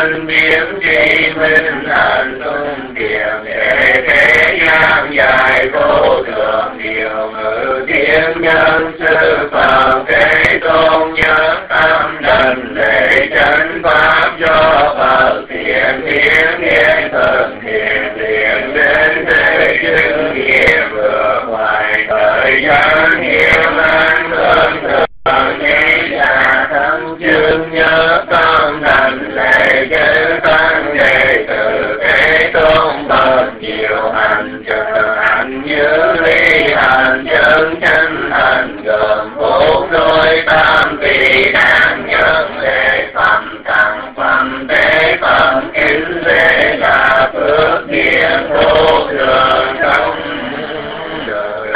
thân biến tri minh hành tung kiềm để thế gian dài vô thượng điều ngự thiên nhân sư Phật Thế Tôn nhớ tâm đảnh lễ chánh pháp do Phật thiện hiến nghĩa thần hiền liền đến thế chứng nghĩa vừa ngoài thời gian hiếu an hơn thường nghĩ là thân chương nhớ tâm đảnh lễ chư tăng đệ tử Thế Tôn bậc nhiều hành trợ hành như ly hành chân chánh hành gồm bốn đôi tam tỷ đáng nhân lễ phẩm tặng phẩm tế phẩm kính lễ là phước duyên vô thường trong đời.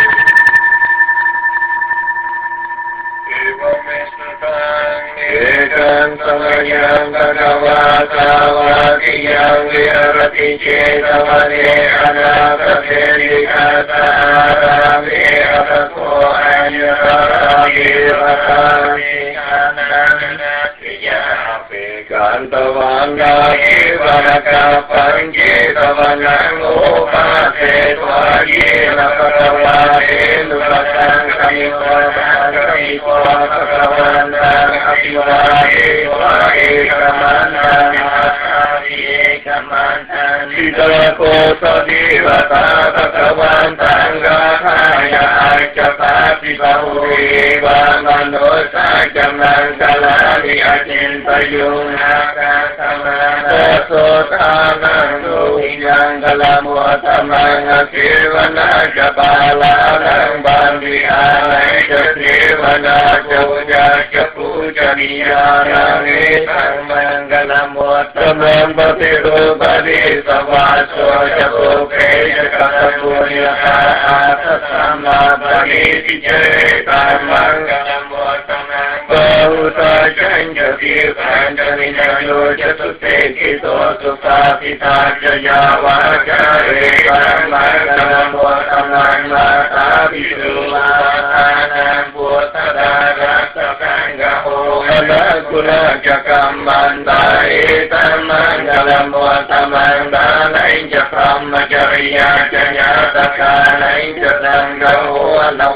Ekam samayam bhagava savati yang virati cetavane anapate vikasarame atapo anyarami vatami kananatiya Kantavanga Ivanaka Pancetavanang Upase Tvajena Patavane Nupatang Kamivatan Kamivatan Apivahe Vahe Kamantang Asari Kamantang Sidako Sadivata Patavantang Gathaya Achapati Bahuhi Vamanosa Jamang Kalani Achintayung Nakasamana Sotanang Yang Kalamuatamang Akivana Japalanang Bandihanay Jasivana Puja Puja Niyanang Isang Mangalamuatamang Patirupadi Savaso Japuke Jakasapunya Atasama Panisi Jaitan Mangalamuatamang Bahusa Janja Tirkan Jamina Yoja Sutekito Supapita Jaya Vakare Mangalamuatamang Mata Visuvatanang Puttadarasakangaho Anakula Jakamandai Tamangalamuatamang Danai Jakamajariya Janyatakanai Jatanggaho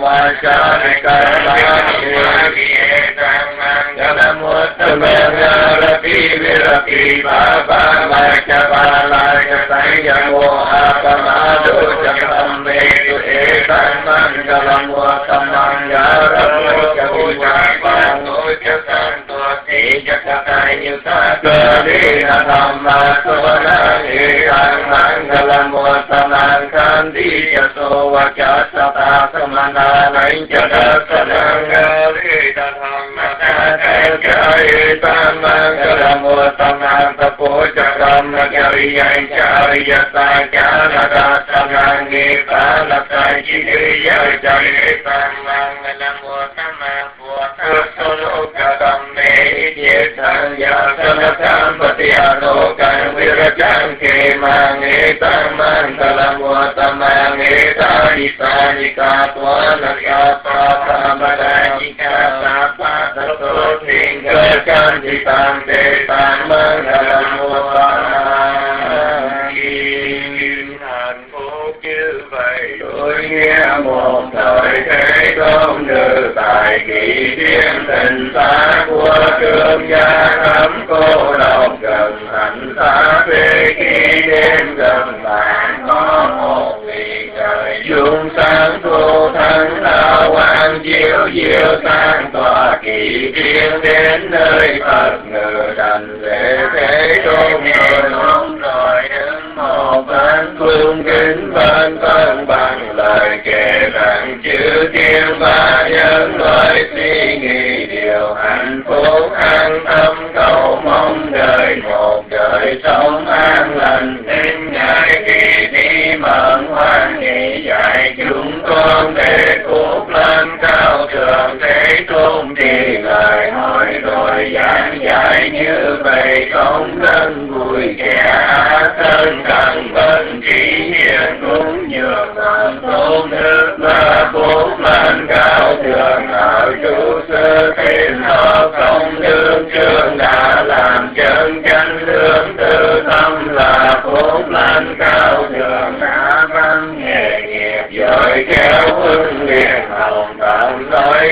Anawasarikanai Mangalamuatamang Rapi Virapi Baba Macapala Jasayamo Apamado Jakametu Etan Mangalamuatamang Yaramu Javiwapano Jasanto Jakatayuta Gadina Dhamma Suvanang Ekang Mangalamuatamang Kandi Jaso Vajasata Samananain Jadasanang Garita Dhamma Kakaitan Mangalamuatamang Tapo Jakam Nagariyan Chariyata Janadasanang Ipalasan Jiriya Jaritan Mangalamuatamang Puasasologadam Meditang Yasanakam Patianokan Virajang Kemang Etang Mangalamuatamang Etanisanika Tuanakapa Pamadajika Sapa Tato Tinggalkan Ditang Detang Mangalamuatamang Hàn Phúc như vậy tôi nghe một thời thế công nữ tại kỳ thiên tình xa của thương gia thắm cô độc gần thành xa về khi đêm gần bạn có một vì trời dung sáng thu thắng lao quang chiếu diệu sang tòa kỳ thiên đến nơi Phật ngự đành lễ thế tôn rồi đứng một bên cung kính bên thân bằng lời kể rằng chư thiên và nhân loại suy nghĩ điều hạnh phúc an tâm cầu mong đời một đời sống an lành đến ngày kỳ đi mận hoan hỷ dạy chúng con để phúc lên cao thượng thế tôn thì lời hỏi rồi giảng dạy như vậy không nên vui kẻ thân cần bên trí hiền cũng nhường làm tôn đức và phúc lên cao thượng ở trụ sư thiên họ công đương trường đã làm chân chánh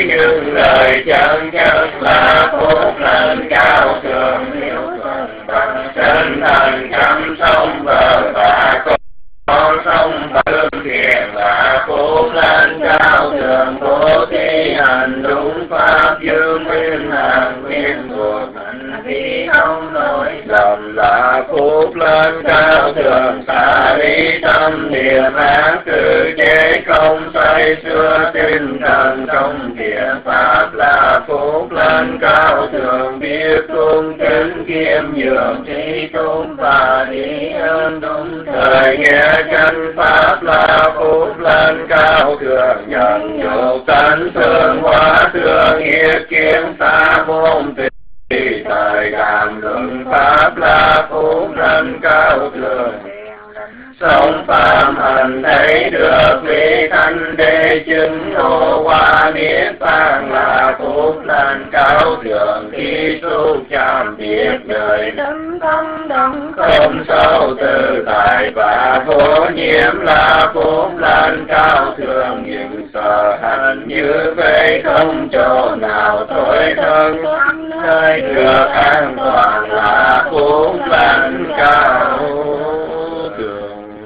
thế nhưng lời chân chất là phúc lành cao thượng hiếu thuận bằng chân thành chăm sông bờ và con sông lương thiện là phúc lành cao thượng bố thí hành đúng pháp dương nguyên hàng nguyên thuộc hành vi không lỗi lầm là phúc lành cao thượng xả lý tâm niệm ác cử chế công say xưa tinh thần trong thiện pháp là phúc lành cao thượng biết cung kính kiêm nhường trí tôn và trí ơn đúng thời nghe chân pháp là phúc lành cao thượng nhận nhục tánh thương hóa thương yết kiến xa môn tùy thời đàm luận pháp là phúc lành cao thượng sống phạm hành thấy được vị thanh đế chứng ngộ hoa niết bàn là phúc lành cao thượng khi xúc chạm biết đời đấng tâm đấng không sâu tự tại và vô nhiễm là phúc lành cao thượng những sở hành như vậy không chỗ nào thối thân nơi được an toàn là phúc lành cao thượng.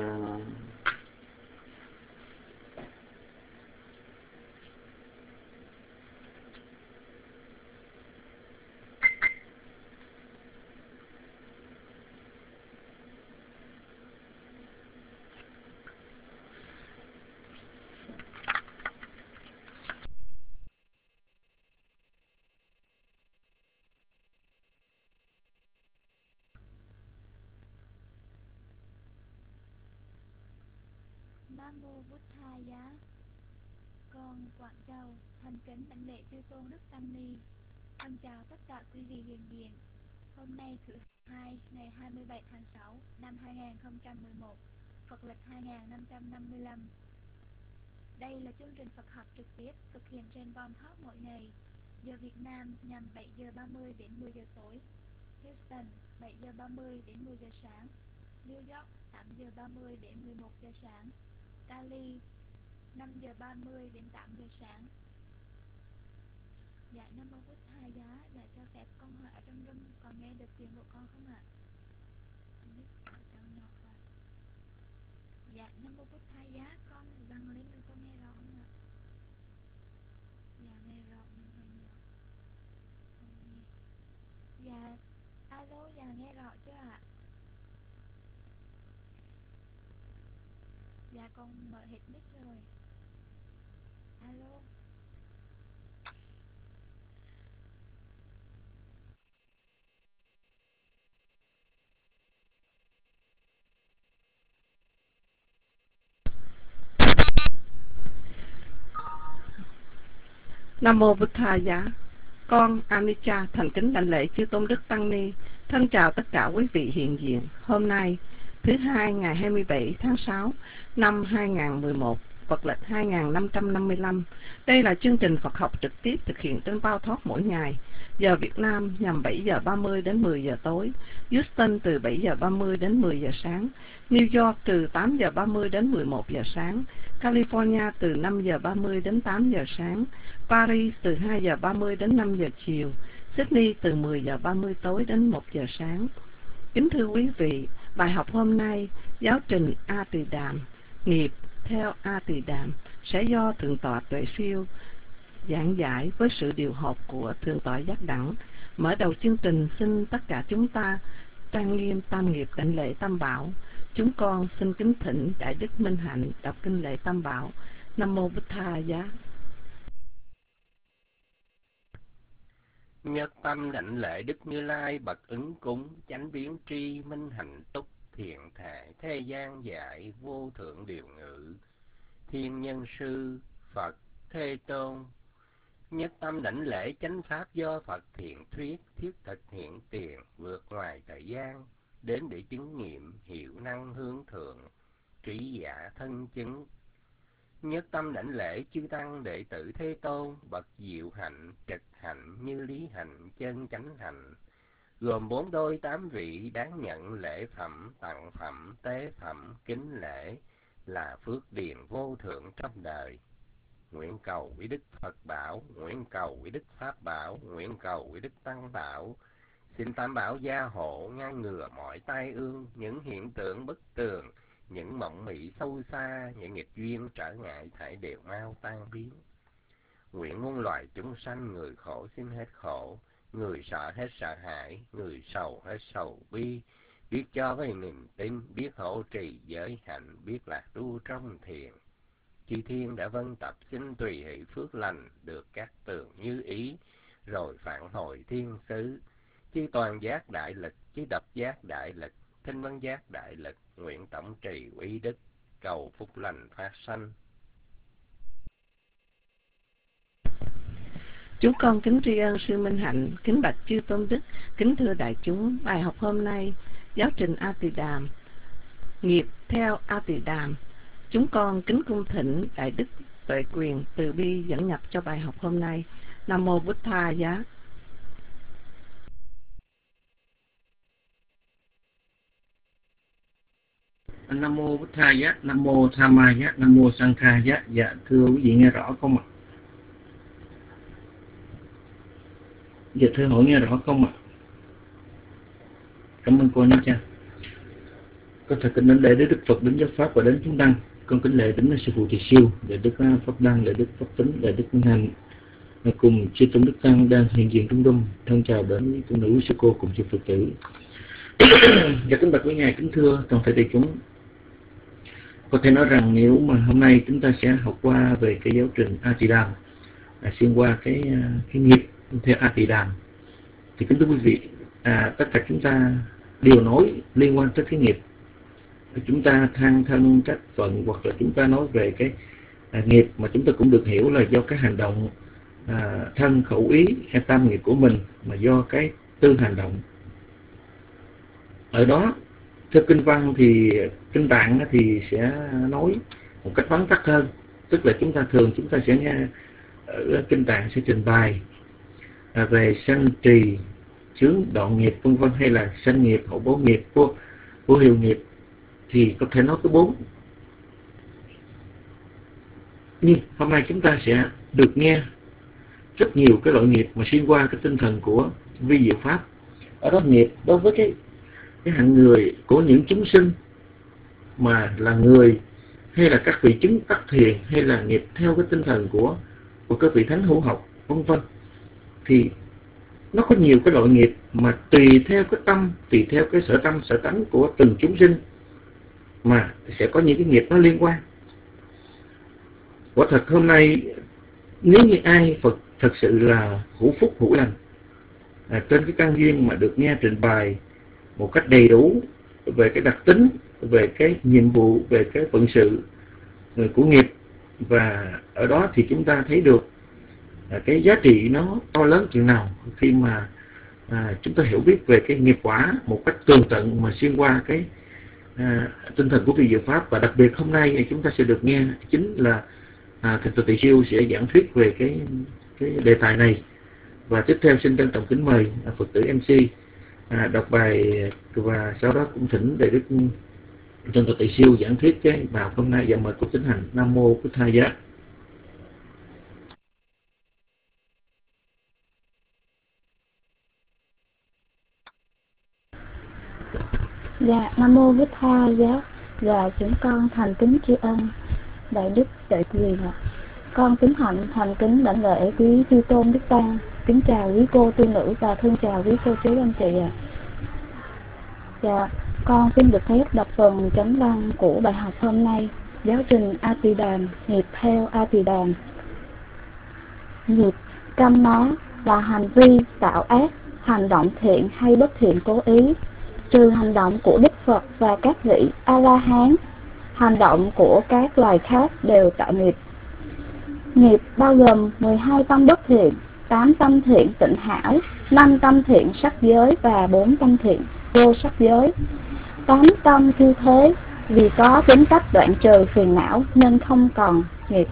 Nam mô Bụt Thầy Giá. Con Quảng Châu thành kính đảnh lễ chư tôn đức tăng ni. Con chào tất cả quý vị hiện diện. Hôm nay thứ hai ngày 27 tháng 6 năm 2011, Phật lịch 2555. Đây là chương trình Phật học trực tiếp thực hiện trên Bom Talk mỗi ngày. Giờ Việt Nam nhằm 7 giờ 30 đến 10 giờ tối, Houston 7 giờ 30 đến 10 giờ sáng, New York 8 giờ 30 đến 11 giờ sáng, Cali 5 giờ 30 đến 8 giờ sáng. Dạ Nam Mô Bụt Thầy Giá. Dạ cho phép con hỏi ở trong room còn nghe được tiếng của con không ạ? Dạ Nam Mô Bụt Thầy Giá. Con vang lên rồi con nghe rõ không ạ? Dạ nghe rõ nhưng hơi nhỏ. Dạ alo, dạ nghe rõ chưa ạ? Dạ con mở hết mic rồi. Alo. Nam mô Bụt Thầy Giá. Con Anicca thành kính đảnh lễ chư tôn đức tăng ni. Thân chào tất cả quý vị hiện diện. Hôm nay thứ hai ngày 27 tháng 6 năm 2011, Phật lịch 2555. Đây là chương trình Phật học trực tiếp thực hiện trên Bao Thoát mỗi ngày. Giờ Việt Nam nhằm 7 giờ 30 đến 10 giờ tối, Houston từ 7 giờ 30 đến 10 giờ sáng, New York từ 8 giờ 30 đến 11 giờ sáng, California từ 5 giờ 30 đến 8 giờ sáng, Paris từ 2 giờ 30 đến 5 giờ chiều, Sydney từ 10 giờ 30 tối đến 1 giờ sáng. Kính thưa quý vị, bài học hôm nay, giáo trình A Tỳ Đàm, nghiệp theo A Tỳ Đàm, sẽ do Thượng tọa Tuệ Siêu giảng giải với sự điều hợp của Thượng tọa Giác Đẳng. Mở đầu chương trình, xin tất cả chúng ta trang nghiêm tam nghiệp đảnh lễ tam bảo. Chúng con xin kính thỉnh Đại Đức Minh Hạnh đọc kinh lễ tam bảo. Nam mô Bụt Thầy Giá. Nhất tâm đảnh lễ Đức Như Lai bậc ứng cúng, chánh biến tri minh hạnh túc, thiện thể thế gian dạy vô thượng điều ngữ, thiên nhân sư Phật Thế Tôn. Nhất tâm đảnh lễ chánh pháp do Phật thiện thuyết, thiết thực hiện tiền, vượt ngoài thời gian, đến để chứng nghiệm hiệu năng hướng thượng, trí giả thân chứng. Nhất tâm đảnh lễ chư tăng đệ tử Thế Tôn, bậc diệu hạnh, trực hạnh, như lý hạnh, chân chánh hạnh, gồm 4 đôi 8 vị đáng nhận lễ phẩm, tặng phẩm, tế phẩm, kính lễ, là phước điền vô thượng trong đời. nguyện cầu quý Đức Phật Bảo, nguyện cầu quý Đức Pháp Bảo, nguyện cầu quý Đức Tăng Bảo. Xin Tam Bảo gia hộ ngăn ngừa mọi tai ương, những hiện tượng bất tường, những mộng mị sâu xa, những nghịch duyên trở ngại thảy đều mau tan biến. Nguyện muôn loài chúng sanh, người khổ xin hết khổ, người sợ hết sợ hãi, người sầu hết sầu bi, biết cho với niềm tin, biết hộ trì giới hạnh, biết lạc tu trong thiền. Chư thiên đã vân tập xin tùy hỷ phước lành, được các tường như ý, rồi phản hồi thiên xứ. Chư toàn giác đại lực, chư độc giác đại lực, thinh văn giác đại lực, nguyện tổng trì uy đức, cầu phúc lành phát sanh. Chúng con kính tri ân sư Minh Hạnh, kính bạch chư tôn đức, kính thưa đại chúng. Bài học hôm nay, giáo trình A Tỳ Đàm, nghiệp theo A Tỳ Đàm. Chúng con kính cung thỉnh đại đức Tuệ Quyền từ bi dẫn nhập cho bài học hôm nay. Nam mô Bụt Tha Giá. Nam mô Bụt Tha Giá, Nam mô Tham Ma Giá, Nam mô Sang Kha Giá. Dạ thưa quý vị nghe rõ không ạ? Dạ thưa hỏi nghe rõ không ạ? Cảm ơn cô anh cha. Có thật kính đến lễ Đức Phật, đến giáo pháp và đến chúng tăng. Con kính lễ đến sư phụ Thầy Siêu, lễ Đức Pháp Đăng, lễ Đức Pháp Tính, lễ Đức Minh Hạnh cùng chư tôn đức tăng đang hiện diện trung đông. Thân chào đến tôn nữ sư cô cùng chư Phật tử. Dạ kính bạch quý ngài, kính thưa toàn thể đại chúng. Có thể nói rằng nếu mà hôm nay chúng ta sẽ học qua về cái giáo trình A Tỳ Đàm, xuyên qua cái nghiệp theo A Tỳ Đàm, thì kính thưa quý vị, tất cả chúng ta đều nói liên quan tới cái nghiệp. Chúng ta than thân trách phận, hoặc là chúng ta nói về cái nghiệp mà chúng ta cũng được hiểu là do cái hành động thân khẩu ý hay tam nghiệp của mình, mà do cái tư hành động. Ở đó theo kinh văn thì kinh tạng thì sẽ nói một cách vắn tắt hơn, tức là chúng ta sẽ nghe ở kinh tạng sẽ trình bày về sanh trì chướng đoạn nghiệp vân vân, hay là sanh nghiệp, hậu bố nghiệp, vô hiệu nghiệp, thì có thể nói cái 4. Nhưng hôm nay chúng ta sẽ được nghe rất nhiều cái loại nghiệp mà xuyên qua cái tinh thần của vi diệu pháp. Ở đó nghiệp đối với cái hạng người của những chúng sinh mà là người, hay là các vị chứng đắc thiền, hay là nghiệp theo cái tinh thần của các vị thánh hữu học vân vân, thì nó có nhiều cái loại nghiệp mà tùy theo cái tâm, tùy theo cái sở tâm sở tánh của từng chúng sinh mà sẽ có những cái nghiệp nó liên quan. Quả thật hôm nay nếu như ai Phật thật sự là hữu phúc hữu lành, trên cái căn duyên mà được nghe trình bày một cách đầy đủ về cái đặc tính, về cái nhiệm vụ, về cái phận sự của nghiệp, và ở đó thì chúng ta thấy được cái giá trị nó to lớn chừng nào khi mà chúng ta hiểu biết về cái nghiệp quả một cách tường tận mà xuyên qua cái tinh thần của vi diệu pháp. Và đặc biệt hôm nay chúng ta sẽ được nghe chính là Thầy Tỳ Siêu sẽ giảng thuyết về cái đề tài này. Và tiếp theo xin trân trọng kính mời Phật tử MC đọc bài, và sau đó cũng thỉnh Đại Đức Thầy Tỳ Siêu giảng thuyết cái bài hôm nay. Và mời cô tín hành. Nam mô Bụt Tha Giá. Dạ, Nam mô Bụt Tha Giá. Dạ, chúng con thành kính tri ân Đại Đức Tuệ Quyền ạ. Con kính hạnh thành kính đảnh lễ quý chư tôn đức tăng, kính chào quý cô tu nữ và thân chào quý cô chú anh chị ạ. Dạ, con xin được phép đọc phần chánh văn của bài học hôm nay, giáo trình A Tỳ Đàm, nghiệp theo A Tỳ Đàm. Nghiệp căm má là hành vi tạo ác, hành động thiện hay bất thiện cố ý. Trừ hành động của Đức Phật và các vị A-la-hán, hành động của các loài khác đều tạo nghiệp. Nghiệp bao gồm 12 tâm bất thiện, 8 tâm thiện tịnh hảo, 5 tâm thiện sắc giới và 4 tâm thiện vô sắc giới. 8 tâm như thế vì có tính cách đoạn trừ phiền não nên không còn nghiệp.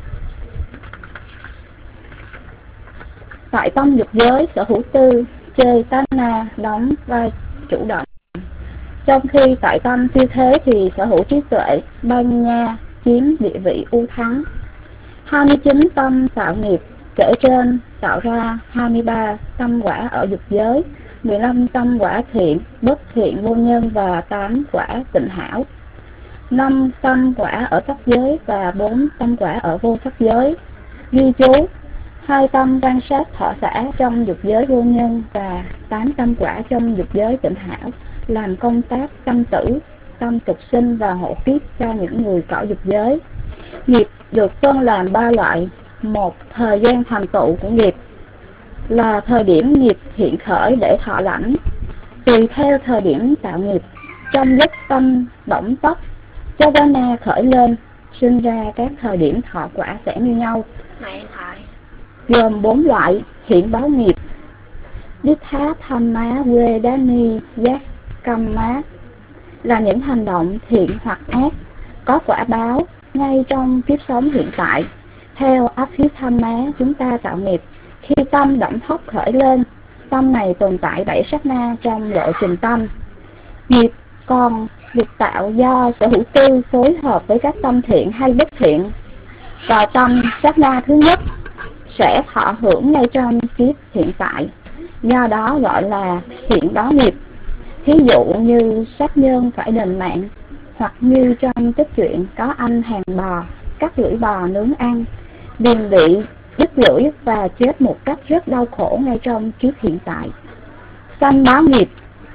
Tại tâm dục giới, sở hữu tư, Chetana đóng vai chủ động. Trong khi tại tâm siêu thế thì sở hữu trí tuệ, Banya chiếm địa vị ưu thắng. 29 tâm tạo nghiệp kể trên tạo ra 23 tâm quả ở dục giới, 15 tâm quả thiện, bất thiện vô nhân và 8 quả tịnh hảo, 5 tâm quả ở sắc giới và 4 tâm quả ở vô sắc giới. Ghi chú: 2 tâm quan sát thọ xả trong dục giới vô nhân và 8 tâm quả trong dục giới tịnh hảo làm công tác tâm tử, tâm tục sinh và hộ kiếp cho những người cõi dục giới. Nghiệp được phân làm 3 loại. Một, thời gian thành tựu của nghiệp là thời điểm nghiệp hiện khởi để thọ lãnh. Tùy theo thời điểm tạo nghiệp, trong lúc tâm động tốc Chavana khởi lên, sinh ra các thời điểm thọ quả sẽ như nhau. Gồm 4 loại hiện báo nghiệp: Ditthā Thamma Vedani Giác Kamma là những hành động thiện hoặc ác có quả báo ngay trong kiếp sống hiện tại. Theo Abhidhamma, chúng ta tạo nghiệp khi tâm động thốc khởi lên. Tâm này tồn tại 7 sát na trong lộ trình tâm. Nghiệp còn được tạo do sở hữu tư phối hợp với các tâm thiện hay bất thiện. Vào tâm sát na thứ nhất sẽ thọ hưởng ngay trong kiếp hiện tại, do đó gọi là hiện báo nghiệp. Thí dụ như sát nhân phải đền mạng, hoặc như trong tích truyện có anh hàng bò cắt lưỡi bò nướng ăn, liền bị đứt lưỡi và chết một cách rất đau khổ ngay trong kiếp hiện tại. Sanh báo nghiệp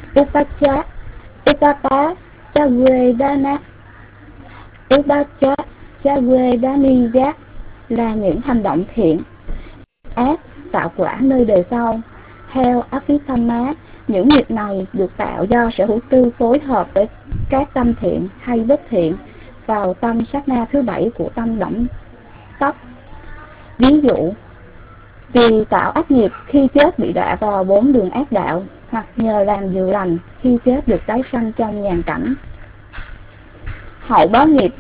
Upapa Chavedani Giác là những hành động thiện ác tạo quả nơi đời sau. Theo Abhidhamma, những nghiệp này được tạo do sở hữu tư phối hợp với các tâm thiện hay bất thiện vào tâm sát na thứ 7 của tâm động tốc. Ví dụ, vì tạo ác nghiệp khi chết bị đọa vào 4 đường ác đạo, hoặc nhờ làm điều lành khi chết được tái sanh trong nhàn cảnh. Hậu báo nghiệp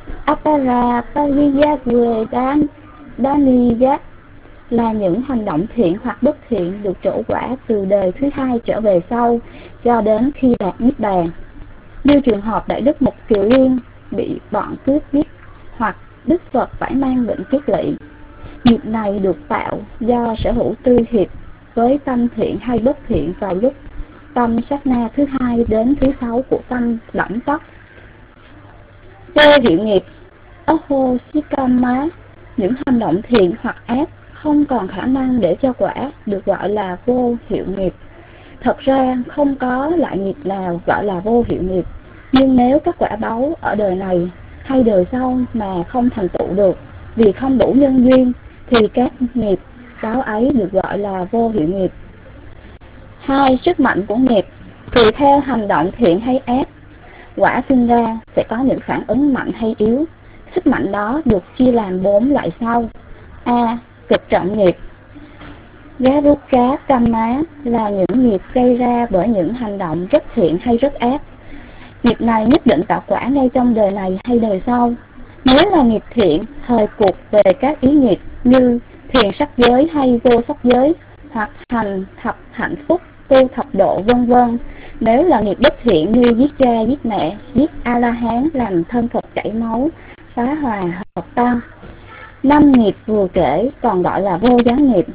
Aparapariyagvedani là những hành động thiện hoặc bất thiện được trổ quả từ đời thứ 2 trở về sau cho đến khi đạt niết bàn. Như trường hợp Đại Đức Mục Kiều Liên bị bọn cướp giết, hoặc Đức Phật phải mang bệnh kiết lỵ. Nghiệp này được tạo do sở hữu tư hiệp với tâm thiện hay bất thiện vào lúc tâm sát na thứ 2 đến thứ 6 của tâm động tốc. Vô hiệu nghiệp Ahosikama, những hành động thiện hoặc ác không còn khả năng để cho quả, được gọi là vô hiệu nghiệp. Thật ra không có loại nghiệp nào gọi là vô hiệu nghiệp, nhưng nếu các quả báu ở đời này hay đời sau mà không thành tựu được vì không đủ nhân duyên, thì các nghiệp báo ấy được gọi là vô hiệu nghiệp. 2. Sức mạnh của nghiệp. Tùy theo hành động thiện hay ác, quả sinh ra sẽ có những phản ứng mạnh hay yếu. Sức mạnh đó được chia làm 4 loại sau. A. Cực trọng nghiệp. Garuka Kamma là những nghiệp gây ra bởi những hành động rất thiện hay rất ác. Nghiệp này nhất định tạo quả ngay trong đời này hay đời sau. Nếu là nghiệp thiện, thời cuộc về các ý nghiệp như thiền sắc giới hay vô sắc giới, hoặc hành thập hạnh phúc, tu thập độ vân vân. Nếu là nghiệp bất thiện như giết cha, giết mẹ, giết A-la-hán, làm thân Phật chảy máu, phá hòa hợp tăng. 5 nghiệp vừa kể còn gọi là vô gián nghiệp.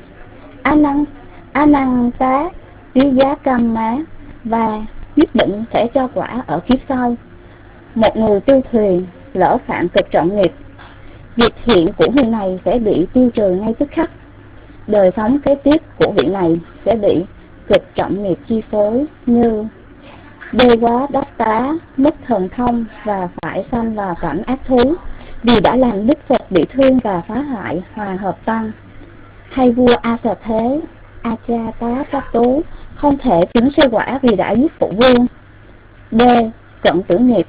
Ananta Viyakamma và quyết định sẽ cho quả ở kiếp sau. Một người tiêu thuyền lỡ phạm cực trọng nghiệp, việc thiện của người này sẽ bị tiêu trừ ngay tức khắc. Đời sống kế tiếp của vị này sẽ bị cực trọng nghiệp chi phối, như đê quá đắc tá, mất thần thông và phải sanh vào cảnh ác thú vì đã làm Đức Phật bị thương và phá hoại hòa hợp tăng. Hay vua A Xà Thế, Achatapattu không thể chứng siêu quả vì đã giết phụ vương. D. Cận tử nghiệp.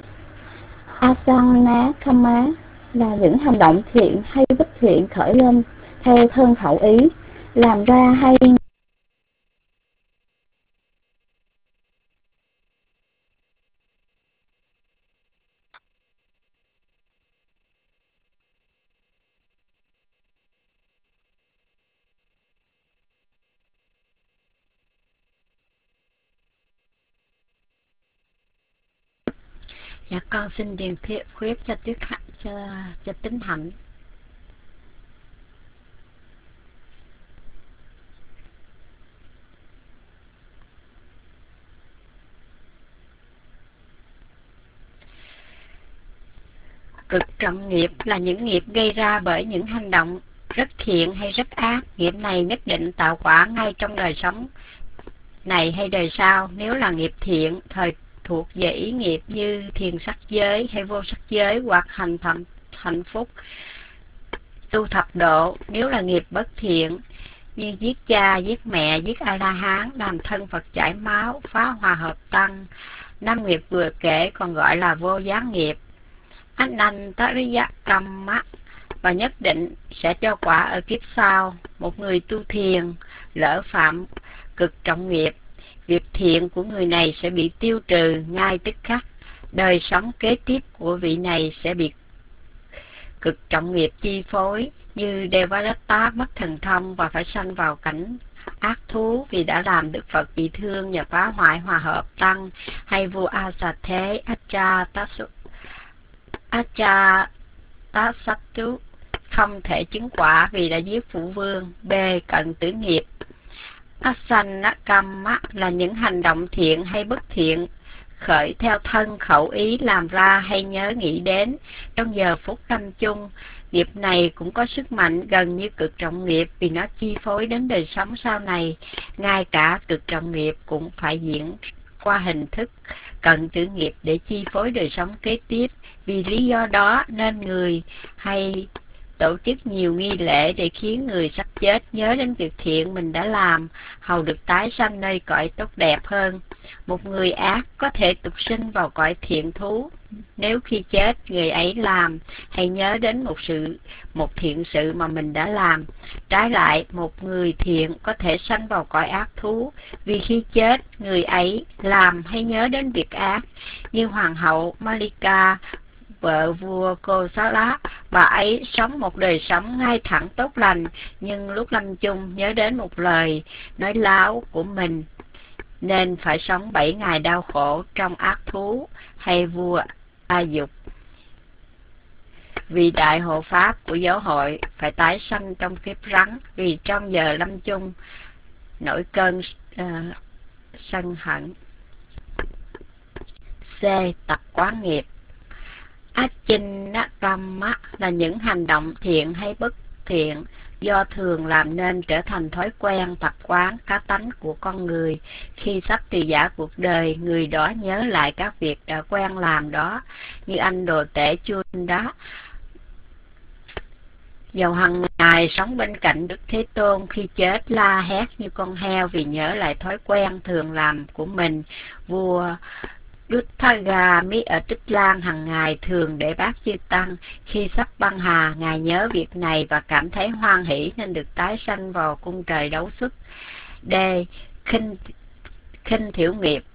Asana là những hành động thiện hay bất thiện khởi lên theo thân khẩu ý, làm ra hay Dạ con xin điền khuyết cho Tuyết Hạnh cho Tính Hạnh. Cực trọng nghiệp là những nghiệp gây ra bởi những hành động rất thiện hay rất ác. Nghiệp này nhất định tạo quả ngay trong đời sống này hay đời sau. Nếu là nghiệp thiện, thời thuộc về ý nghiệp như thiền sắc giới hay vô sắc giới hoặc hạnh phúc, tu thập độ. Nếu là nghiệp bất thiện như giết cha, giết mẹ, giết A-la-hán, làm thân Phật chảy máu, phá hòa hợp tăng. 5 nghiệp vừa kể còn gọi là vô gián nghiệp, Anantariya Kamma, và nhất định sẽ cho quả ở kiếp sau. Một người tu thiền lỡ phạm cực trọng nghiệp, việc thiện của người này sẽ bị tiêu trừ ngay tức khắc. Đời sống kế tiếp của vị này sẽ bị cực trọng nghiệp chi phối, như Devadatta mất thần thông và phải sanh vào cảnh ác thú vì đã làm Đức Phật bị thương và phá hoại hòa hợp tăng, hay vua A-sa-thế Ajatasattu không thể chứng quả vì đã giết phụ vương. B. Cận tử nghiệp. Asana-kamma là những hành động thiện hay bất thiện khởi theo thân khẩu ý làm ra hay nhớ nghĩ đến trong giờ phút lâm chung. Nghiệp này cũng có sức mạnh gần như cực trọng nghiệp vì nó chi phối đến đời sống sau này. Ngay cả cực trọng nghiệp cũng phải diễn qua hình thức cận tử nghiệp để chi phối đời sống kế tiếp. Vì lý do đó nên người hay tổ chức nhiều nghi lễ để khiến người sắp chết nhớ đến việc thiện mình đã làm, hầu được tái sanh nơi cõi tốt đẹp hơn. Một người ác có thể tục sinh vào cõi thiện thú nếu khi chết người ấy làm hay nhớ đến một thiện sự mà mình đã làm. Trái lại, một người thiện có thể sanh vào cõi ác thú vì khi chết người ấy làm hay nhớ đến việc ác. Như hoàng hậu Malika, vợ vua Kosala, bà ấy sống một đời sống ngay thẳng tốt lành, nhưng lúc lâm chung nhớ đến một lời nói láo của mình nên phải sống 7 ngày đau khổ trong ác thú. Hay vua A Dục, vì đại hộ pháp của giáo hội phải tái sanh trong kiếp rắn vì trong giờ lâm chung nổi cơn sân hận. C. Tập quán nghiệp. Achinnakamma là những hành động thiện hay bất thiện do thường làm nên trở thành thói quen, tập quán, cá tánh của con người. Khi sắp từ giã cuộc đời, người đó nhớ lại các việc đã quen làm đó, như anh đồ tể chun đó. Dầu hằng ngày sống bên cạnh Đức Thế Tôn, khi chết la hét như con heo vì nhớ lại thói quen thường làm của mình. Vua Duttagami ở Tích Lan hàng ngày thường để bát chư tăng. Khi sắp băng hà, ngài nhớ việc này và cảm thấy hoan hỷ nên được tái sanh vào cung trời đấu xuất. D. Khinh thiểu nghiệp.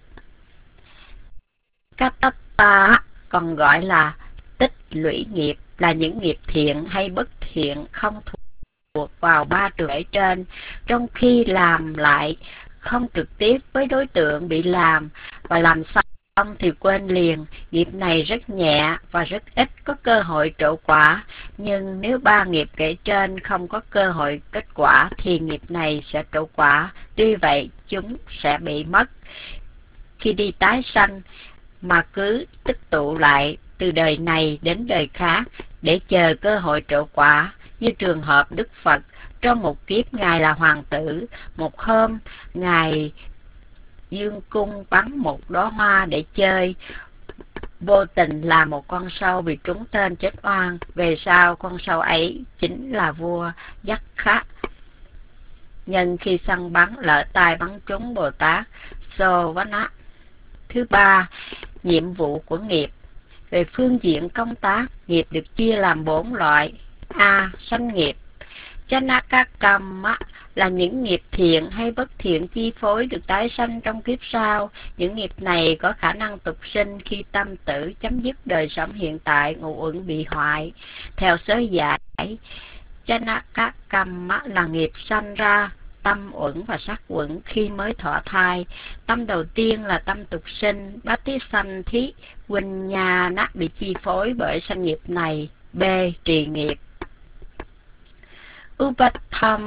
Kattata còn gọi là tích lũy nghiệp là những nghiệp thiện hay bất thiện không thuộc vào 3 trường ở trên, trong khi làm lại không trực tiếp với đối tượng bị làm và làm xong thì quên liền. Nghiệp này rất nhẹ và rất ít có cơ hội trổ quả, nhưng nếu 3 nghiệp kể trên không có cơ hội kết quả thì nghiệp này sẽ trổ quả. Tuy vậy chúng sẽ bị mất khi đi tái sanh, mà cứ tích tụ lại từ đời này đến đời khác để chờ cơ hội trổ quả. Như trường hợp Đức Phật, trong một kiếp ngài là hoàng tử, một hôm ngài dương cung bắn một đóa hoa để chơi, vô tình là một con sâu bị trúng tên chết oan. Về sau con sâu ấy chính là vua Yakha. Nhân khi săn bắn lỡ tay bắn trúng Bồ Tát Sovana. Thứ 3. Nhiệm vụ của nghiệp. Về phương diện công tác, nghiệp được chia làm 4 loại. A. Sanh nghiệp. Chanakakama là những nghiệp thiện hay bất thiện chi phối được tái sanh trong kiếp sau. Những nghiệp này có khả năng tục sinh khi tâm tử chấm dứt đời sống hiện tại, ngũ uẩn bị hoại. Theo sớ giải, Chanakakama là nghiệp sanh ra tâm uẩn và sắc uẩn khi mới thọ thai. Tâm đầu tiên là tâm tục sinh, Bhattisanthi Viññāṇa bị chi phối bởi sanh nghiệp này. B. Trì nghiệp.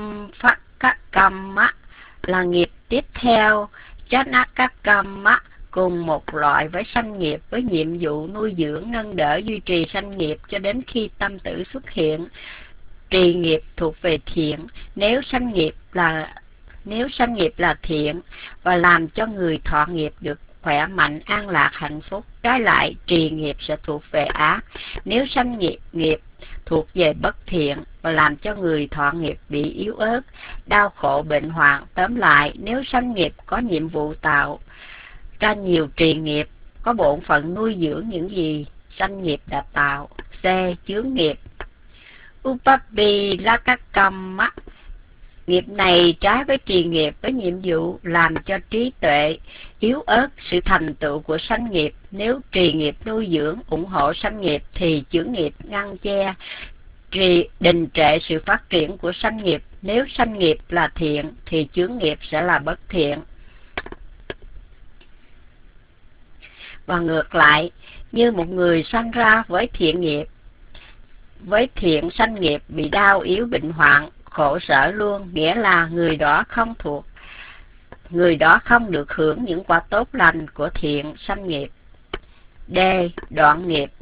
Upathamphakkamma là nghiệp tiếp theo Chanakakkamma cùng một loại với sanh nghiệp, với nhiệm vụ nuôi dưỡng, nâng đỡ, duy trì sanh nghiệp cho đến khi tâm tử xuất hiện. Trì nghiệp thuộc về thiện. Nếu sanh nghiệp là thiện và làm cho người thọ nghiệp được khỏe mạnh, an lạc, hạnh phúc, trái lại trì nghiệp sẽ thuộc về ác. Nếu sanh nghiệp thuộc về bất thiện và làm cho người thọ nghiệp bị yếu ớt, đau khổ, bệnh hoạn. Tóm lại, nếu sanh nghiệp có nhiệm vụ tạo ra nhiều trì nghiệp, có bổn phận nuôi dưỡng những gì sanh nghiệp đã tạo. C. Chướng nghiệp. Upapilakakama. Nghiệp này trái với trì nghiệp, với nhiệm vụ làm cho trí tuệ yếu ớt sự thành tựu của sanh nghiệp. Nếu trì nghiệp nuôi dưỡng, ủng hộ sanh nghiệp thì chướng nghiệp ngăn che, đình trệ sự phát triển của sanh nghiệp. Nếu sanh nghiệp là thiện thì chướng nghiệp sẽ là bất thiện. Và ngược lại, như một người sanh ra với thiện sanh nghiệp bị đau yếu, bệnh hoạn, khổ sở luôn, nghĩa là người đó không được hưởng những quả tốt lành của thiện sanh nghiệp. D. Đoạn nghiệp.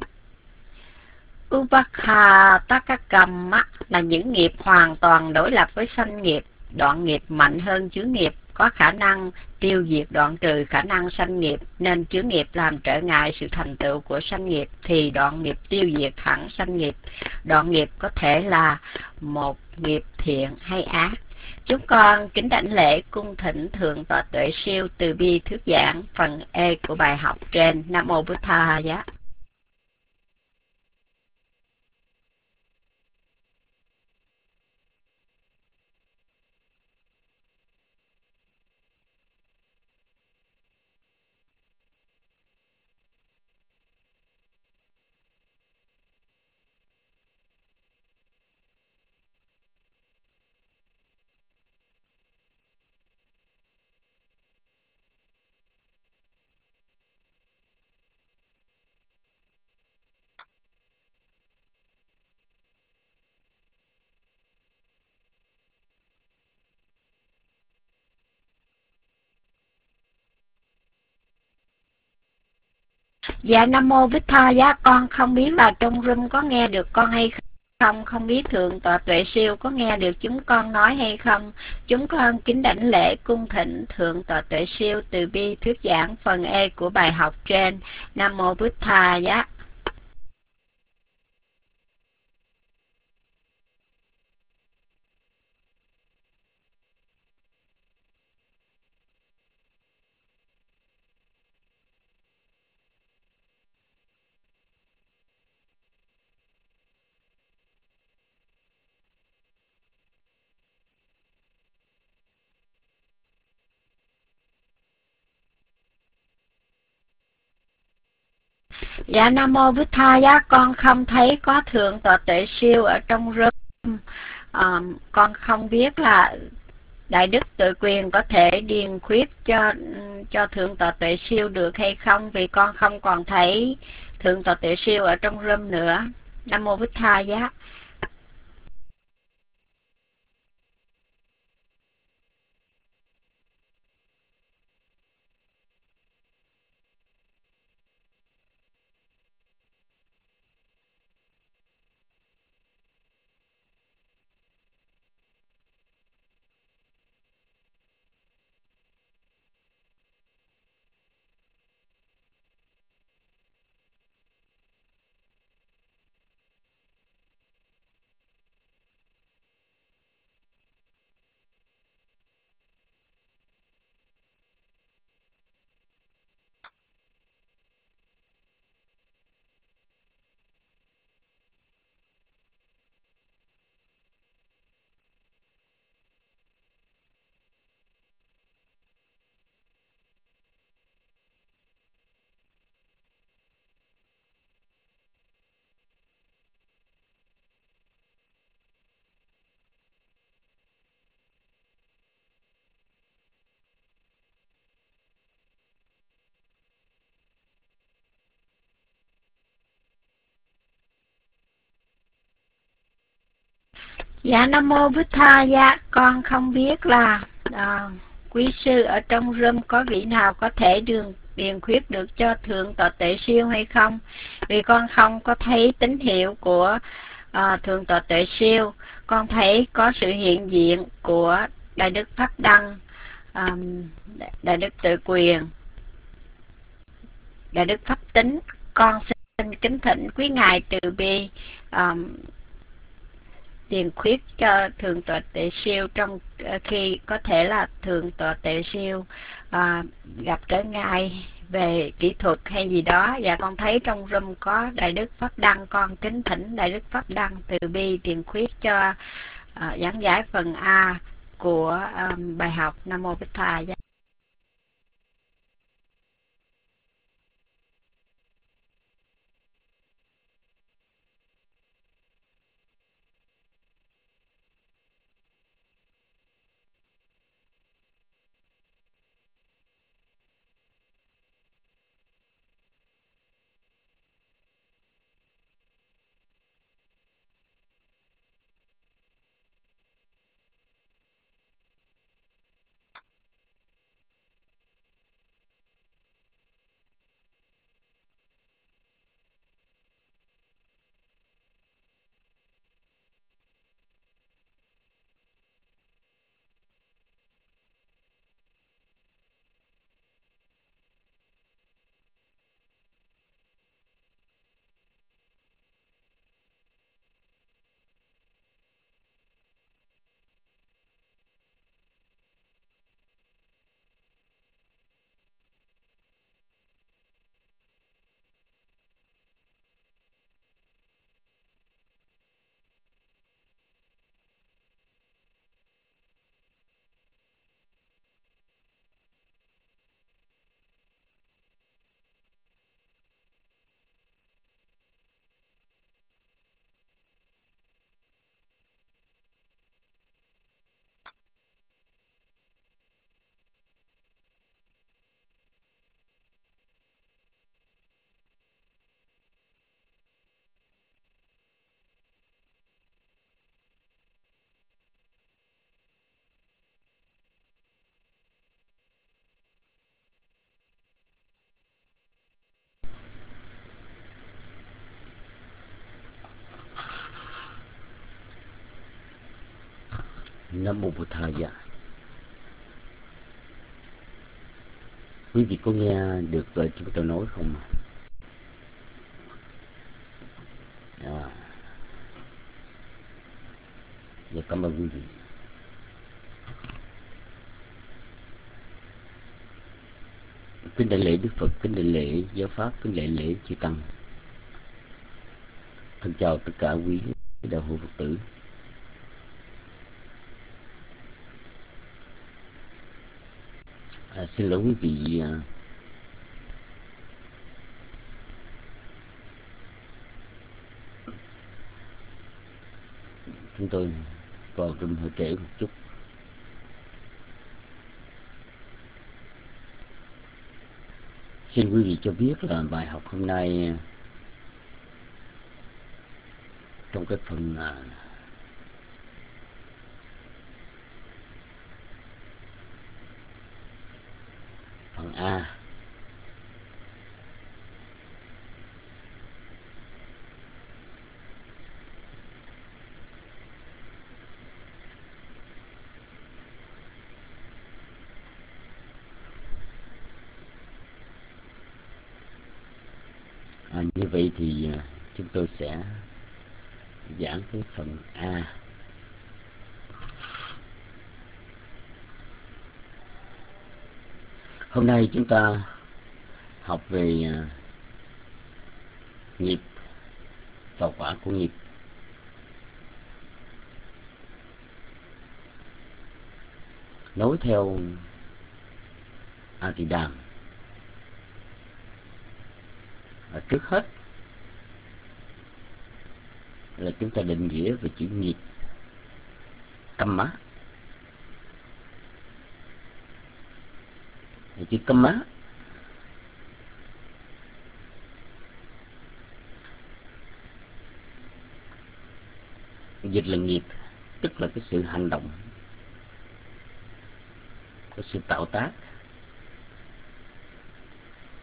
Upakhatakakama là những nghiệp hoàn toàn đối lập với sanh nghiệp. Đoạn nghiệp mạnh hơn chướng nghiệp, có khả năng tiêu diệt, đoạn trừ khả năng sanh nghiệp, nên chướng nghiệp làm trở ngại sự thành tựu của sanh nghiệp thì đoạn nghiệp tiêu diệt hẳn sanh nghiệp. Đoạn nghiệp có thể là một nghiệp thiện hay ác. Chúng con kính đảnh lễ cung thỉnh Thượng tọa Tuệ Siêu từ bi thuyết giảng phần E của bài học trên. Nam mô Bụt Thầy. Dạ Nam mô Bích Tha Giá. Con không biết là trong room có nghe được con hay không, không biết Thượng tọa Tuệ Siêu có nghe được chúng con nói hay không. Chúng con kính đảnh lễ cung thỉnh Thượng tọa Tuệ Siêu từ bi thuyết giảng phần E của bài học trên. Nam mô Bích Tha Giá. Dạ Nam mô Bích Tha Giá. Con không thấy có Thượng tọa Tuệ Siêu ở trong room. Con không biết là Đại Đức Tự Quyền có thể điền khuyết cho Thượng tọa Tuệ Siêu được hay không, vì con không còn thấy Thượng tọa Tuệ Siêu ở trong room nữa. Nam mô Bích Tha Giá. Dạ Nam mô Bích Tha Giá. Con không biết là quý sư ở trong room có vị nào có thể điền khuyết được cho Thượng Tọa Tuệ Siêu hay không? Vì con không có thấy tín hiệu của Thượng Tọa Tuệ Siêu. Con thấy có sự hiện diện của Đại Đức Pháp Đăng, Đại Đức Tự Quyền, Đại Đức Pháp Tính. Con xin kính thỉnh quý ngài từ bi điền khuyết cho Thượng Tọa Tuệ Siêu trong khi có thể là Thượng Tọa Tuệ Siêu gặp trở ngại về kỹ thuật hay gì đó. Và con thấy trong room có Đại Đức Pháp Đăng, con kính thỉnh Đại Đức Pháp Đăng từ bi điền khuyết cho giảng giải phần A của bài học Nam Mô Bích Tha. Nam Mô Bổn Thầy. Quý vị có nghe được chúng tôi nói không? Dạ, cảm ơn quý vị. Kính đại lễ Đức Phật, kính đại lễ Giáo Pháp, kính đại lễ chư Tăng. Thân chào tất cả quý đạo hữu Phật tử. Xin lỗi quý vị, chúng tôi vào room hơi trễ một chút. Xin quý vị cho biết là bài học hôm nay trong cái phần A như vậy thì chúng tôi sẽ giảng cái phần A. Hôm nay chúng ta học về nghiệp và quả của nghiệp. Nói theo A Tỳ Đàm, trước hết là chúng ta định nghĩa về chữ nghiệp Kamma. Chữ Kamma dịch là nghiệp, tức là cái sự hành động, cái sự tạo tác.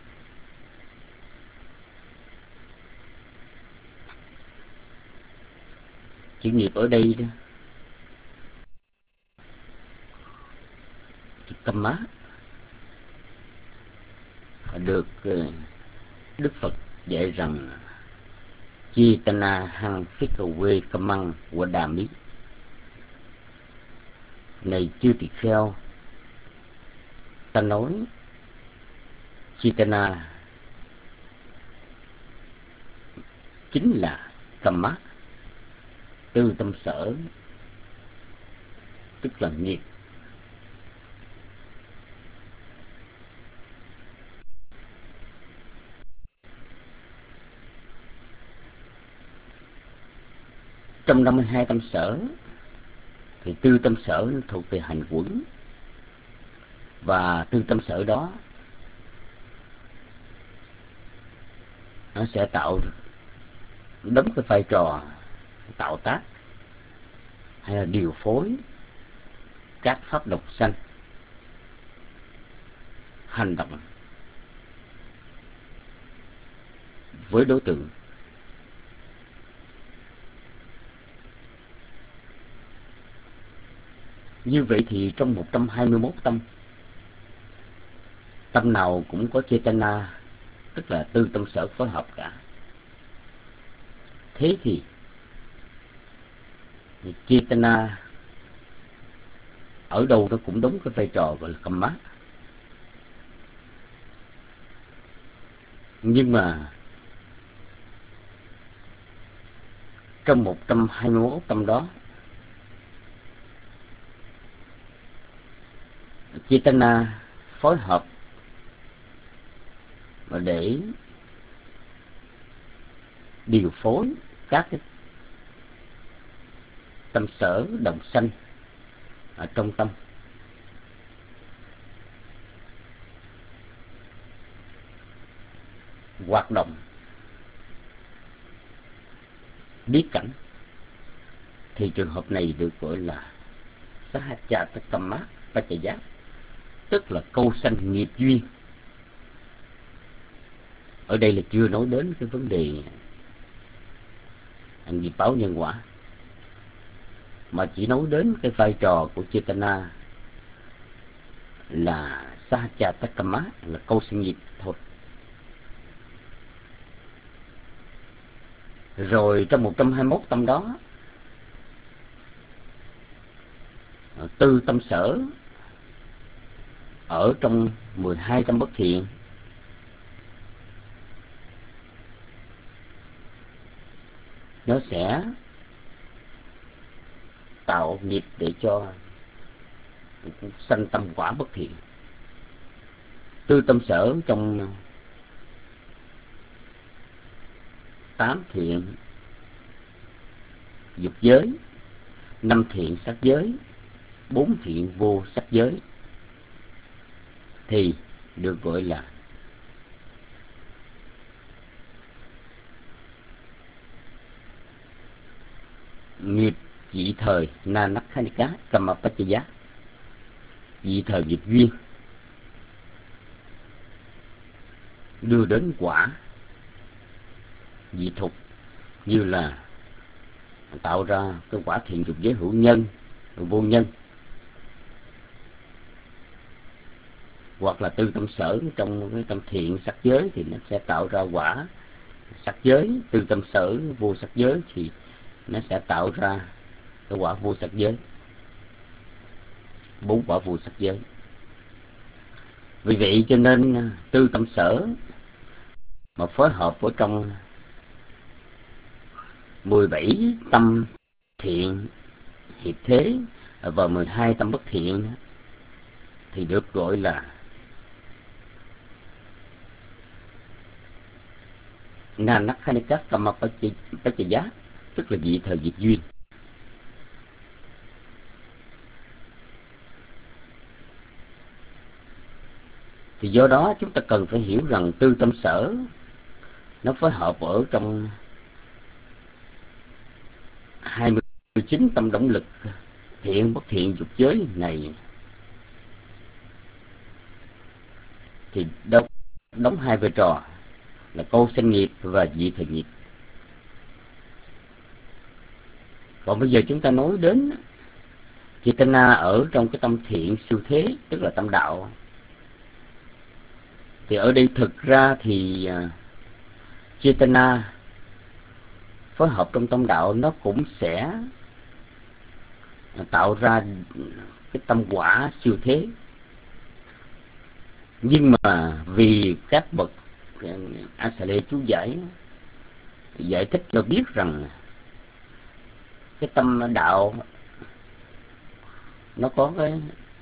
Chữ nghiệp ở đây đó, chữ Kamma được Đức Phật dạy rằng Chitana hằng phikawe kamang wadami. Này chư tỳ kheo, ta nói Chitana chính là Kamma, tư tâm sở, tức là nghiệp. Trong 52 tâm sở thì tư tâm sở thuộc về hành quẩn, và tư tâm sở đó nó sẽ đóng cái vai trò tạo tác hay là điều phối các pháp độc sanh hành động với đối tượng. Như vậy thì trong 121 tâm, tâm nào cũng có Chetana, tức là tư tâm sở phối hợp cả. Thế thì Chetana ở đâu nó cũng đóng cái vai trò gọi là Kamma. Nhưng mà trong 121 tâm đó, Chetana phối hợp và để điều phối các cái tâm sở đồng sanh ở trong tâm. Hoạt động biết cảnh, thì trường hợp này được gọi là Sahajatakamma Pachaya, tức là câu sanh nghiệp duyên. Ở đây là chưa nói đến cái vấn đề nghiệp báo nhân quả, mà chỉ nói đến cái vai trò của Chetana là Sahajatakamma, là câu sanh nghiệp thôi. Rồi trong 121 tâm đó, tư tâm sở ở trong 12 tâm bất thiện nó sẽ tạo nghiệp để cho sanh tâm quả bất thiện. Tư tâm sở trong 8 thiện dục giới, 5 thiện sắc giới, 4 thiện vô sắc giới thì được gọi là nghiệp dị thời Nanakhanika Kamapachaya, dị thời nghiệp duyên đưa đến quả dị thục, như là tạo ra cái quả thiện dục giới hữu nhân, vô nhân, hoặc là tư tâm sở trong cái tâm thiện sắc giới thì nó sẽ tạo ra quả sắc giới, tư tâm sở vô sắc giới thì nó sẽ tạo ra cái quả vô sắc giới, 4 quả vô sắc giới. Vì vậy cho nên tư tâm sở mà phối hợp ở trong 17 tâm thiện hiệp thế và 12 tâm bất thiện thì được gọi là Nanakhanika Kamapachaya, tức là dị thời diệt duyên. Thì do đó chúng ta cần phải hiểu rằng tư tâm sở nó phối hợp ở trong 29 tâm động lực thiện bất thiện dục giới này thì đóng 2 vai trò là câu sanh nghiệp và dị thời nghiệp. Còn bây giờ chúng ta nói đến Chetana ở trong cái tâm thiện siêu thế, tức là tâm đạo. Thì ở đây thực ra thì Chetana phối hợp trong tâm đạo nó cũng sẽ tạo ra cái tâm quả siêu thế. Nhưng mà vì các bậc Asale chú giải thích cho biết rằng cái tâm đạo nó có cái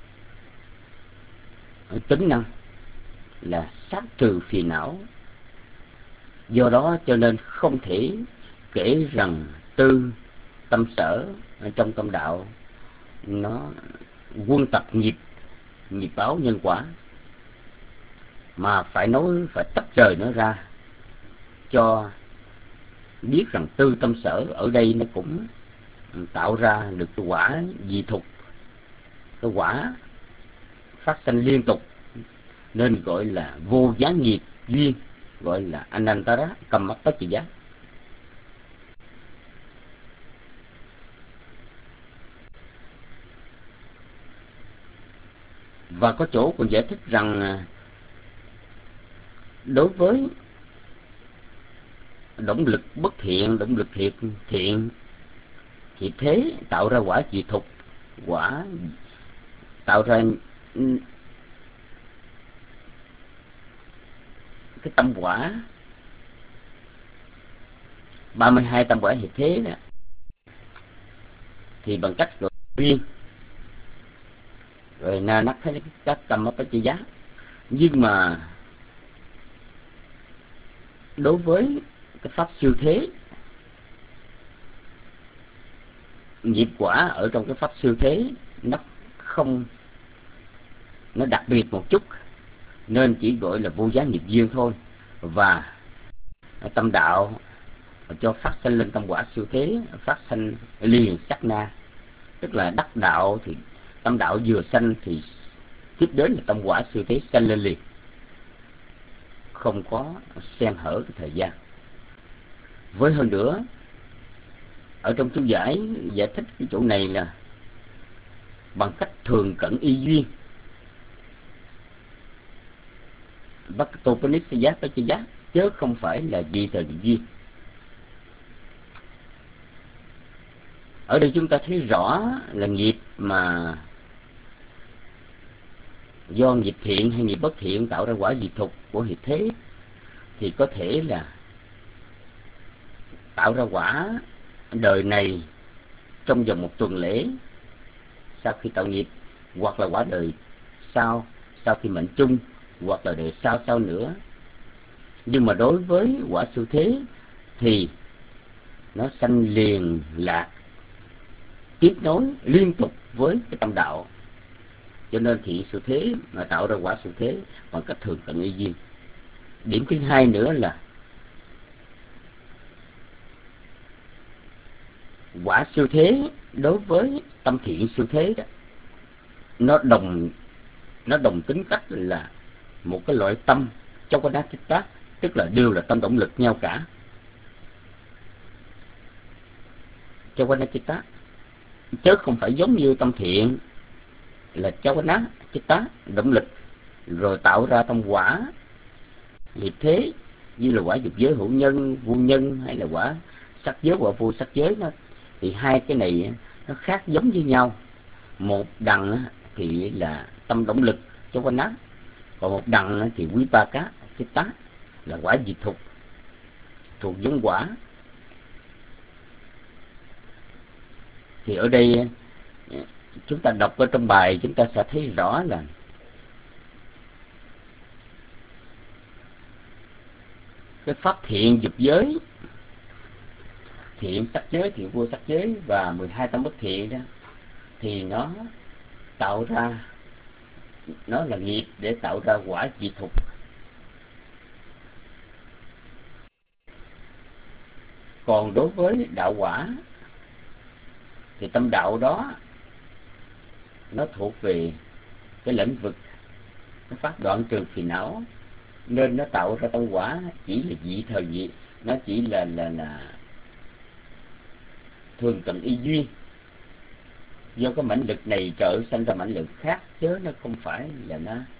tính năng là sát trừ phiền não. Do đó cho nên không thể kể rằng tư tâm sở trong tâm đạo nó quân tập nghiệp báo nhân quả, mà phải tách rời nó ra cho biết rằng tư tâm sở ở đây nó cũng tạo ra được cái quả dị thục, cái quả phát sanh liên tục, nên gọi là vô gián nghiệp duyên, gọi là Anantara Kammapaccaya. Và có chỗ còn giải thích rằng đối với động lực bất thiện, động lực thiện thì thế tạo ra quả dị thục, quả tạo ra cái tâm quả 32 tâm quả hiệp thế đó, thì bằng cách gọi riêng rồi na nắc thấy các tâm Paccaya. Nhưng mà đối với cái pháp siêu thế, nghiệp quả ở trong cái pháp siêu thế nó đặc biệt một chút, nên chỉ gọi là vô giá nghiệp duyên thôi. Và tâm đạo cho phát sanh lên tâm quả siêu thế, phát sanh liền sát na, tức là đắc đạo thì tâm đạo vừa sanh thì tiếp đến là tâm quả siêu thế sanh lên liền, không có xen hở cái thời gian. Với hơn nữa, ở trong chú giải thích cái chỗ này là bằng cách thường cận y duyên, Bhaktopanisattva Paccaya, chứ không phải là dị thời duyên. Ở đây chúng ta thấy rõ là nghiệp mà do nghiệp thiện hay nghiệp bất thiện tạo ra quả dị thục của hiệp thế thì có thể là tạo ra quả đời này trong vòng một tuần lễ sau khi tạo nghiệp, hoặc là quả đời sau khi mệnh chung, hoặc là đời sau nữa. Nhưng mà đối với quả siêu thế thì nó sanh liền lạc, tiếp nối liên tục với cái tâm đạo, cho nên thiện siêu thế mà tạo ra quả siêu thế bằng cách thường cận y duyên. Điểm thứ hai nữa là quả siêu thế đối với tâm thiện siêu thế đó, nó đồng tính cách là một cái loại tâm Chawanatitta, tức là đều là tâm động lực nhau cả. Chawanatitta chứ không phải giống như tâm thiện là Chawanatitta động lực rồi tạo ra tâm quả nghiệp thế, như là quả dục giới hữu nhân, vô nhân, hay là quả sắc giới và vô sắc giới đó. Thì hai cái này nó khác giống với nhau. Một đằng thì là tâm động lực Chawanatitta, còn một đằng thì Vipaka-citta là quả diệt thục, thuộc giống quả. Thì ở đây chúng ta đọc ở trong bài, chúng ta sẽ thấy rõ là cái pháp thiện dục giới, thiện sắc giới, thiện vô sắc giới và 12 tâm bất thiện đó, thì nó tạo ra, nó là nghiệp để tạo ra quả diệt thục. Còn đối với đạo quả thì tâm đạo đó nó thuộc về cái lĩnh vực nó phát đoạn trừ phiền não, nên nó tạo ra tâm quả chỉ là dị thời dị, nó chỉ là thường tận y duyên. Do cái mãnh lực này trợ sanh ra mãnh lực khác, chứ nó không phải là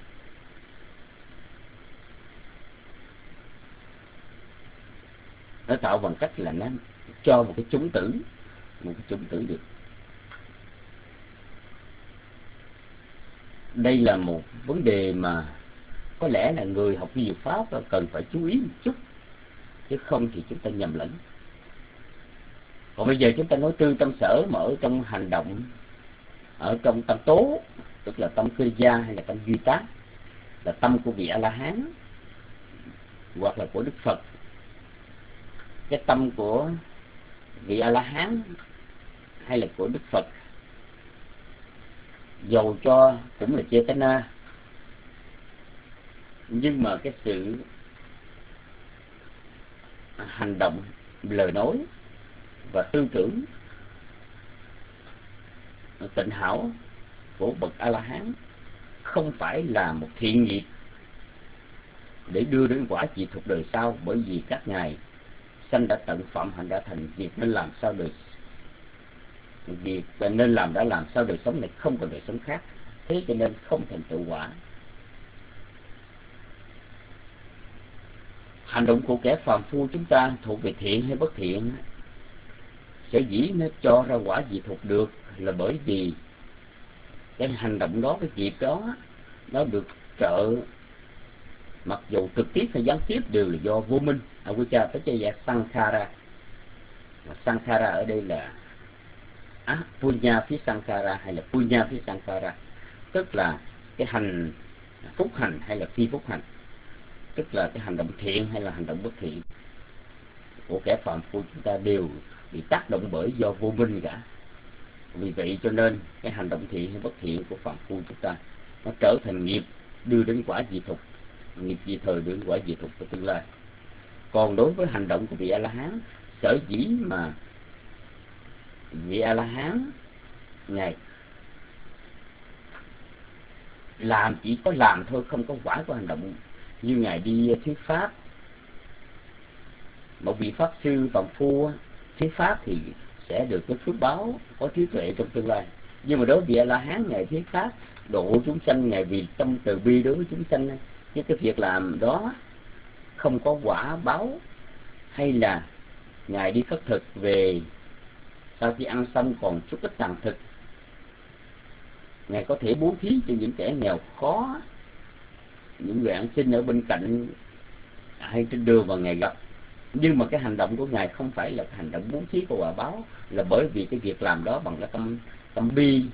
nó tạo bằng cách là nó cho một cái chủng tử được. Đây là một vấn đề mà có lẽ là người học vi diệu pháp cần phải chú ý một chút, chứ không thì chúng ta nhầm lẫn. Còn bây giờ chúng ta nói tư tâm sở mà ở trong hành động, ở trong tâm tố, tức là tâm cơ gia hay là tâm duy tác, là tâm của vị A-la-hán hoặc là của Đức Phật. Cái tâm của vị A-la-hán hay là của Đức Phật, dầu cho cũng là Chetana, nhưng mà cái sự hành động, lời nói và tư tưởng tịnh hảo của bậc A-la-hán không phải là một thiện nghiệp để đưa đến quả diệt thuộc đời sau, bởi vì các ngài sanh đã tận phạm hạnh đã thành, việc nên làm sao đời sống này không còn đời sống khác, thế cho nên không thành tựu quả. Hành động của kẻ phàm phu chúng ta thuộc về thiện hay bất thiện, sở dĩ nó cho ra quả diệt thuộc được là bởi vì cái hành động đó, cái nghiệp đó, nó được trợ, mặc dù trực tiếp hay gián tiếp đều là do vô minh. Avijja Paccaya Sankhara. Sankhara ở đây là Punya Phi Sankhara hay là Punya Phi Sankhara, tức là cái hành phúc hành hay là phi phúc hành, tức là cái hành động thiện hay là hành động bất thiện của kẻ phàm phu chúng ta đều bị tác động bởi do vô minh cả. Vì vậy cho nên cái hành động thiện hay bất thiện của phàm phu chúng ta nó trở thành nghiệp đưa đến quả diệt thục, nghiệp di thời đưa đến quả diệt thục của tương lai. Còn đối với hành động của vị A-la-hán, sở dĩ mà vị A-la-hán ngài làm chỉ có làm thôi, không có quả của hành động, như ngài đi thuyết pháp. Một vị pháp sư phàm phu thuyết pháp thì sẽ được cái phước báo, có trí tuệ trong tương lai. Nhưng mà đối với vị A-la-hán, ngài thuyết pháp độ chúng sanh, ngài vì tâm từ bi đối với chúng sanh, chứ cái việc làm đó không có quả báo. Hay là ngài đi khất thực về, sau khi ăn xong còn chút ít tàn thực, ngài có thể bố thí cho những kẻ nghèo khó, những người ăn xin ở bên cạnh hay trên đường mà ngài gặp. Nhưng mà cái hành động của ngài không phải là hành động bố thí của quả báo, là bởi vì cái việc làm đó bằng cái tâm bi.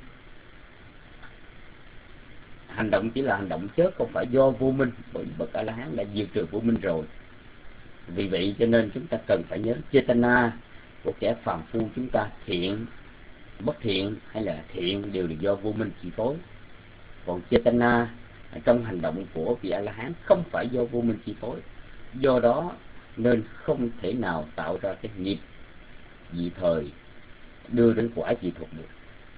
Hành động chỉ là hành động chứ không phải do vô minh, bởi vì bậc A-la-hán đã diệt trừ vô minh rồi. Vì vậy cho nên chúng ta cần phải nhớ Chetana của kẻ phàm phu chúng ta, thiện, bất thiện hay là thiện đều là do vô minh chi phối. Còn Chetana trong hành động của vị A-la-hán không phải do vô minh chi phối. Do đó nên không thể nào tạo ra cái nghiệp dị thời đưa đến quả dị thuật được.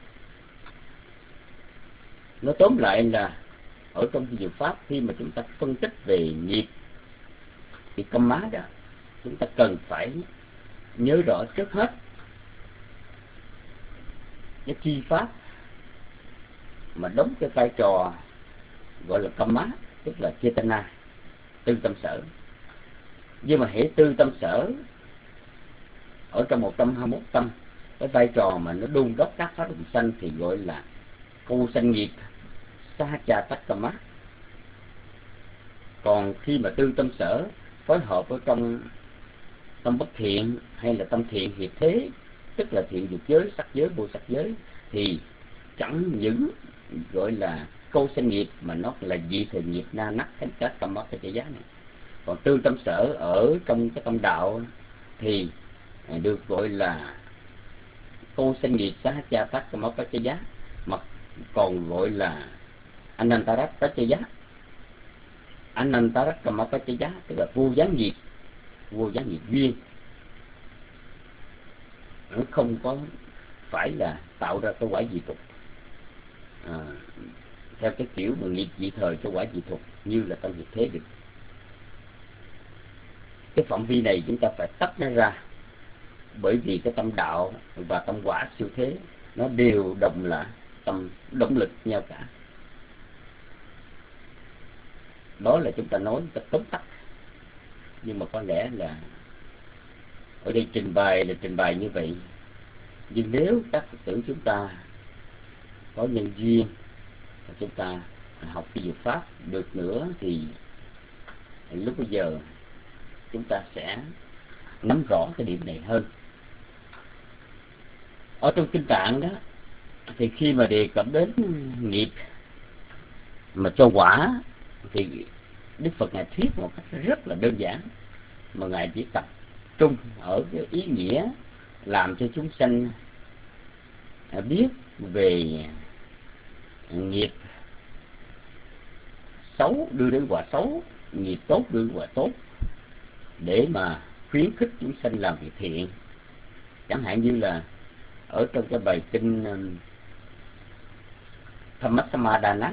Nói tóm lại là ở trong diệu pháp, khi mà chúng ta phân tích về nghiệp thì câm má đó, chúng ta cần phải nhớ rõ trước hết cái chi pháp mà đóng cái vai trò gọi là câm má, tức là Chetana, tư tâm sở. Nhưng mà hệ tư tâm sở ở trong 121 tâm, cái vai trò mà nó đôn đốc các pháp đồng sanh thì gọi là cô sanh nghiệp Sahaja-takkama. Còn khi mà tư tâm sở phối hợp với trong tâm bất thiện hay là tâm thiện hiệp thế, tức là thiện dục giới, sắc giới, vô sắc giới, thì chẳng những gọi là câu sanh nghiệp mà nó là dị thời nghiệp na nắc thánh các tâm bất cái giá này. Còn tư tâm sở ở trong cái tâm đạo thì được gọi là câu sanh nghiệp Sahaja-takkama cái giá, mà còn gọi là Anantarat-Pachaya, Anantarat-Kama-Pachaya, tức là vô gián nghiệp duyên. Nó không có phải là tạo ra cái quả dị tục theo cái kiểu mà nghiệp dị thời cho quả dị tục như là tâm hiệp thế được. Cái phạm vi này chúng ta phải tách nó ra bởi vì cái tâm đạo và tâm quả siêu thế nó đều đồng là tâm động lực nhau cả. Đó là chúng ta nói một cách tóm tắt, nhưng mà có lẽ là ở đây trình bày là trình bày như vậy. Nhưng nếu các Phật tử chúng ta có nhân duyên và chúng ta học cái diệu pháp được nữa thì lúc bây giờ chúng ta sẽ nắm rõ cái điểm này hơn. Ở trong kinh Tạng đó thì khi mà đề cập đến nghiệp mà cho quả thì Đức Phật Ngài thuyết một cách rất là đơn giản, mà Ngài chỉ tập trung ở cái ý nghĩa làm cho chúng sanh biết về nghiệp xấu đưa đến quả xấu, nghiệp tốt đưa đến quả tốt, để mà khuyến khích chúng sanh làm việc thiện. Chẳng hạn như là ở trong cái bài kinh Dhammasammadana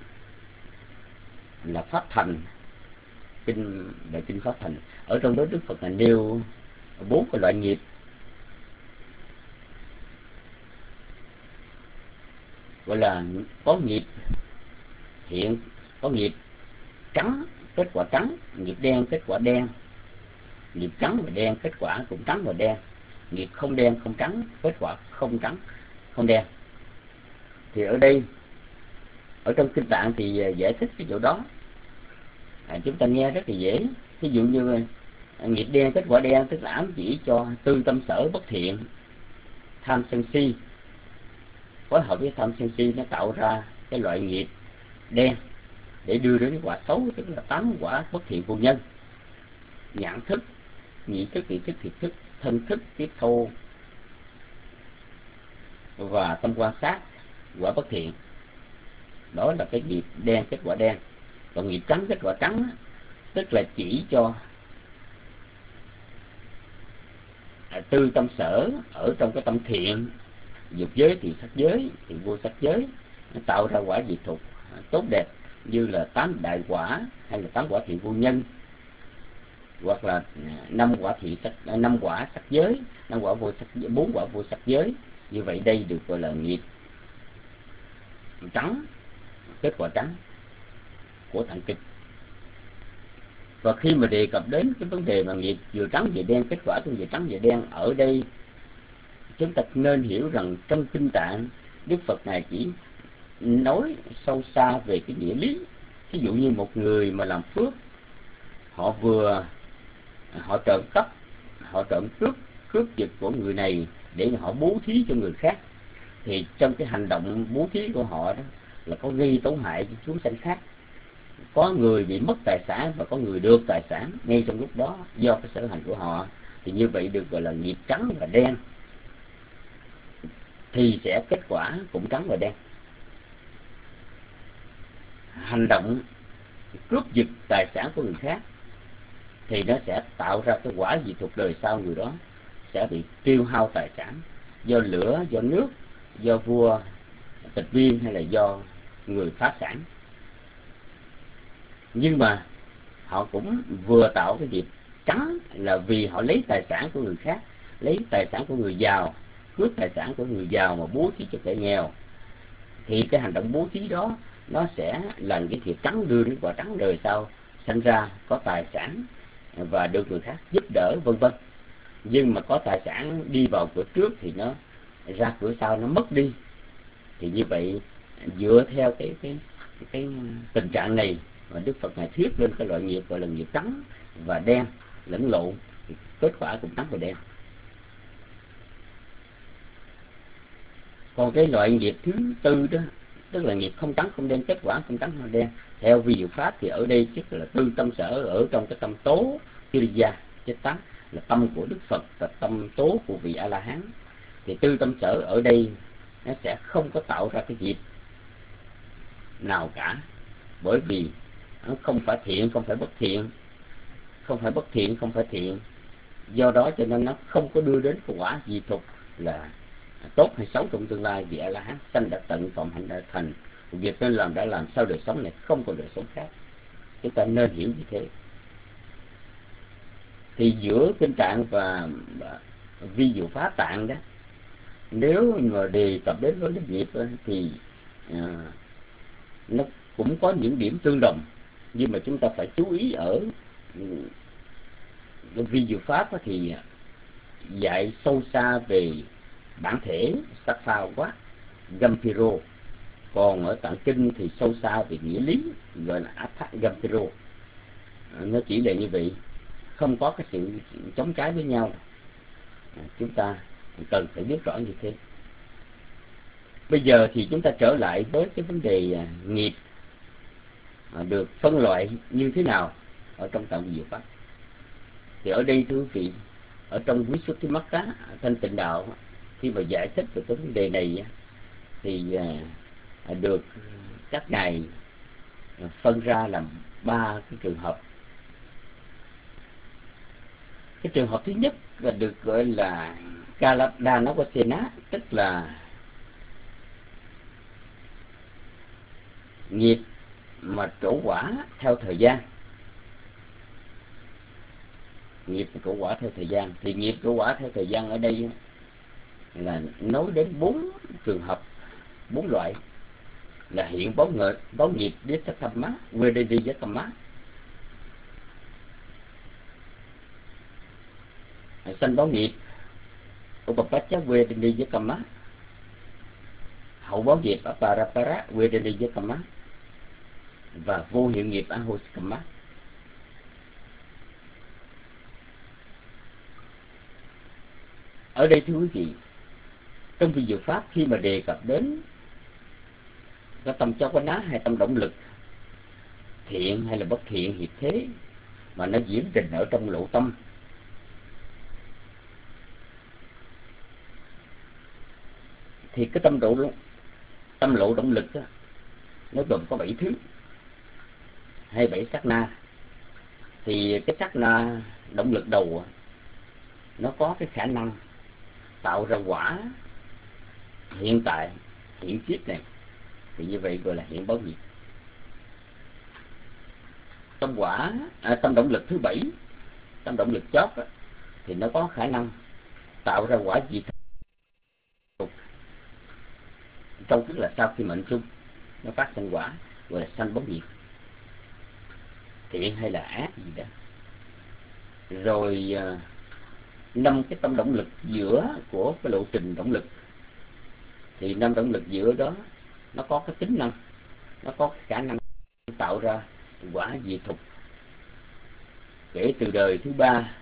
là pháp thành, bài kinh pháp thành, ở trong đó Đức Phật là nêu 4 cái loại nghiệp. Gọi là có nghiệp thiện, có nghiệp trắng kết quả trắng, nghiệp đen kết quả đen, nghiệp trắng và đen kết quả cũng trắng và đen, nghiệp không đen không trắng kết quả không trắng không đen. Thì ở đây ở trong kinh Tạng thì giải thích cái chỗ đó chúng ta nghe rất là dễ. Ví dụ như nghiệp đen kết quả đen tức là ám chỉ cho tư tâm sở bất thiện, tham sân si phối hợp với tham sân si nó tạo ra cái loại nghiệp đen để đưa đến quả xấu, tức là 8 quả bất thiện vô nhân: nhãn thức, nhị thức, vị thức, thiệt thức, thân thức, tiếp thô và tâm quan sát, quả bất thiện. Đó là cái nghiệp đen kết quả đen. Còn nghiệp trắng kết quả trắng tức là chỉ cho tư tâm sở ở trong cái tâm thiện, dục giới, thì sắc giới, thì vô sắc giới, nó tạo ra quả diệt thục tốt đẹp như là 8 đại quả hay là 8 quả thiện vô nhân, hoặc là 5 quả thiện sắc, 5 quả sắc giới, 5 quả vô sắc, 4 quả vô sắc giới. Như vậy đây được gọi là nghiệp trắng kết quả trắng của Tạng Kinh. Và khi mà đề cập đến cái vấn đề mà nghiệp vừa trắng vừa đen, kết quả cũng vừa trắng vừa đen, ở đây chúng ta nên hiểu rằng trong kinh Tạng Đức Phật này chỉ nói sâu xa về cái nghĩa lý. Ví dụ như một người mà làm phước, họ trộm cắp, họ trộm cướp giật của người này để họ bố thí cho người khác, thì trong cái hành động bố thí của họ đó là có gây tổn hại cho chúng sanh khác. Có người bị mất tài sản và có người được tài sản ngay trong lúc đó do cái sở hành của họ, thì như vậy được gọi là nghiệp trắng và đen, thì sẽ kết quả cũng trắng và đen. Hành động cướp giật tài sản của người khác thì nó sẽ tạo ra cái quả diệt thục đời sau, người đó sẽ bị tiêu hao tài sản do lửa, do nước, do vua tịch viên hay là do người phá sản. Nhưng mà họ cũng vừa tạo cái nghiệp trắng là vì họ lấy tài sản của người khác, lấy tài sản của người giàu, cướp tài sản của người giàu mà bố thí cho kẻ nghèo, thì cái hành động bố thí đó nó sẽ là cái nghiệp trắng đưa đến quả trắng đời sau, sanh ra có tài sản và được người khác giúp đỡ vân vân. Nhưng mà có tài sản đi vào cửa trước thì nó ra cửa sau nó mất đi. Thì như vậy dựa theo cái tình trạng này mà Đức Phật Ngài thuyết lên cái loại nghiệp gọi là nghiệp trắng và đen lẫn lộn, thì kết quả cũng trắng và đen. Còn cái loại nghiệp thứ tư đó, tức là nghiệp không trắng không đen, kết quả không trắng không đen, theo vi diệu pháp thì ở đây tức là tư tâm sở ở trong cái tâm tố Kiriya chết tán, là tâm của Đức Phật và tâm tố của vị A La Hán. Thì tư tâm sở ở đây nó sẽ không có tạo ra cái nghiệp nào cả, bởi vì nó không phải thiện, không phải bất thiện, không phải bất thiện, không phải thiện. Do đó cho nên nó không có đưa đến cái quả diệt thục là tốt hay xấu trong tương lai. Vì A La Hán sanh đã tận, phạm hạnh đã thành, việc nên làm đã làm, sau đời sống này không còn đời sống khác. Chúng ta nên hiểu như thế. Thì giữa kinh Tạng và vi diệu pháp tạng đó, nếu mà đề cập đến với nghiệp thì nó cũng có những điểm tương đồng, nhưng mà chúng ta phải chú ý ở vi diệu pháp thì dạy sâu xa về bản thể sắc pha quá Gampiro, còn ở tạng kinh thì sâu xa về nghĩa lý gọi là Atha Gampiro. Nó chỉ là như vậy, không có cái sự chống trái với nhau. Chúng ta cần phải biết rõ như thế. Bây giờ thì chúng ta trở lại với cái vấn đề nghiệp được phân loại như thế nào ở trong tạng vi diệu pháp. Thì ở đây thưa quý vị, ở trong Visuddhimagga Thanh Tịnh Đạo, khi mà giải thích về cái vấn đề này thì được các ngài phân ra làm 3 cái trường hợp. Cái trường hợp thứ nhất là được gọi là Kaladhanavasena, tức là nghiệp mà trổ quả theo thời gian. Nghiệp trổ quả theo thời gian, thì nghiệp trổ quả theo thời gian ở đây là nói đến 4 trường hợp, 4 loại, là hiện báo nghiệp Ditthakamma, Vedaniyakamma, sanh báo nghiệp Upapacha Vedaniyakamma, hậu báo nghiệp Aparapara Vedaniyakamma, và vô hiệu nghiệp Ahosakamma. Ở đây thưa quý vị, trong vi diệu pháp khi mà đề cập đến cái tâm chaukkana hay tâm động lực, thiện hay là bất thiện hiệp thế mà nó diễn trình ở trong lộ tâm, thì cái tâm lộ động lực đó, nó gồm có 7 thứ hay 7 sát na. Thì cái sát na động lực đầu nó có cái khả năng tạo ra quả hiện tại, hiện kiếp này, thì như vậy gọi là hiện báo nghiệp. Tâm động lực thứ 7, tâm động lực chót đó, thì nó có khả năng tạo ra quả diệt thục, trong tức là sau khi mệnh chung nó phát sinh quả, gọi là sanh báo nghiệp, thiện hay là ác gì đó. Rồi 5 cái tâm động lực giữa của cái lộ trình động lực, thì 5 động lực giữa đó nó có cái tính năng, nó có cái khả năng tạo ra quả diệt thục kể từ đời thứ 3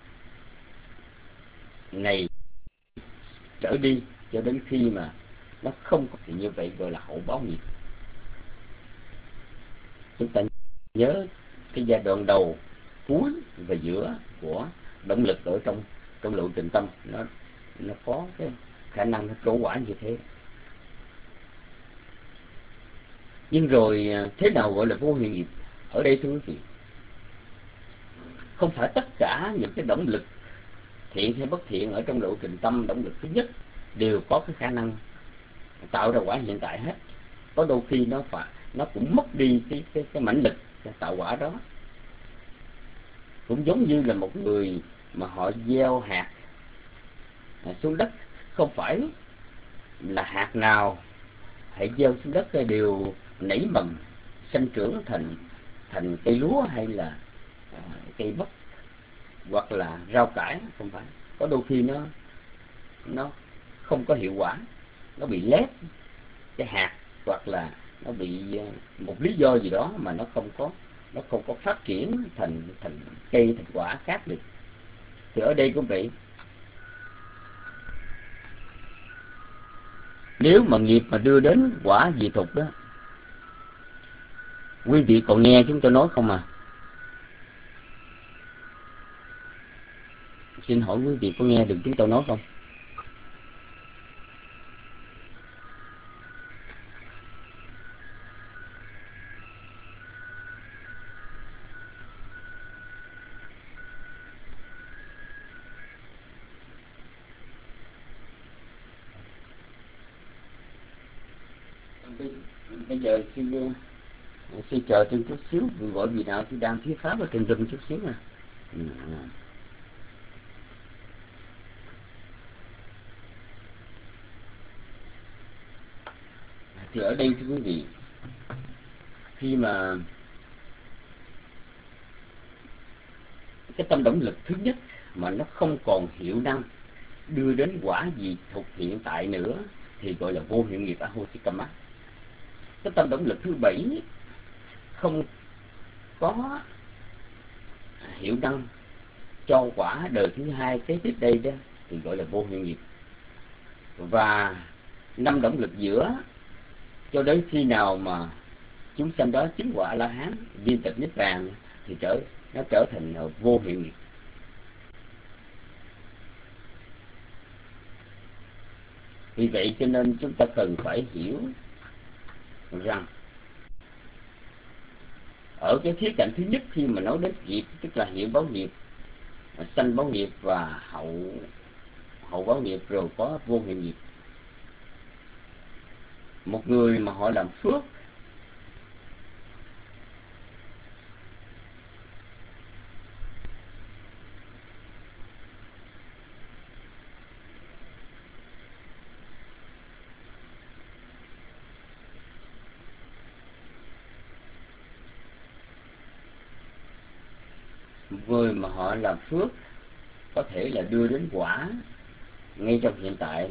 này trở đi cho đến khi mà nó không có, thì như vậy gọi là hậu báo nghiệp. Chúng ta nhớ cái giai đoạn đầu, cuối và giữa của động lực ở trong lộ trình tâm, nó có cái khả năng nó trổ quả như thế. Nhưng rồi thế nào gọi là vô hiệu nghiệp? Ở đây thưa quý vị, không phải tất cả những cái động lực thiện hay bất thiện ở trong lộ trình tâm, động lực thứ nhất đều có cái khả năng tạo ra quả hiện tại hết. Có đôi khi nó cũng mất đi cái mãnh lực tạo quả đó. Cũng giống như là một người mà họ gieo hạt xuống đất, không phải là hạt nào hãy gieo xuống đất đều nảy mầm sinh trưởng thành cây lúa hay là cây bắp hoặc là rau cải, không phải. Có đôi khi nó không có hiệu quả, nó bị lép cái hạt, hoặc là nó bị một lý do gì đó mà nó không có phát triển thành cây, thành quả khác được. Thì ở đây cũng vậy, nếu mà nghiệp mà đưa đến quả diệt thục đó, quý vị còn nghe chúng tôi nói không à? Xin hỏi quý vị có nghe được chúng tôi nói không? Bây giờ xin chờ thêm chút xíu, gọi gì nào thì đang thuyết pháp ở trên rừng chút xíu nè. Thì ở đây thưa quý vị, khi mà cái tâm động lực thứ nhất mà nó không còn hiệu năng đưa đến quả gì thuộc hiện tại nữa thì gọi là vô hiệu nghiệp ahosikama. Cái tâm động lực thứ bảy không có hiệu năng cho quả đời thứ hai kế tiếp đây đó thì gọi là vô hiệu nghiệp. Và năm động lực giữa cho đến khi nào mà chúng sanh đó chứng quả A La Hán viên tịch niết bàn thì nó trở thành vô hiệu nghiệp. Vì vậy cho nên chúng ta cần phải hiểu rằng ở cái khía cạnh thứ nhất khi mà nói đến nghiệp, tức là hiện báo nghiệp, sanh báo nghiệp và hậu báo nghiệp, rồi có vô hiệu nghiệp. Một người mà họ làm phước có thể là đưa đến quả ngay trong hiện tại,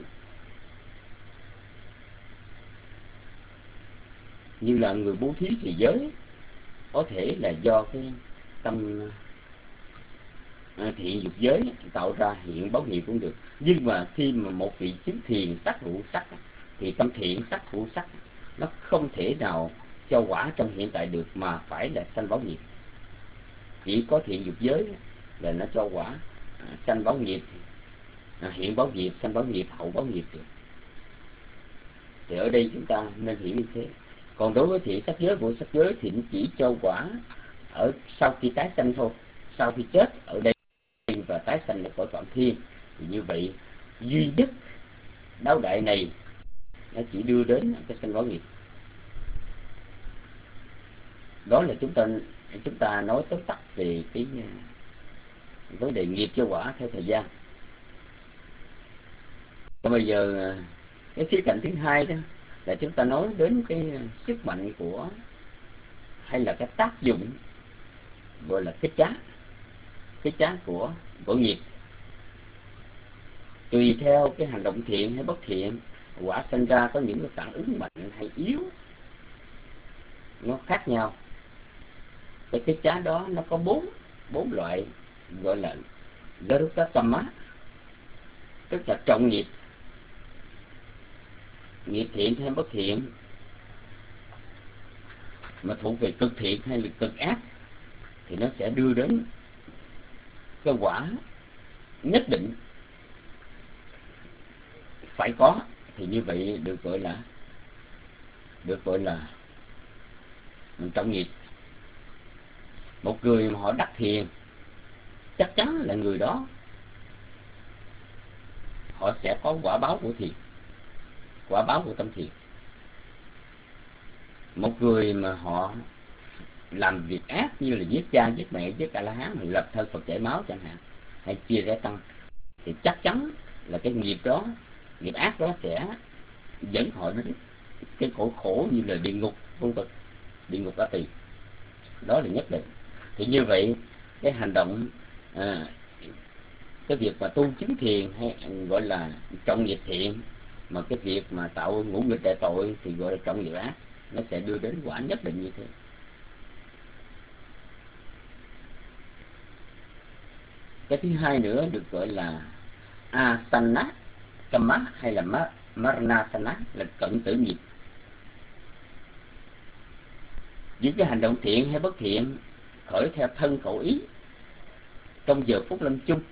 như là người bố thí trì giới, có thể là do cái tâm thiện dục giới tạo ra hiện báo nghiệp cũng được. Nhưng mà khi mà một vị chứng thiền sắc hữu sắc thì tâm thiện sắc hữu sắc nó không thể nào cho quả trong hiện tại được, mà phải là sanh báo nghiệp. Chỉ có thiện dục giới là nó cho quả sanh báo nghiệp, hiện báo nghiệp, sanh báo nghiệp, hậu báo nghiệp được. Thì ở đây chúng ta nên hiểu như thế. Còn đối với thiện sắc giới, vô sắc giới thì nó chỉ cho quả ở sau khi tái sanh thôi, sau khi chết ở đây và tái sanh ở cõi Phạm Thiên. Thì như vậy duy nhất đáo đại này nó chỉ đưa đến cái sanh báo nghiệp. Đó là chúng ta nói tóm tắt về cái vấn đề nghiệp cho quả theo thời gian. Còn bây giờ cái khía cạnh thứ hai đó là chúng ta nói đến cái sức mạnh của, hay là cái tác dụng gọi là cái chá của nghiệp. Tùy theo cái hành động thiện hay bất thiện, quả sinh ra có những cái phản ứng mạnh hay yếu nó khác nhau. Cái chá đó nó có bốn loại, gọi là Garutatama, tức là trọng nghiệp, nghiệp thiện hay bất thiện, mà thuộc về cực thiện hay là cực ác, thì nó sẽ đưa đến cái quả nhất định phải có. Thì như vậy được gọi là trọng nghiệp. Một người mà họ đắc thiền, chắc chắn là người đó họ sẽ có quả báo của thiền, quả báo của tâm thiền. Một người mà họ làm việc ác như là giết cha, giết mẹ, giết A-la-hán, lập thân Phật chảy máu chẳng hạn, hay chia rẽ tăng, thì chắc chắn là cái nghiệp đó, nghiệp ác đó sẽ dẫn họ đến cái cõi khổ như là địa ngục, vân vân, địa ngục A Tỳ. Đó là nhất định. Thì như vậy cái hành động cái việc mà tu chứng thiền hay gọi là trọng nghiệp thiện, mà cái việc mà tạo ngũ nghịch đại tội thì gọi là trọng nghiệp ác, nó sẽ đưa đến quả nhất định như thế. Cái thứ hai nữa được gọi là asana kama hay là maranasana, là cận tử nghiệp. Những cái hành động thiện hay bất thiện khởi theo thân khẩu ý trong giờ phút lâm chung,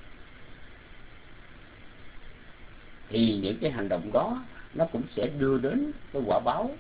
thì những cái hành động đó nó cũng sẽ đưa đến cái quả báo,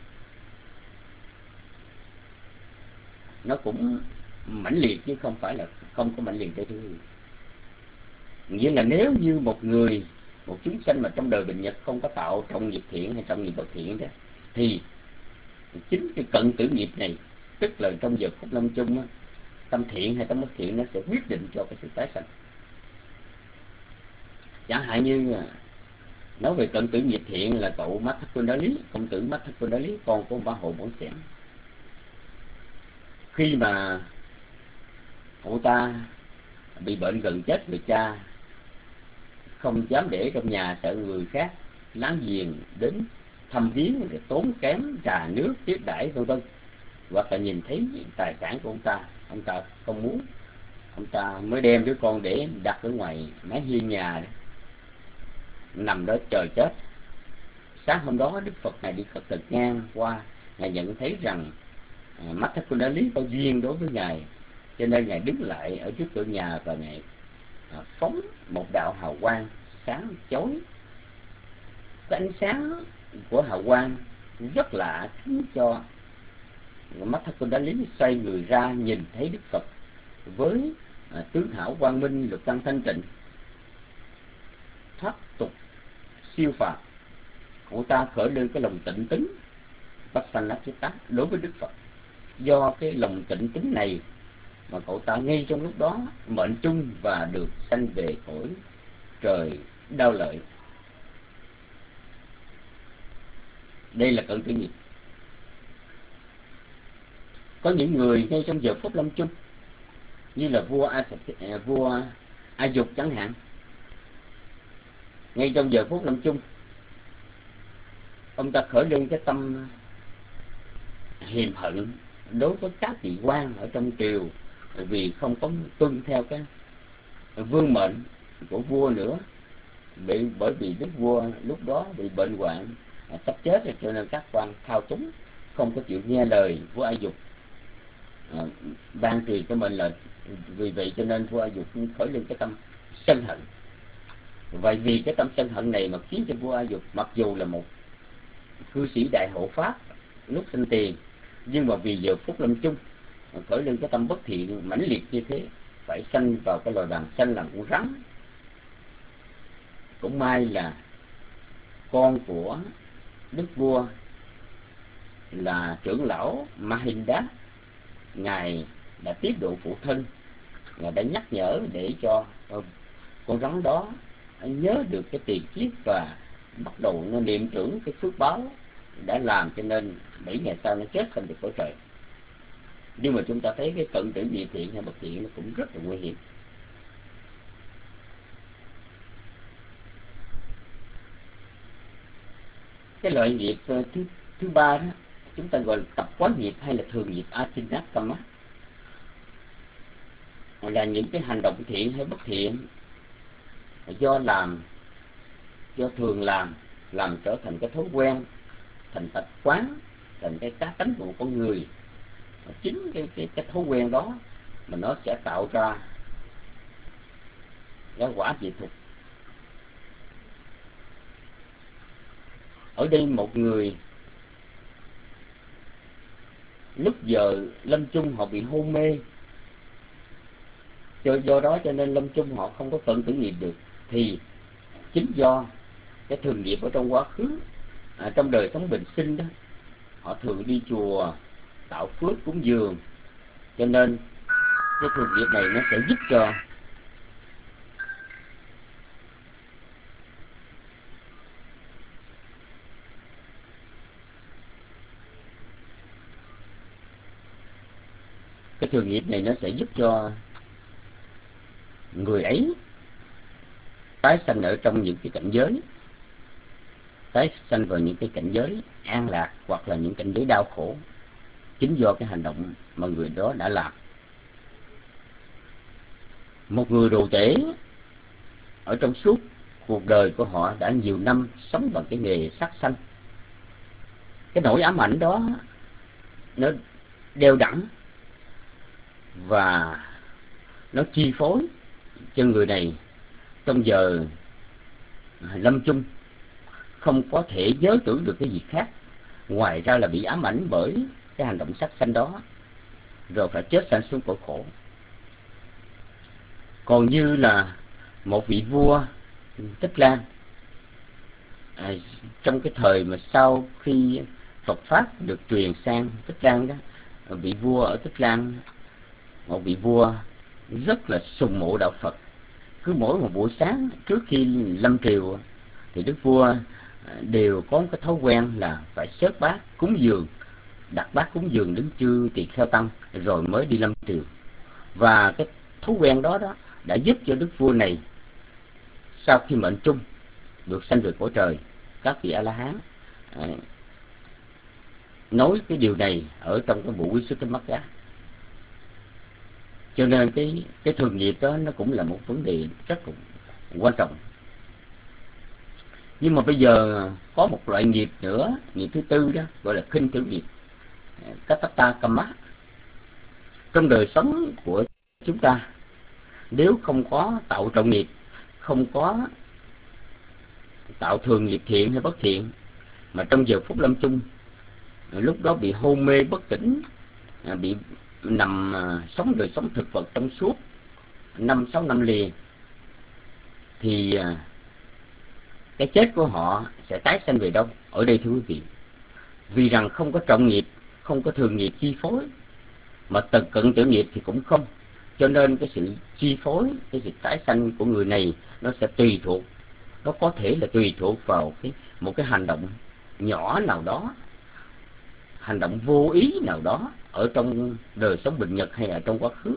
nó cũng mãnh liệt chứ không phải là không có mãnh liệt đây thôi. Nghĩa là nếu như một chúng sanh mà trong đời bình nhật không có tạo trọng nghiệp thiện hay trọng nghiệp bất thiện đó, thì chính cái cận tử nghiệp này, tức là trong giờ phút lâm chung đó, tâm thiện hay tâm bất thiện nó sẽ quyết định cho cái sự tái sanh. Chẳng hạn như Nói về cận tử nghiệp thiện là cậu Mathakundali, công tử Mathakundali, con của Ba Hộ Bổn Xẻn. Khi mà cậu ta bị bệnh gần chết người cha, không dám để trong nhà, sợ người khác láng giềng đến thăm viếng rồi tốn kém trà nước tiếp đãi vân vân, hoặc là nhìn thấy tài sản của ông ta không muốn, ông ta mới đem đứa con để đặt ở ngoài mái hiên nhà đó, nằm đó chờ chết. Sáng hôm đó Đức Phật này đi khất thực ngang qua, ngài nhận thấy rằng Mathakundali có duyên đối với ngài, cho nên ngài đứng lại ở trước cửa nhà và ngài phóng một đạo hào quang sáng chói. Cái ánh sáng của hào quang rất lạ khiến cho Mathakundali xoay người ra nhìn thấy Đức Phật với tướng hảo quang minh, lục tăng thanh tịnh, thoát tục siêu phàm. Cậu ta khởi lên cái lòng tịnh tín Passanatchitta đối với Đức Phật. Do cái lòng tịnh tín này mà cậu ta ngay trong lúc đó mệnh trung và được sanh về cõi trời Đao Lợi. Đây là cận tử nghiệp. Có những người ngay trong giờ phút lâm chung, như là vua A Dục chẳng hạn, ngay trong giờ phút lâm chung, ông ta khởi lên cái tâm hiềm hận đối với các vị quan ở trong triều, vì không có tuân theo cái vương mệnh của vua nữa. Bởi vì đức vua lúc đó bị bệnh hoạn sắp chết rồi, cho nên các quan thao túng không có chịu nghe lời vua A Dục ban truyền cái mệnh lệnh. Vì vậy cho nên vua A Dục khởi lên cái tâm sân hận. Vậy vì cái tâm sân hận này mà khiến cho vua A Dục, mặc dù là một cư sĩ đại hộ pháp lúc sinh tiền, nhưng mà vì giờ phút lâm chung khởi lên cái tâm bất thiện mãnh liệt như thế, phải sanh vào cái loài bàng sanh làm con rắn. Cũng may là con của đức vua là trưởng lão Mahinda, ngài đã tiết độ phụ thân, ngài đã nhắc nhở để cho con rắn đó nhớ được cái tiền kiếp và bắt đầu nó niệm tưởng cái phước báo đã làm, cho nên 7 ngày sau nó chết thành được cõi trời. Nhưng mà chúng ta thấy cái cận tử nghiệp thiện hay bất thiện nó cũng rất là nguy hiểm. Cái loại nghiệp thứ ba đó chúng ta gọi là tập quán nghiệp hay là thường nghiệp Atinakama, là những cái hành động thiện hay bất thiện do thường làm trở thành cái thói quen, thành tập quán, thành cái cá tánh của một con người. Chính cái thói quen đó mà nó sẽ tạo ra cái quả dị thục. Ở đây một người lúc giờ lâm chung họ bị hôn mê, do đó cho nên lâm chung họ không có cận tử nghiệp được, thì chính do cái thường nghiệp ở trong quá khứ, trong đời sống bình sinh đó, họ thường đi chùa tạo phước cúng dường, cho nên cái thường nghiệp này nó sẽ giúp cho người ấy tái sanh ở trong những cái cảnh giới, tái sanh vào những cái cảnh giới an lạc hoặc là những cảnh giới đau khổ, chính do cái hành động mà người đó đã làm. Một người đồ tể ở trong suốt cuộc đời của họ đã nhiều năm sống bằng cái nghề sát sanh, cái nỗi ám ảnh đó nó đeo đẳng và nó chi phối cho người này trong giờ lâm chung không có thể nhớ tưởng được cái gì khác ngoài ra là bị ám ảnh bởi cái hành động sát sanh đó, rồi phải chết sanh xuống cõi khổ. Còn như là một vị vua Tích Lan, trong cái thời mà sau khi Phật pháp được truyền sang Tích Lan đó, vị vua ở Tích Lan, một vị vua rất là sùng mộ đạo Phật. Cứ mỗi một buổi sáng trước khi lâm triều thì đức vua đều có một cái thói quen là phải xớt bát cúng dường, đặt bát cúng dường đến chư tỳ kheo tăng rồi mới đi lâm triều. Và cái thói quen đó đã giúp cho đức vua này sau khi mệnh trung được sanh về cõi trời. Các vị A La Hán nói cái điều này ở trong cái bộ Quy Sức Kinh Mắc Giá. Cho nên cái thường nghiệp đó nó cũng là một vấn đề rất quan trọng. Nhưng mà bây giờ có một loại nghiệp nữa, nghiệp thứ tư đó, gọi là khinh thường nghiệp, Kattata Kamma. Trong đời sống của chúng ta, nếu không có tạo trọng nghiệp, không có tạo thường nghiệp thiện hay bất thiện, mà trong giờ phút lâm chung lúc đó bị hôn mê bất tỉnh, bị nằm sống đời sống thực vật trong suốt 5-6 năm liền, thì cái chết của họ sẽ tái sanh về đâu? Ở đây thưa quý vị, vì rằng không có trọng nghiệp, không có thường nghiệp chi phối, mà tận cận tử nghiệp thì cũng không, cho nên cái sự chi phối, cái sự tái sanh của người này nó sẽ tùy thuộc, nó có thể là tùy thuộc vào một cái hành động nhỏ nào đó, hành động vô ý nào đó ở trong đời sống bình nhật hay ở trong quá khứ.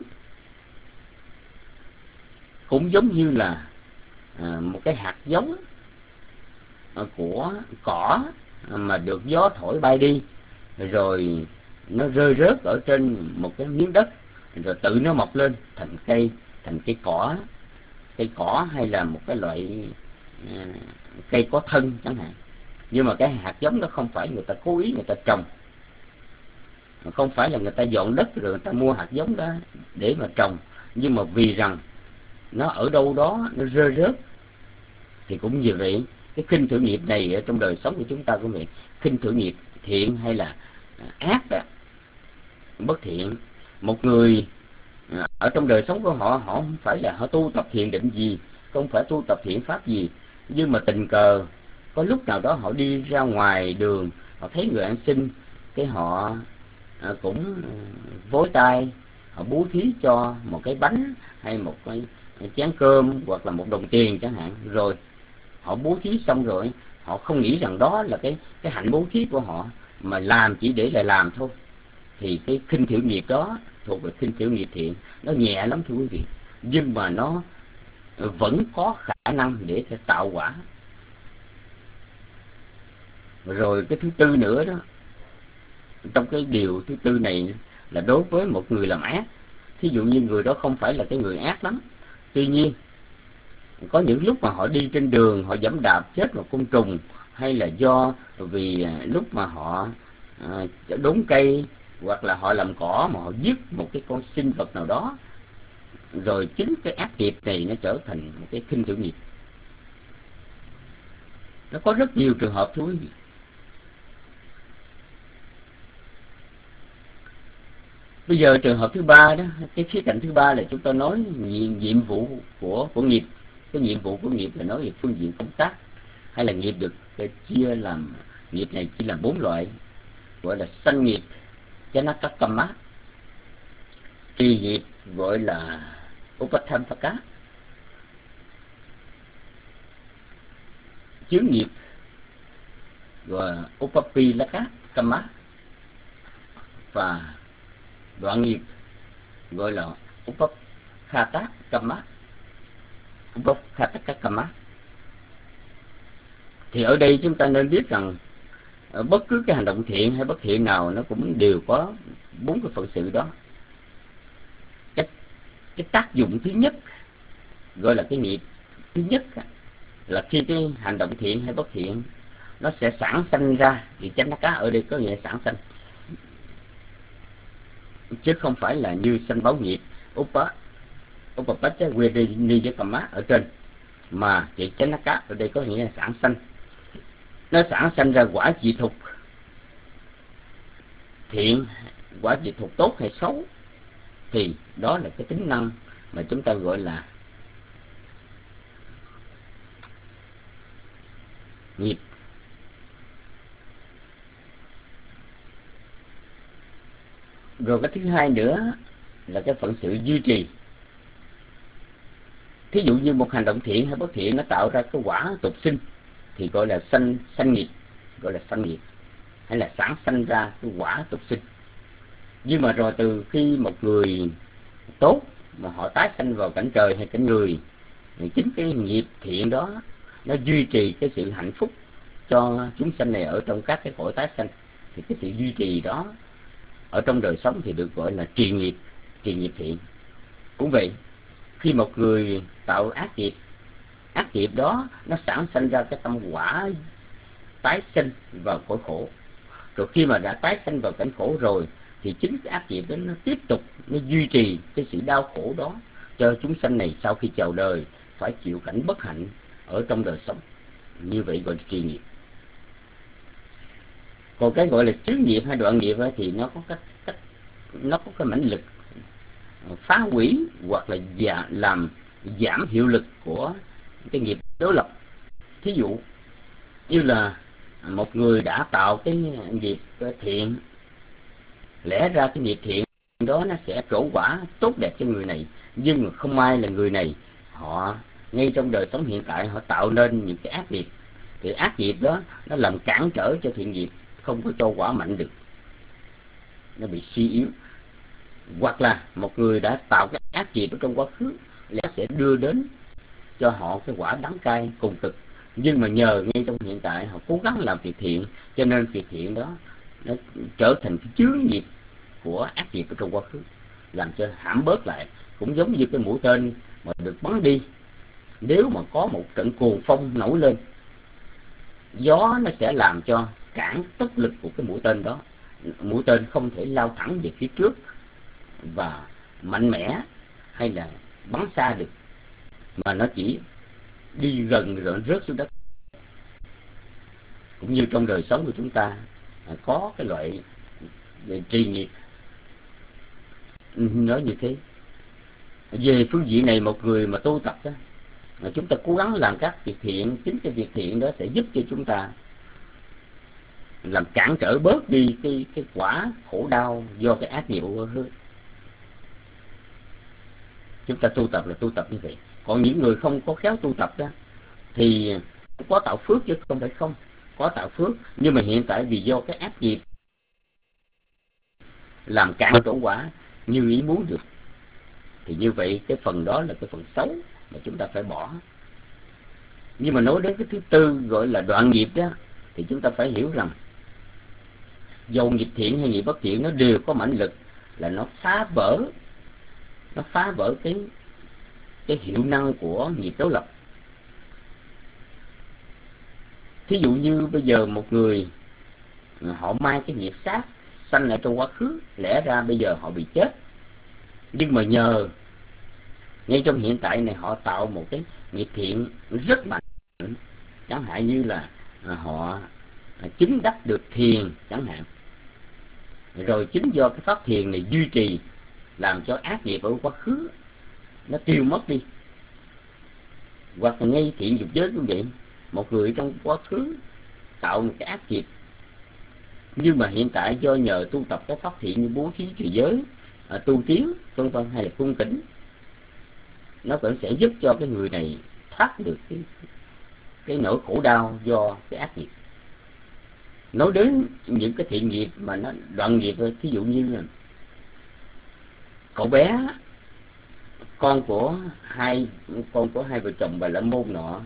Cũng giống như là một cái hạt giống của cỏ mà được gió thổi bay đi, rồi nó rơi rớt ở trên một cái miếng đất, rồi tự nó mọc lên thành cây, thành cây cỏ hay là một cái loại cây có thân chẳng hạn. Nhưng mà cái hạt giống đó không phải người ta cố ý người ta trồng, không phải là người ta dọn đất rồi người ta mua hạt giống đó để mà trồng, nhưng mà vì rằng nó ở đâu đó nó rơi rớt. Thì cũng như vậy, cái khinh thường nghiệp này ở trong đời sống của chúng ta cũng vậy. Khinh thường nghiệp thiện hay là ác đó, bất thiện. Một người ở trong đời sống của họ không phải là họ tu tập thiền định gì, không phải tu tập thiện pháp gì, nhưng mà tình cờ có lúc nào đó họ đi ra ngoài đường, họ thấy người ăn xin, cái họ cũng vối tay, họ bố thí cho một cái bánh hay một cái chén cơm hoặc là một đồng tiền chẳng hạn. Rồi họ bố thí xong rồi, họ không nghĩ rằng đó là cái hạnh bố thí của họ, mà làm chỉ để là làm thôi. Thì cái khinh thiểu nghiệp đó thuộc về khinh thiểu nghiệp thiện, nó nhẹ lắm thưa quý vị, nhưng mà nó vẫn có khả năng để tạo quả. Rồi cái thứ tư nữa đó, trong cái điều thứ tư này là đối với một người làm ác, thí dụ như người đó không phải là cái người ác lắm, tuy nhiên có những lúc mà họ đi trên đường, họ giẫm đạp chết một côn trùng, hay là do vì lúc mà họ đốn cây hoặc là họ làm cỏ mà họ giết một cái con sinh vật nào đó, rồi chính cái ác nghiệp này nó trở thành một cái khinh thường nghiệp. Nó có rất nhiều trường hợp thưa quý vị. Bây giờ trường hợp thứ ba đó, cái khía cạnh thứ ba là chúng ta nói nhiệm vụ của nghiệp. Cái nhiệm vụ của nghiệp là nói về phương diện công tác, hay là nghiệp được chia làm, nghiệp này chia làm 4 loại, gọi là sanh nghiệp, Janakakamma, trì nghiệp gọi là Upatthapaka, chướng nghiệp gọi là Upapilaka Kamma, và đoạn nghiệp gọi là Upakkhata Kamma, Upakkhata Kamma. Thì ở đây chúng ta nên biết rằng bất cứ cái hành động thiện hay bất thiện nào nó cũng đều có 4 cái phận sự đó. Cái tác dụng thứ nhất gọi là cái nghiệp thứ nhất là khi cái hành động thiện hay bất thiện nó sẽ sản sanh ra, thì chánh cá ở đây có nghĩa là sản sanh, chứ không phải là như sanh báo nghiệp Upapachya ở trên, mà chỉ chánh cá ở đây có nghĩa là sản sanh. Nó sản sanh ra quả dị thục thiện, quả dị thục tốt hay xấu, thì đó là cái tính năng mà chúng ta gọi là nghiệp. Rồi cái thứ hai nữa là cái phận sự duy trì. Thí dụ như một hành động thiện hay bất thiện nó tạo ra cái quả tục sinh, thì gọi là sanh nghiệp, gọi là sanh nghiệp, hay là sản sanh ra cái quả tục sinh. Nhưng mà rồi từ khi một người tốt mà họ tái sanh vào cảnh trời hay cảnh người, thì chính cái nghiệp thiện đó nó duy trì cái sự hạnh phúc cho chúng sanh này ở trong các cái cõi tái sanh. Thì cái sự duy trì đó ở trong đời sống thì được gọi là trì nghiệp thiện. Cũng vậy, khi một người tạo ác nghiệp đó nó sản sinh ra cái tâm quả tái sinh vào cõi khổ. Rồi khi mà đã tái sinh vào cảnh khổ rồi thì chính cái ác nghiệp đó nó tiếp tục nó duy trì cái sự đau khổ đó cho chúng sanh này sau khi chào đời phải chịu cảnh bất hạnh ở trong đời sống. Như vậy gọi là trì nghiệp. Còn cái gọi là chướng nghiệp hay đoạn nghiệp thì nó có cái mãnh lực phá hủy hoặc là làm giảm hiệu lực của cái nghiệp đối lập. Thí dụ như là một người đã tạo cái nghiệp thiện, lẽ ra cái nghiệp thiện đó nó sẽ trổ quả tốt đẹp cho người này, nhưng mà không may là người này họ ngay trong đời sống hiện tại họ tạo nên những cái ác nghiệp, thì ác nghiệp đó nó làm cản trở cho thiện nghiệp, không có cho quả mạnh được, nó bị suy yếu. Hoặc là một người đã tạo cái ác nghiệp ở trong quá khứ, lẽ sẽ đưa đến cho họ cái quả đắng cay cùng cực, nhưng mà nhờ ngay trong hiện tại họ cố gắng làm việc thiện, cho nên việc thiện đó nó trở thành cái chướng nghiệp của ác nghiệp ở trong quá khứ, làm cho hãm bớt lại. Cũng giống như cái mũi tên mà được bắn đi, nếu mà có một trận cuồng phong nổi lên, gió nó sẽ làm cho cản tốc lực của cái mũi tên đó. Mũi tên không thể lao thẳng về phía trước và mạnh mẽ hay là bắn xa được, mà nó chỉ đi gần rồi rớt xuống đất. Cũng như trong đời sống của chúng ta có cái loại trì nghiệp nói như thế. Về phương diện này, một người mà tu tập đó, chúng ta cố gắng làm các việc thiện, chính cái việc thiện đó sẽ giúp cho chúng ta làm cản trở bớt đi cái quả khổ đau do cái ác nghiệp của hư. Chúng ta tu tập là tu tập như vậy. Còn những người không có khéo tu tập đó thì có tạo phước chứ không phải không, có tạo phước, nhưng mà hiện tại vì do cái ác nghiệp làm cản trổ quả như ý muốn được, thì như vậy cái phần đó là cái phần xấu mà chúng ta phải bỏ. Nhưng mà nói đến cái thứ tư gọi là đoạn nghiệp đó, thì chúng ta phải hiểu rằng dầu nghiệp thiện hay nghiệp bất thiện nó đều có mãnh lực là nó phá vỡ cái hiệu năng của nghiệp đối lập. Thí dụ như bây giờ một người họ mang cái nghiệp sát sanh ở trong quá khứ, lẽ ra bây giờ họ bị chết, nhưng mà nhờ ngay trong hiện tại này họ tạo một cái nghiệp thiện rất mạnh, chẳng hạn như là họ chứng đắc được thiền chẳng hạn, rồi chính do cái pháp thiền này duy trì làm cho ác nghiệp ở quá khứ nó tiêu mất đi. Hoặc là ngay thiện dục giới cũng vậy, một người trong quá khứ tạo một cái ác nghiệp, nhưng mà hiện tại do nhờ tu tập cái pháp thiện như bố thí trì giới, tu tiến vân vân hay là cung kính, nó vẫn sẽ giúp cho cái người này thoát được cái nỗi khổ đau do cái ác nghiệp. Nói đến những cái thiện nghiệp mà nó đoạn nghiệp, thí dụ như là cậu bé con của hai vợ chồng Bà La Môn nọ,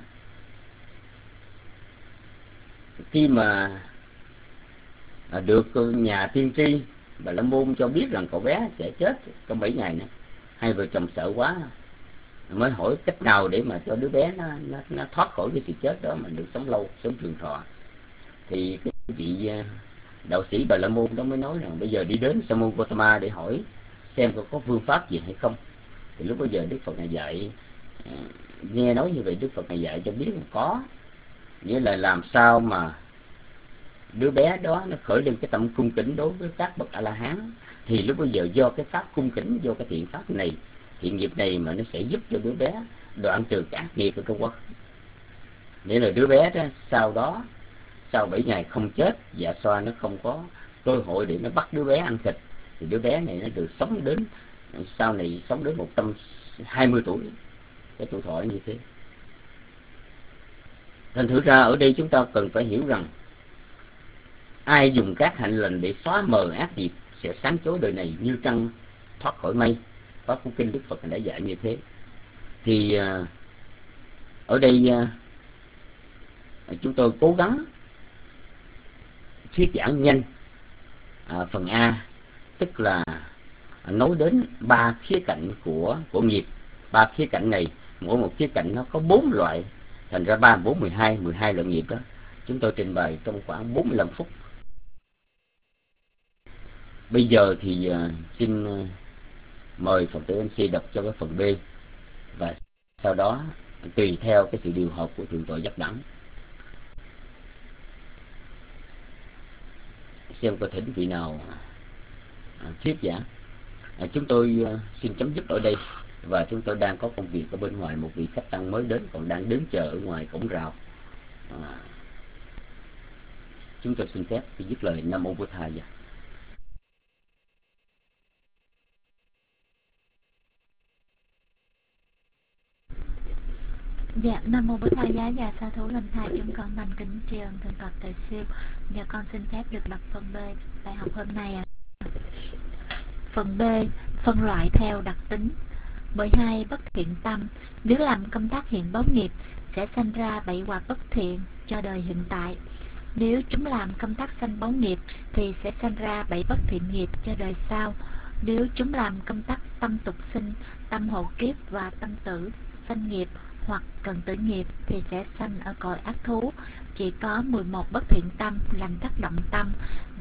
khi mà được nhà tiên tri Bà La Môn cho biết rằng cậu bé sẽ chết trong 7 ngày nữa, hai vợ chồng sợ quá mới hỏi cách nào để mà cho đứa bé nó thoát khỏi cái sự chết đó mà được sống lâu, sống trường thọ. Thì cái vị đạo sĩ Bà La Môn đó mới nói rằng bây giờ đi đến Sa môn Gotama để hỏi xem có phương pháp gì hay không. Thì lúc bây giờ Đức Phật Ngài dạy, nghe nói như vậy Đức Phật Ngài dạy cho biết là có, nghĩa là làm sao mà đứa bé đó nó khởi lên cái tâm cung kính đối với các bậc A La Hán, thì lúc bây giờ do cái pháp cung kính, do cái thiện pháp này, thiện nghiệp này mà nó sẽ giúp cho đứa bé đoạn trừ các ác nghiệp ở trong quá khứ. Nghĩa là đứa bé đó sau đó, sau 7 ngày không chết, dạ xoa nó không có cơ hội để nó bắt đứa bé ăn thịt, thì đứa bé này nó được sống đến sau này, sống đến 120 tuổi, cái tuổi thọ như thế. Thành thử ra ở đây chúng ta cần phải hiểu rằng ai dùng các hạnh lành để xóa mờ ác nghiệp sẽ sáng chói đời này như trăng thoát khỏi mây. Pháp Cú Kinh Đức Phật đã dạy như thế. Thì ở đây chúng tôi cố gắng thuyết giảng nhanh phần A, tức là nói đến 3 khía cạnh của nghiệp. 3 khía cạnh này, mỗi một khía cạnh nó có 4 loại, thành ra 3, 4, 12 loại nghiệp đó. Chúng tôi trình bày trong khoảng 45 phút. Bây giờ thì xin mời Phật tử MC đọc cho cái phần B, và sau đó tùy theo cái sự điều hợp của Thượng tọa Giác Đẳng, xem có thỉnh vị nào thuyết giảng. Chúng tôi xin chấm dứt ở đây, và chúng tôi đang có công việc ở bên ngoài. Một vị khách tăng mới đến còn đang đứng chờ ở ngoài cổng rào. Chúng tôi xin phép dứt lời. Nam Mô Bổn Thầy. Dạ, Nam Mô Bổn Thầy. Giá và sa thú linh thai, chúng con thành kính tri ân Thượng tọa Từ Siêu. Và con xin phép được đọc phần B bài học hôm nay ạ. Phần B, phân loại theo đặc tính. 12. Bất thiện tâm. Nếu làm công tác hiện báo nghiệp sẽ sanh ra 7 quả bất thiện cho đời hiện tại. Nếu chúng làm công tác sanh báo nghiệp thì sẽ sanh ra 7 bất thiện nghiệp cho đời sau. Nếu chúng làm công tác tâm tục sinh, tâm hộ kiếp và tâm tử sanh nghiệp hoặc cần tử nghiệp thì sẽ sanh ở cõi ác thú. Chỉ có 11 bất thiện tâm làm tác động tâm,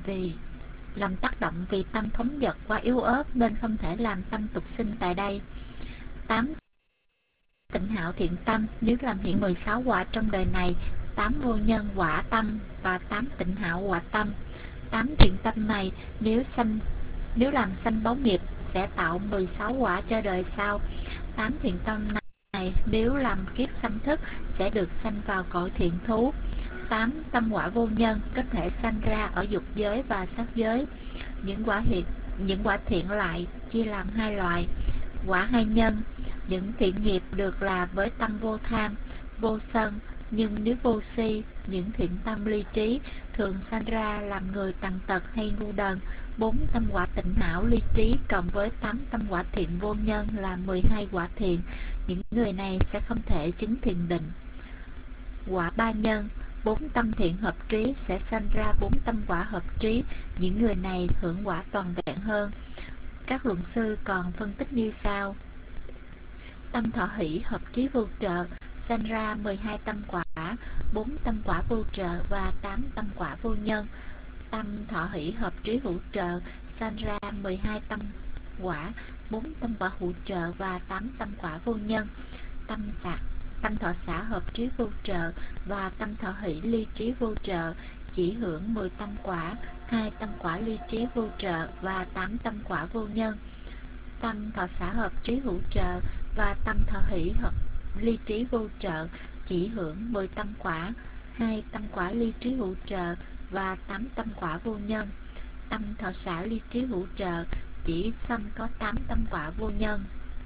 vì tâm thống vật quá yếu ớt nên không thể làm tâm tục sinh tại đây. 8. Tịnh hảo thiện tâm. Nếu làm hiện 16 quả trong đời này, 8 vô nhân quả tâm và 8 tịnh hảo quả tâm. 8 thiện tâm này nếu làm sanh báo nghiệp sẽ tạo 16 quả cho đời sau. 8 thiện tâm này nếu làm kiếp sanh thức sẽ được sanh vào cõi thiện thú. 8 tâm quả vô nhân có thể sanh ra ở dục giới và sắc giới. Những quả thiện lại chia làm 2 loại. Quả hai nhân. Những thiện nghiệp được là với tâm vô tham, vô sân, nhưng nếu vô si, những thiện tâm ly trí thường sanh ra làm người tàn tật hay ngu đần. 4 tâm quả tịnh hảo ly trí cộng với 8 tâm quả thiện vô nhân là 12 quả thiện. Những người này sẽ không thể chứng thiền định. Quả ba nhân. 4 tâm thiện hợp trí sẽ sanh ra 4 tâm quả hợp trí. Những người này hưởng quả toàn vẹn hơn. Các luận sư còn phân tích như sau. Tâm thọ hỷ hợp trí vô trợ sanh ra 12 tâm quả, 4 tâm quả vô trợ và 8 tâm quả vô nhân. Tâm thọ hỷ hợp trí hữu trợ sanh ra 12 tâm quả, 4 tâm quả hữu trợ và 8 tâm quả vô nhân. Tâm thọ xả hợp trí vô trợ và tâm thọ hỷ ly trí vô trợ chỉ hưởng 10 tâm quả, 2 tâm quả ly trí vô trợ và 8 tâm quả vô nhân. Tâm thọ xả hợp trí hữu trợ và tâm thọ hỷ hợp ly trí vô trợ chỉ hưởng 10 tâm quả, 2 tâm quả ly trí hữu trợ và 8 tâm quả vô nhân. Tâm thọ xả ly trí hữu trợ chỉ sanh có 8 tâm quả vô nhân.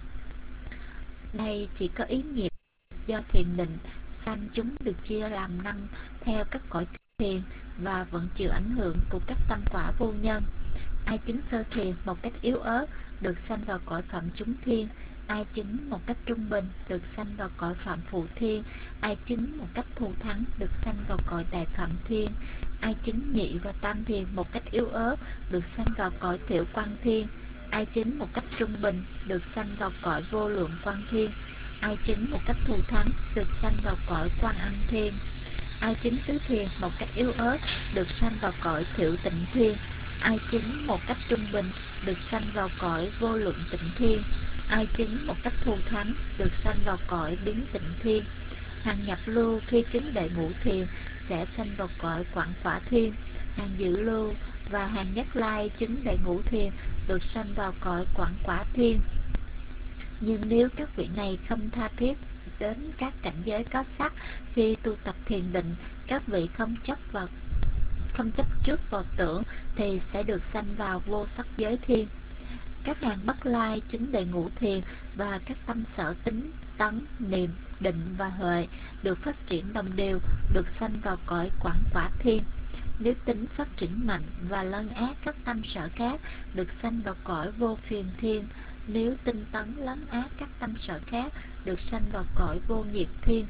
Đây chỉ có ý nghiệp do thiền định sanh, chúng được chia làm 5 theo các cõi thiền và vẫn chịu ảnh hưởng của các tâm quả vô nhân. Ai chứng sơ thiền một cách yếu ớt được sanh vào cõi phạm chúng thiên. Ai chứng một cách trung bình được sanh vào cõi phạm phụ thiên. Ai chứng một cách thù thắng được sanh vào cõi đại phạm thiên. Ai chứng nhị và tam thiền một cách yếu ớt được sanh vào cõi tiểu quan thiên. Ai chứng một cách trung bình được sanh vào cõi vô lượng quan thiên. Ai chứng một cách thù thắng được sanh vào cõi quan âm thiên. Ai chứng tứ thiền một cách yếu ớt được sanh vào cõi thiểu tịnh thiên. Ai chứng một cách trung bình được sanh vào cõi vô lượng tịnh thiên. Ai chứng một cách thù thắng được sanh vào cõi biến tịnh thiên. Hàng nhập lưu khi chứng đệ ngũ thiền sẽ sanh vào cõi quảng quả thiên. Hàng giữ lưu và hàng nhất lai chứng đệ ngũ thiền được sanh vào cõi quảng quả thiên. Nhưng nếu các vị này không tha thiết đến các cảnh giới có sắc khi tu tập thiền định, các vị không chấp trước vào tưởng thì sẽ được sanh vào vô sắc giới thiên. Các hàng Bắc Lai chứng đệ ngũ thiền và các tâm sở tính, tấn, niệm, định và huệ được phát triển đồng đều, được sanh vào cõi quảng quả thiên. Nếu tính phát triển mạnh và lấn át các tâm sở khác, được sanh vào cõi vô phiền thiên. Nếu tinh tấn lấn át các tâm sở khác, được sanh vào cõi vô nhiệt thiên.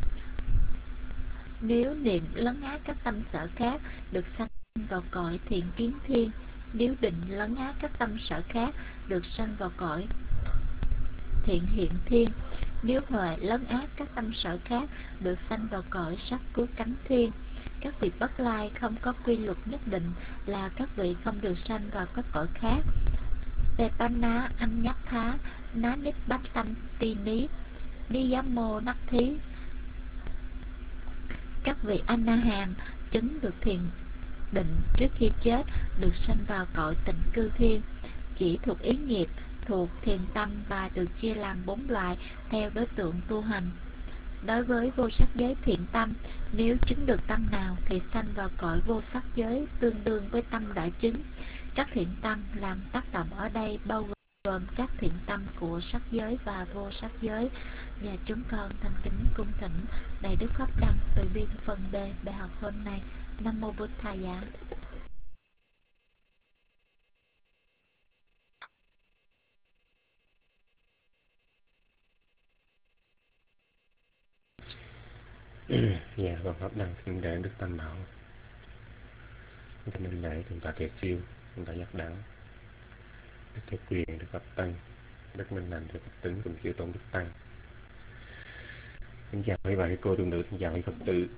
Nếu niệm lấn át các tâm sở khác, được sanh vào cõi thiện kiến thiên. Nếu định lấn át các tâm sở khác, được sanh vào cõi thiện hiện thiên. Nếu huệ lấn át các tâm sở khác, được sanh vào cõi sắc cứu cánh thiên. Các vị Bất Lai không có quy luật nhất định, là các vị không được sanh vào các cõi khác. Petana anh nhắc thá ná nít bát tâm ti ní đi giám mô nắc thí. Các vị A-na-hàm chứng được thiền định trước khi chết, được sanh vào cõi tịnh cư thiên. Chỉ thuộc ý nghiệp, thuộc thiền tâm và được chia làm 4 loại theo đối tượng tu hành. Đối với vô sắc giới thiện tâm, nếu chứng được tâm nào thì sanh vào cõi vô sắc giới tương đương với tâm đã chứng. Các thiện tâm làm tác động ở đây bao gồm các thiện tâm của sắc giới và vô sắc giới. Và chúng con thành kính cung thỉnh Đại Đức Pháp Đăng từ biên phần B bài học hôm nay. Nam mô Bụt Thầy Giá. Dạ, con Pháp Đăng xin để Đức Tam Bảo, kính lễ Thượng tọa Tề Siêu, Thượng tọa Giác Đẳng, Đức Thế Quyền, Đức Pháp Tăng, Đức Minh Lành, Đức Pháp Tính cùng Chư Tôn Đức Tăng. Xin chào quý bà, quý cô tu nữ, xin chào quý Phật tử.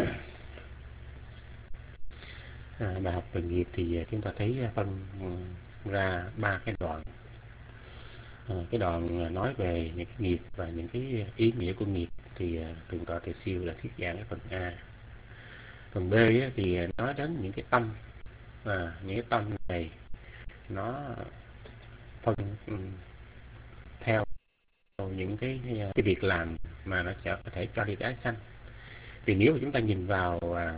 Bài học về nghiệp thì chúng ta thấy phân ra 3 cái đoạn. Cái đoạn nói về những cái nghiệp và những cái ý nghĩa của nghiệp thì Thượng tọa Tề Siêu là thuyết giảng ở phần A. Phần B thì nói đến những cái tâm, những cái tâm này nó phân theo những cái việc làm mà nó sẽ có thể cho đi tái sanh. Vì nếu mà chúng ta nhìn vào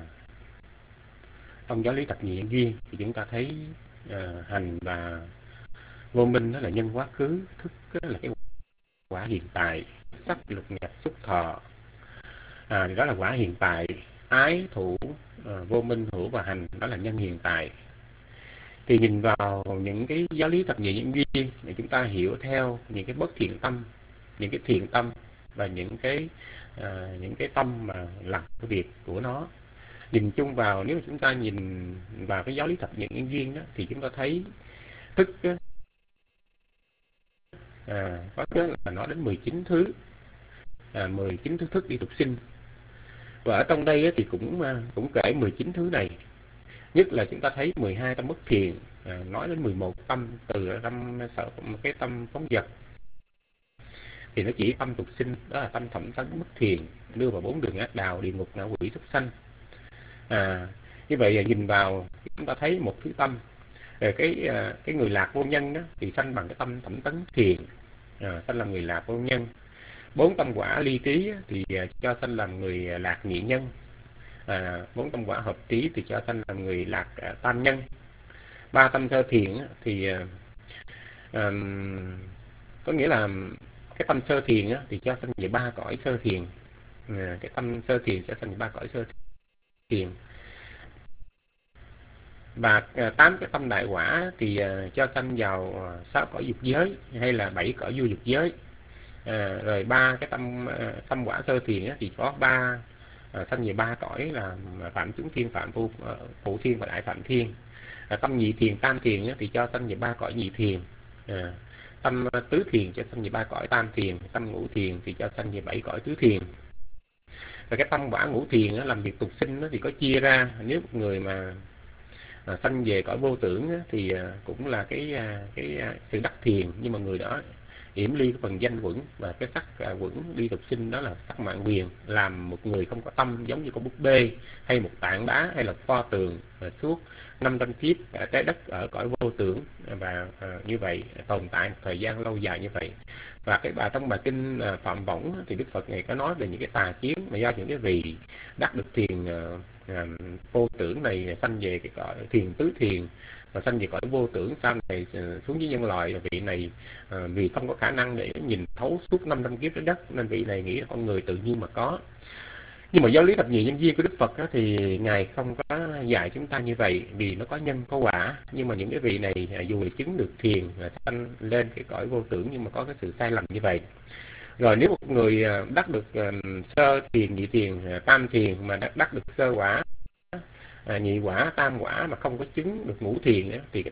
trong giáo lý thập nhị nhân duyên thì chúng ta thấy hành và vô minh đó là nhân quá khứ, thức đó là cái quả hiện tại, sắc lục nhập xúc thọ thì đó là quả hiện tại, ái thủ, vô minh hữu và hành đó là nhân hiện tại. Thì nhìn vào những cái giáo lý thập nhị nhân duyên để chúng ta hiểu theo những cái bất thiện tâm, những cái thiện tâm và những cái tâm mà làm cái việc của nó. Nhìn chung vào, nếu mà chúng ta nhìn vào cái giáo lý thập nhị nhân duyên đó thì chúng ta thấy thức có là nói đến 19 thứ, 19 thứ thức đi tục sinh. Và ở trong đây thì cũng kể 19 thứ này. Nhất là chúng ta thấy 12 tâm bất thiện, nói đến 11 tâm từ cái tâm phóng dật. Thì nó chỉ tâm tục sinh, đó là tâm thẩm tấn bất thiện, đưa vào 4 đường ác đạo, địa ngục, ngạ quỷ, súc sanh. Như vậy nhìn vào chúng ta thấy một thứ tâm. Rồi cái người lạc vô nhân đó thì sanh bằng cái tâm thẩm tấn thiện, sanh làm người lạc vô nhân. 4 tâm quả ly trí thì cho sanh làm người lạc nhị nhân. 4 tâm quả hợp trí thì cho sanh làm người lạc tam nhân. 3 tâm sơ thiện thì có nghĩa là cái tâm sơ thiện thì cho sanh về 3 cõi sơ thiện. Cái tâm sơ thiện sẽ sanh về 3 cõi sơ thiện. Và 8 cái tâm đại quả thì cho sanh vào 6 cõi dục giới hay là 7 cõi vô dục giới. Rồi 3 cái tâm quả sơ thiện thì có 3 sanh về 3 cõi là phạm chúng thiên, phạm phụ thiên và đại phạm thiên. Tâm nhị thiền, tam thiền thì cho sanh về 3 cõi nhị thiền. Tâm tứ thiền cho sanh về 3 cõi tam thiền. Tâm ngũ thiền thì cho sanh về 7 cõi tứ thiền. Rồi cái tâm quả ngũ thiền làm việc tục sinh thì có chia ra. Nếu một người mà sanh về cõi vô tưởng thì cũng là cái sự đắc thiền, nhưng mà người đó yểm ly cái phần danh quẩn, và cái sắc quẩn đi tục sinh đó là sắc mạng quyền, làm một người không có tâm, giống như con búp bê hay một tảng đá hay là pho tường suốt 500 kiếp trái đất ở cõi vô tưởng, và như vậy tồn tại một thời gian lâu dài như vậy. Và trong bài kinh Phạm Võng thì Đức Phật này có nói về những cái tà kiến mà do những cái vị đắc được thiền vô tưởng này sanh về cái cõi thiền tứ thiền, và sanh về cõi vô tưởng, sau này xuống với nhân loại. Vị này vì không có khả năng để nhìn thấu suốt 500 kiếp trái đất nên vị này nghĩ là con người tự nhiên mà có. Nhưng mà giáo lý thập nhị nhân duyên của Đức Phật thì Ngài không có dạy chúng ta như vậy, vì nó có nhân có quả. Nhưng mà những cái vị này dù là chứng được thiền, sanh lên cái cõi vô tưởng, nhưng mà có cái sự sai lầm như vậy. Rồi nếu một người đắc được sơ thiền, nhị thiền, tam thiền mà đắc được sơ quả, nhị quả, tam quả mà không có chứng được ngũ thiền thì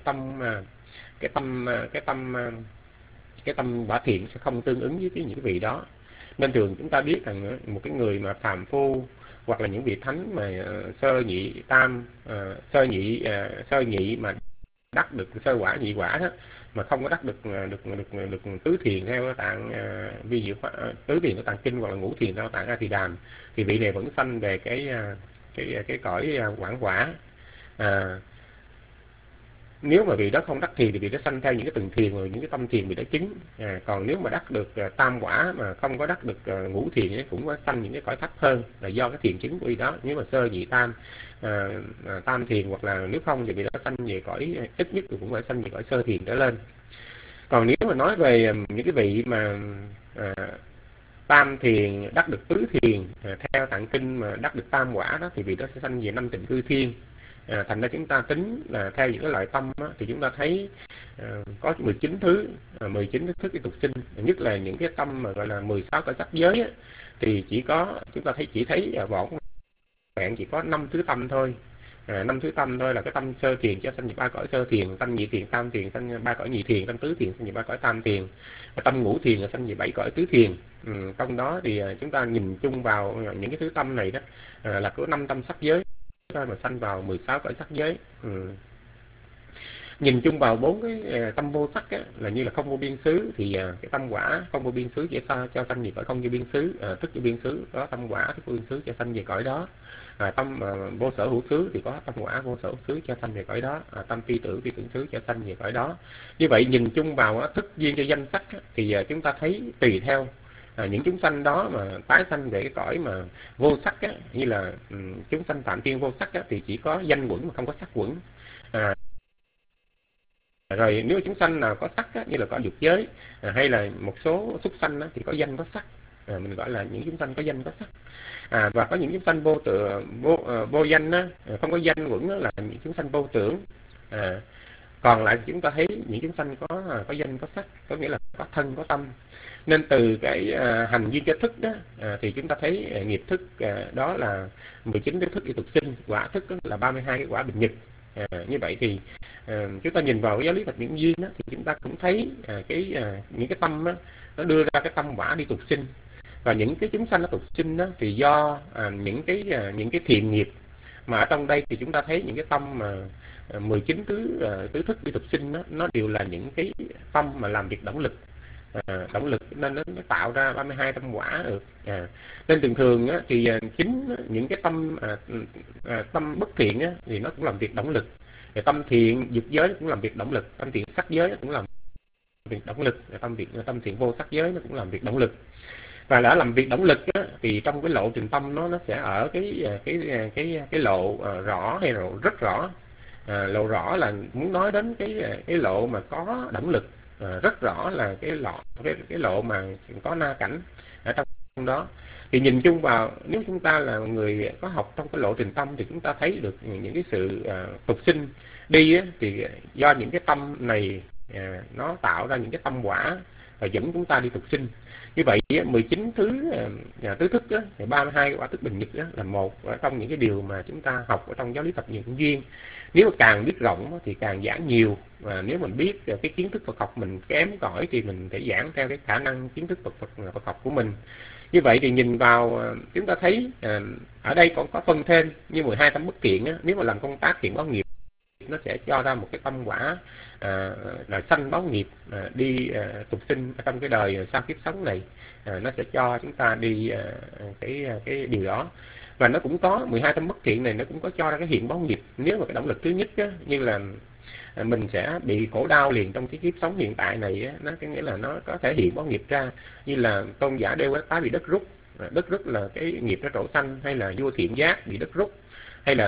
cái tâm quả thiện sẽ không tương ứng với những cái vị đó. Nên thường chúng ta biết rằng một cái người mà phàm phu hoặc là những vị thánh mà sơ nhị tam, sơ nhị mà đắc được sơ quả, nhị quả đó, mà không có đắc được tứ thiền theo tạng vi diệu tứ thiền của tạng kinh hoặc là ngũ thiền theo tạng A Thì Đàm, thì vị này vẫn sanh về cái cõi quảng quả. Nếu mà vị đó không đắc thiền thì vị đó sanh theo những cái từng thiền rồi những cái tâm thiền vị đó chứng. Còn nếu mà đắc được tam quả mà không có đắc được ngũ thiền ấy, cũng có sanh những cái cõi thấp hơn, là do cái thiền chứng của vị đó. Nếu mà sơ nhị tam, tam thiền, hoặc là nếu không thì vị đó sanh về cõi ít nhất thì cũng phải sanh về cõi sơ thiền trở lên. Còn nếu mà nói về những cái vị mà tam thiền đắc được tứ thiền theo tạng kinh mà đắc được tam quả đó, thì vị đó sẽ sanh về năm tịnh cư thiên. Thành ra chúng ta tính là theo những cái loại tâm á, thì chúng ta thấy có 19 thứ, 19 thức tục sinh. Nhất là những cái tâm mà gọi là 16 cõi sắc giới á, thì chúng ta chỉ thấy vỏn vẹn chỉ có 5 thứ tâm thôi. 5 thứ tâm thôi, là cái tâm sơ thiền cho sanh về 3 cõi sơ thiền, tâm nhị thiền, tam thiền sanh về 3 cõi nhị thiền, tâm tứ thiền sanh về 3 cõi tam thiền, tâm ngũ thiền là sanh về 7 cõi tứ thiền. Trong đó thì chúng ta nhìn chung vào những cái thứ tâm này đó là có 5 tâm sắc giới mà sanh vào 16 cõi sắc giới. Nhìn chung vào 4 cái tâm vô sắc á, là như là không vô biên xứ, thì cái tâm quả không vô biên xứ cho sanh về cõi không vô biên xứ, thức vô biên xứ có tâm quả thức vô biên xứ cho sanh về cõi đó. Tâm vô sở hữu xứ thì có tâm quả vô sở hữu xứ cho sanh về cõi đó. Tâm phi tưởng xứ cho sanh về cõi đó. Như vậy nhìn chung vào thức duyên cho danh sắc á, thì chúng ta thấy tùy theo những chúng sanh đó mà tái sanh về cái cõi mà vô sắc á, như là chúng sanh phạm thiên vô sắc á, thì chỉ có danh quẩn mà không có sắc quẩn. Rồi nếu chúng sanh nào có sắc á, như là cõi dục giới, hay là một số súc sanh á, thì có danh có sắc, mình gọi là những chúng sanh có danh có sắc. Và có những chúng sanh vô danh á, không có danh quẩn á, là những chúng sanh vô tưởng. Còn lại chúng ta thấy những chúng sanh có danh có sắc, có nghĩa là có thân có tâm. Nên từ cái hành duyên cho thức đó thì chúng ta thấy nghiệp thức đó là 19 cái thức y tục sinh, quả thức là 32 cái quả bình nhật. Như vậy thì chúng ta nhìn vào cái giáo lý Phật những duyên đó, thì chúng ta cũng thấy những cái tâm đó, nó đưa ra cái tâm quả đi tục sinh. Và những cái chúng sanh nó tục sinh đó, thì do những cái thiện nghiệp. Mà ở trong đây thì chúng ta thấy những cái tâm mà 19 tứ thức đi tục sinh đó, nó đều là những cái tâm mà làm việc động lực. Động lực nên nó tạo ra 32 tâm quả được. Nên thường thường á, thì chính những cái tâm bất thiện á, thì nó cũng làm việc động lực. Thì tâm thiện dục giới cũng làm việc động lực, tâm thiện sắc giới cũng làm việc động lực, tâm thiện vô sắc giới nó cũng làm việc động lực. Và đã làm việc động lực á, thì trong cái lộ trình tâm nó sẽ ở cái lộ rõ hay lộ rất rõ. Lộ rõ là muốn nói đến cái lộ mà có động lực. Rất rõ là cái lộ mà có na cảnh ở trong đó. Thì nhìn chung vào, nếu chúng ta là người có học trong cái lộ trình tâm thì chúng ta thấy được những cái sự tục sinh đi á, thì do những cái tâm này nó tạo ra những cái tâm quả và dẫn chúng ta đi tục sinh. Như vậy 19 thứ tứ thức á, 32 cái quả thức bình nhật á, là một trong những cái điều mà chúng ta học ở trong giáo lý thập nhị nhân duyên. Nếu mà càng biết rộng thì càng giảng nhiều, và nếu mình biết cái kiến thức Phật học mình kém cỏi thì mình phải giảng theo cái khả năng kiến thức Phật học của mình. Như vậy thì nhìn vào chúng ta thấy ở đây còn có phân thêm như 12 tâm bất thiện á, nếu mà làm công tác thiện báo nghiệp nó sẽ cho ra một cái tâm quả là sanh báo nghiệp đi tục sinh trong cái đời sau kiếp sống này. Nó sẽ cho chúng ta đi cái điều đó. Và nó cũng có 12 tâm bất thiện này, nó cũng có cho ra cái hiện báo nghiệp. Nếu mà cái động lực thứ nhất á, như là mình sẽ bị khổ đau liền trong cái kiếp sống hiện tại này á, nó có nghĩa là nó có thể hiện báo nghiệp ra, như là tôn giả Đê Quát Tái bị đất rút. Đất rút là cái nghiệp nó trổ sanh, hay là vua Thiện Giác bị đất rút, hay là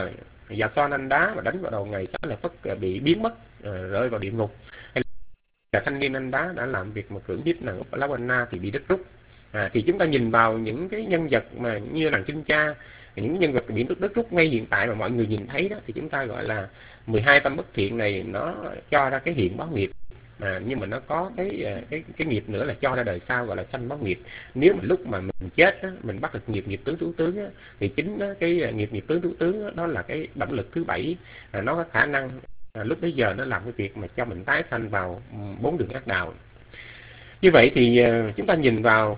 Dạ xoa nanh đá và đánh vào đầu Ngài Xá Lợi Phất bị biến mất, rơi vào địa ngục. Hay là thanh niên nanh đá đã làm việc mà cưỡng hiếp nàng Upalawana thì bị đứt rút. Thì chúng ta nhìn vào những cái nhân vật mà như nàng Kinh Cha, những nhân vật bị đứt rút ngay hiện tại mà mọi người nhìn thấy đó, thì chúng ta gọi là 12 tâm bất thiện này nó cho ra cái hiện báo nghiệp. Nhưng mà nó có cái nghiệp nữa là cho ra đời sau, gọi là sanh báo nghiệp. Nếu mà lúc mà mình chết á, mình bắt được nghiệp tướng thú tướng á, thì chính á, cái nghiệp tướng thú tướng á, đó là cái động lực thứ 7, nó có khả năng lúc bấy giờ nó làm cái việc mà cho mình tái sanh vào 4 đường ác đạo. Như vậy thì chúng ta nhìn vào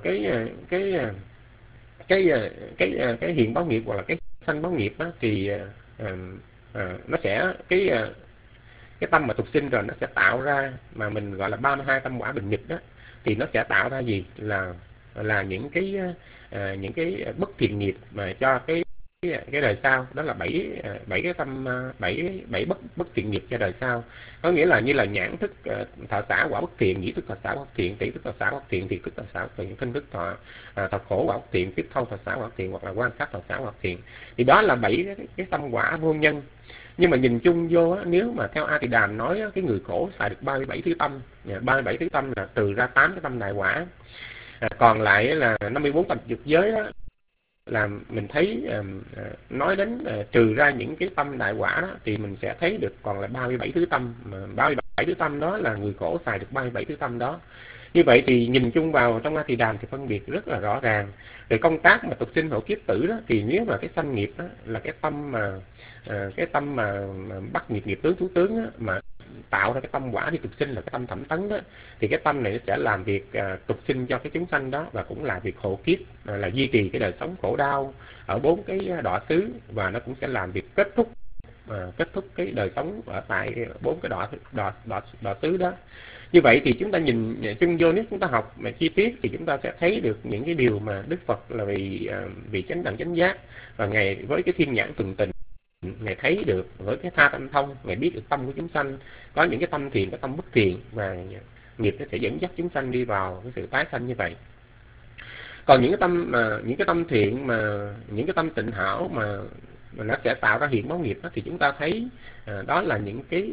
cái hiện báo nghiệp hoặc là cái sanh báo nghiệp á, thì nó sẽ cái tâm mà tục sinh rồi nó sẽ tạo ra, mà mình gọi là 32 tâm quả bình nghịch đó, thì nó sẽ tạo ra gì là những cái bất thiện nghiệp mà cho cái đời sau, đó là bảy cái bất thiện nghiệp cho đời sau. Có nghĩa là như là nhãn thức thọ xả quả bất thiện, nhĩ thức thọ xả quả bất thiện, tỷ thức thọ xả quả bất thiện, thiệt thức thọ xả quả bất thiện, thân thức thọ khổ quả bất thiện, tiếp thâu thọ xả quả bất thiện, hoặc là quan sát thọ xả quả bất thiện. Thì đó là 7 cái tâm quả vô nhân. Nhưng mà nhìn chung vô á, nếu mà theo A Tỳ Đàm nói á, cái người khổ xài được 37 thứ tâm. 37 thứ tâm là trừ ra 8 cái tâm đại quả. Còn lại là 54 tâm dục giới đó, là mình thấy nói đến trừ ra những cái tâm đại quả đó, thì mình sẽ thấy được còn là 37 thứ tâm. 37 thứ tâm đó là người khổ xài được 37 thứ tâm đó. Như vậy thì nhìn chung vào trong A Tỳ Đàm thì phân biệt rất là rõ ràng. Rồi công tác mà tục sinh hộ kiếp tử đó, thì nếu mà cái sanh nghiệp đó là cái tâm mà bắt nghiệp tướng thú tướng đó, mà tạo ra cái tâm quả đi tục sinh là cái tâm thẩm tấn đó, thì cái tâm này nó sẽ làm việc tục sinh cho cái chúng sanh đó, và cũng là việc hộ kiếp, là duy trì cái đời sống khổ đau ở 4 cái đọa xứ, và nó cũng sẽ làm việc kết thúc cái đời sống ở tại 4 cái đọa xứ đó. Như vậy thì chúng ta nhìn chung vô, nếu chúng ta học mà chi tiết thì chúng ta sẽ thấy được những cái điều mà Đức Phật là vì chánh đẳng chánh giác, và Ngài với cái thiên nhãn thuần tình, Ngài thấy được với cái tha tâm thông, Ngài biết được tâm của chúng sanh, có những cái tâm thiện, cái tâm bất thiện, và nghiệp nó sẽ dẫn dắt chúng sanh đi vào cái sự tái sanh như vậy. Còn những cái tâm thiện mà những cái tâm tịnh hảo mà nó sẽ tạo ra hiện báo nghiệp đó, thì chúng ta thấy đó là những cái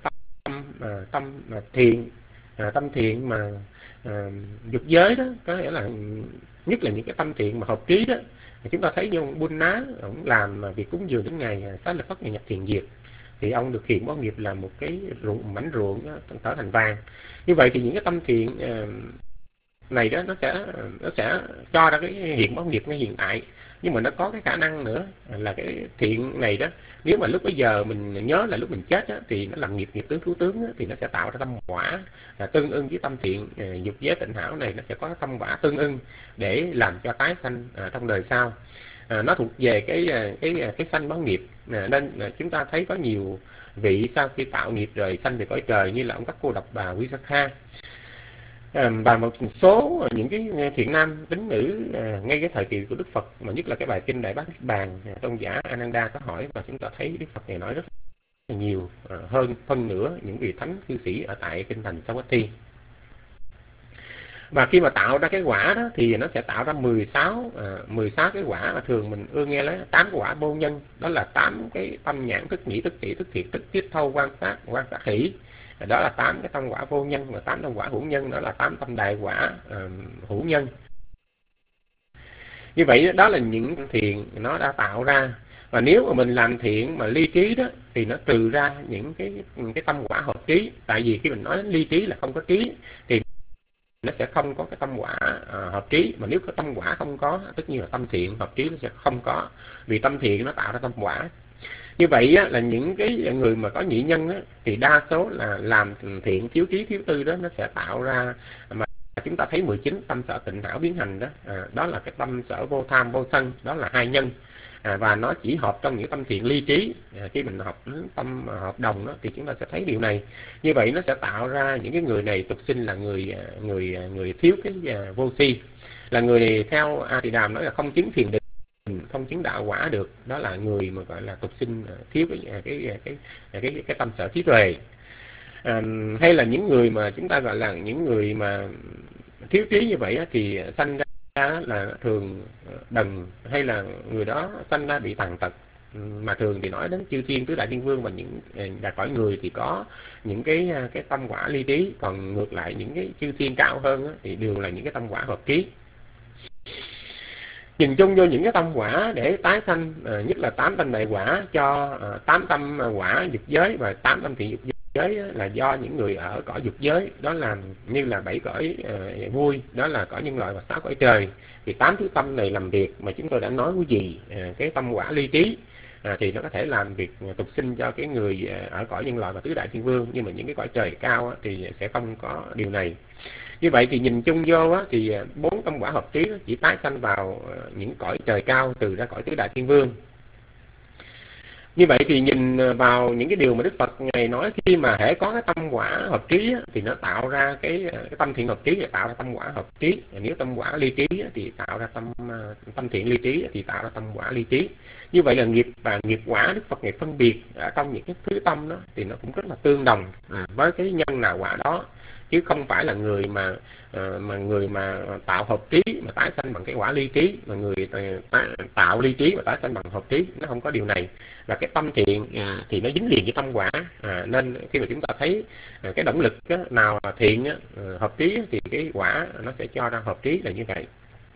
tâm thiện mà dục giới đó, có nghĩa là nhất là những cái tâm thiện mà hợp trí đó. Chúng ta thấy như ông Buôn Ná, ông làm việc cúng dường đến ngày Xá Lợi Phất, ngày nhập thiền diệt, thì ông được hiện báo nghiệp là một cái mảnh ruộng đó, trở thành vàng. Như vậy thì những cái tâm thiện này đó, nó sẽ cho ra cái hiện báo nghiệp ngay hiện tại. Nhưng mà nó có cái khả năng nữa là cái thiện này đó, nếu mà lúc bây giờ mình nhớ là lúc mình chết á, thì nó làm nghiệp tướng thú tướng á, thì nó sẽ tạo ra tâm quả tương ưng với tâm thiện dục giới tịnh hảo này, nó sẽ có tâm quả tương ưng để làm cho tái sanh trong đời sau. Nó thuộc về cái sanh báo nghiệp, nên chúng ta thấy có nhiều vị sau khi tạo nghiệp rồi sanh về cõi trời, như là ông Các Cô Độc Bà Visakha, và một số những cái thiện nam tín nữ ngay cái thời kỳ của Đức Phật, mà nhất là cái bài kinh Đại Bát Niết Bàn, tôn giả Ananda có hỏi, và chúng ta thấy Đức Phật này nói rất là nhiều, hơn phân nửa những vị thánh cư sĩ ở tại kinh thành Savatthi. Và khi mà tạo ra cái quả đó thì nó sẽ tạo ra 16 cái quả, mà thường mình ưa nghe lấy 8 cái quả vô nhân, đó là 8 cái tâm nhãn thức, nhĩ thức, tỷ thức, thiệt thức, tiếp thâu, quan sát hỷ. Đó là 8 cái tâm quả vô nhân, và 8 tâm quả hữu nhân, đó là 8 tâm đại quả hữu nhân. Như vậy đó là những thiện nó đã tạo ra. Và nếu mà mình làm thiện mà ly trí đó, thì nó trừ ra những cái tâm quả hợp trí. Tại vì khi mình nói đến ly trí là không có trí, thì nó sẽ không có cái tâm quả hợp trí. Mà nếu cái tâm quả không có, tất nhiên là tâm thiện hợp trí nó sẽ không có, vì tâm thiện nó tạo ra tâm quả. Như vậy á, là những cái người mà có nhị nhân á, thì đa số là làm thiện thiếu trí thiếu tư đó, nó sẽ tạo ra mà chúng ta thấy 19 tâm sở tịnh hảo biến hành đó. Đó là cái tâm sở vô tham vô sân, đó là 2 nhân. Và nó chỉ hợp trong những tâm thiện ly trí. Khi mình học tâm hợp đồng đó, thì chúng ta sẽ thấy điều này. Như vậy nó sẽ tạo ra những cái người này tục sinh là người thiếu cái vô si, là người theo A Tỳ Đàm nói là không chứng thiền định, không chứng đạo quả được. Đó là người mà gọi là tục sinh thiếu cái tâm sở trí tuệ. Hay là những người mà chúng ta gọi là những người mà thiếu trí như vậy á, thì sanh ra là thường đần, hay là người đó sanh ra bị tàn tật, Mà thường thì nói đến chư thiên tứ đại thiên vương và những cõi người thì có những cái tâm quả ly trí, còn ngược lại những cái chư thiên cao hơn á, thì đều là những cái tâm quả hợp trí. Nhìn chung vô những cái tâm quả để tái sanh, nhất là 8 tâm đại quả cho 8 tâm quả dục giới và 8 tâm thiện dục giới là do những người ở cõi dục giới, đó là như là 7 cõi vui, đó là cõi nhân loại và 6 cõi trời. Thì 8 thứ tâm này làm việc mà chúng tôi đã nói quý vị, cái tâm quả ly trí thì nó có thể làm việc tục sinh cho cái người ở cõi nhân loại và tứ đại thiên vương, nhưng mà những cái cõi trời cao thì sẽ không có điều này. Như vậy thì nhìn chung vô thì 4 tâm quả hợp trí chỉ tái sanh vào những cõi trời cao, từ ra cõi tứ đại thiên vương. Như vậy thì nhìn vào những cái điều mà Đức Phật Ngài nói, khi mà hễ có cái tâm quả hợp trí thì nó tạo ra cái tâm thiện hợp trí, thì tạo ra tâm quả hợp trí. Nếu tâm quả ly trí thì tạo ra tâm thiện ly trí, thì tạo ra tâm quả ly trí. Như vậy là nghiệp và nghiệp quả Đức Phật Ngài phân biệt ở trong những cái thứ tâm đó thì nó cũng rất là tương đồng với cái nhân nào quả đó, chứ không phải là người mà tạo hợp trí mà tái sanh bằng cái quả ly trí, mà người tạo ly trí mà tái sanh bằng hợp trí, nó không có điều này. Và cái tâm thiện thì nó dính liền với tâm quả, nên khi mà chúng ta thấy cái động lực nào thiện hợp trí thì cái quả nó sẽ cho ra hợp trí là như vậy.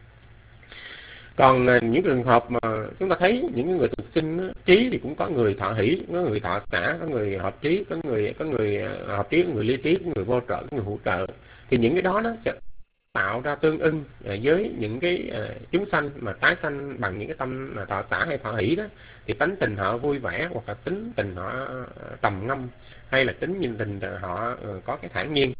Còn những trường hợp mà chúng ta thấy những người tục sinh trí thì cũng có người thọ hỷ, có người thọ xả, có người hợp trí, có người hợp trí, có người ly trí, có người vô trợ, có người hữu trợ. Thì những cái đó nó sẽ tạo ra tương ưng với những cái chúng sanh mà tái sanh bằng những cái tâm mà thọ xả hay thọ hỷ đó, thì tánh tình họ vui vẻ, hoặc là tính tình họ trầm ngâm, hay là tính tình họ có cái thản nhiên.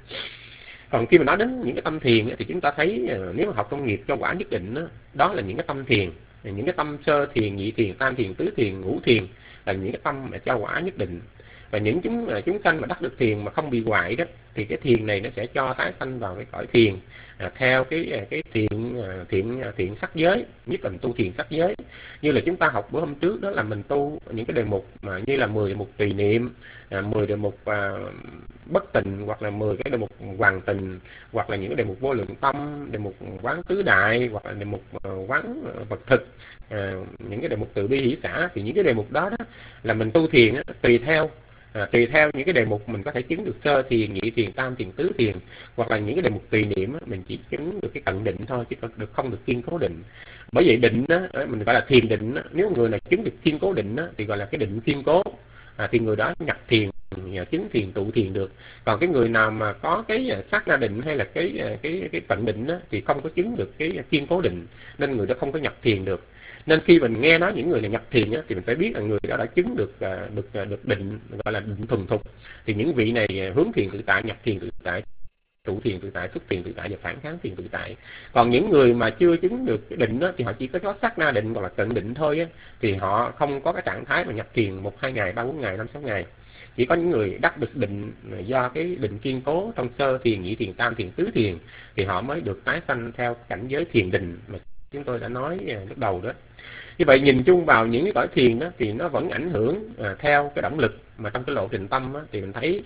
Còn khi mà nói đến những cái tâm thiền thì chúng ta thấy nếu mà học công nghiệp cho quả nhất định đó là những cái tâm thiền, những cái tâm sơ thiền, nhị thiền, tam thiền, tứ thiền, ngũ thiền là những cái tâm mà cho quả nhất định. Và những chúng sanh mà đắc được thiền mà không bị hoại đó, thì cái thiền này nó sẽ cho tái sanh vào cái cõi thiền theo cái thiện sắc giới, nhất là tu thiền sắc giới. Như là chúng ta học bữa hôm trước đó là mình tu những cái đề mục mà như là 10 đề mục tùy niệm, 10 đề mục bất tịnh, hoặc là 10 cái đề mục hoàn tình, hoặc là những cái đề mục vô lượng tâm, đề mục quán tứ đại, hoặc là đề mục quán vật thực, những cái đề mục từ bi hỷ xả. Thì những cái đề mục đó là mình tu thiền tùy theo những cái đề mục mình có thể chứng được sơ thiền, nhị thiền, tam thiền, tứ thiền, hoặc là những cái đề mục tùy niệm mình chỉ chứng được cái cận định thôi, chứ không được kiên cố định. Bởi vậy định mình gọi là thiền định. Nếu người nào chứng được kiên cố định thì gọi là cái định kiên cố, thì người đó nhập thiền, chứng thiền, tụ thiền được. Còn cái người nào mà có cái sát na định hay là cái cận định thì không có chứng được cái kiên cố định, nên người đó không có nhập thiền được. Nên khi mình nghe nói những người này nhập thiền thì mình phải biết là người đó đã chứng được định, gọi là định thuần thục. Thì những vị này hướng thiền tự tại, nhập thiền tự tại, trụ thiền tự tại, xuất thiền tự tại và phản kháng thiền tự tại. Còn những người mà chưa chứng được cái định thì họ chỉ có sát na định hoặc là cận định thôi thì họ không có cái trạng thái mà nhập thiền 1-2 ngày, 3-4 ngày, 5-6 ngày. Chỉ có những người đắc được định do cái định kiên cố trong sơ thiền, nhị thiền, tam thiền, tứ thiền thì họ mới được tái sanh theo cảnh giới thiền định mà chúng tôi đã nói lúc đầu đó. Như vậy nhìn chung vào những cái cõi thiền đó thì nó vẫn ảnh hưởng theo cái động lực mà trong cái lộ trình tâm thì mình thấy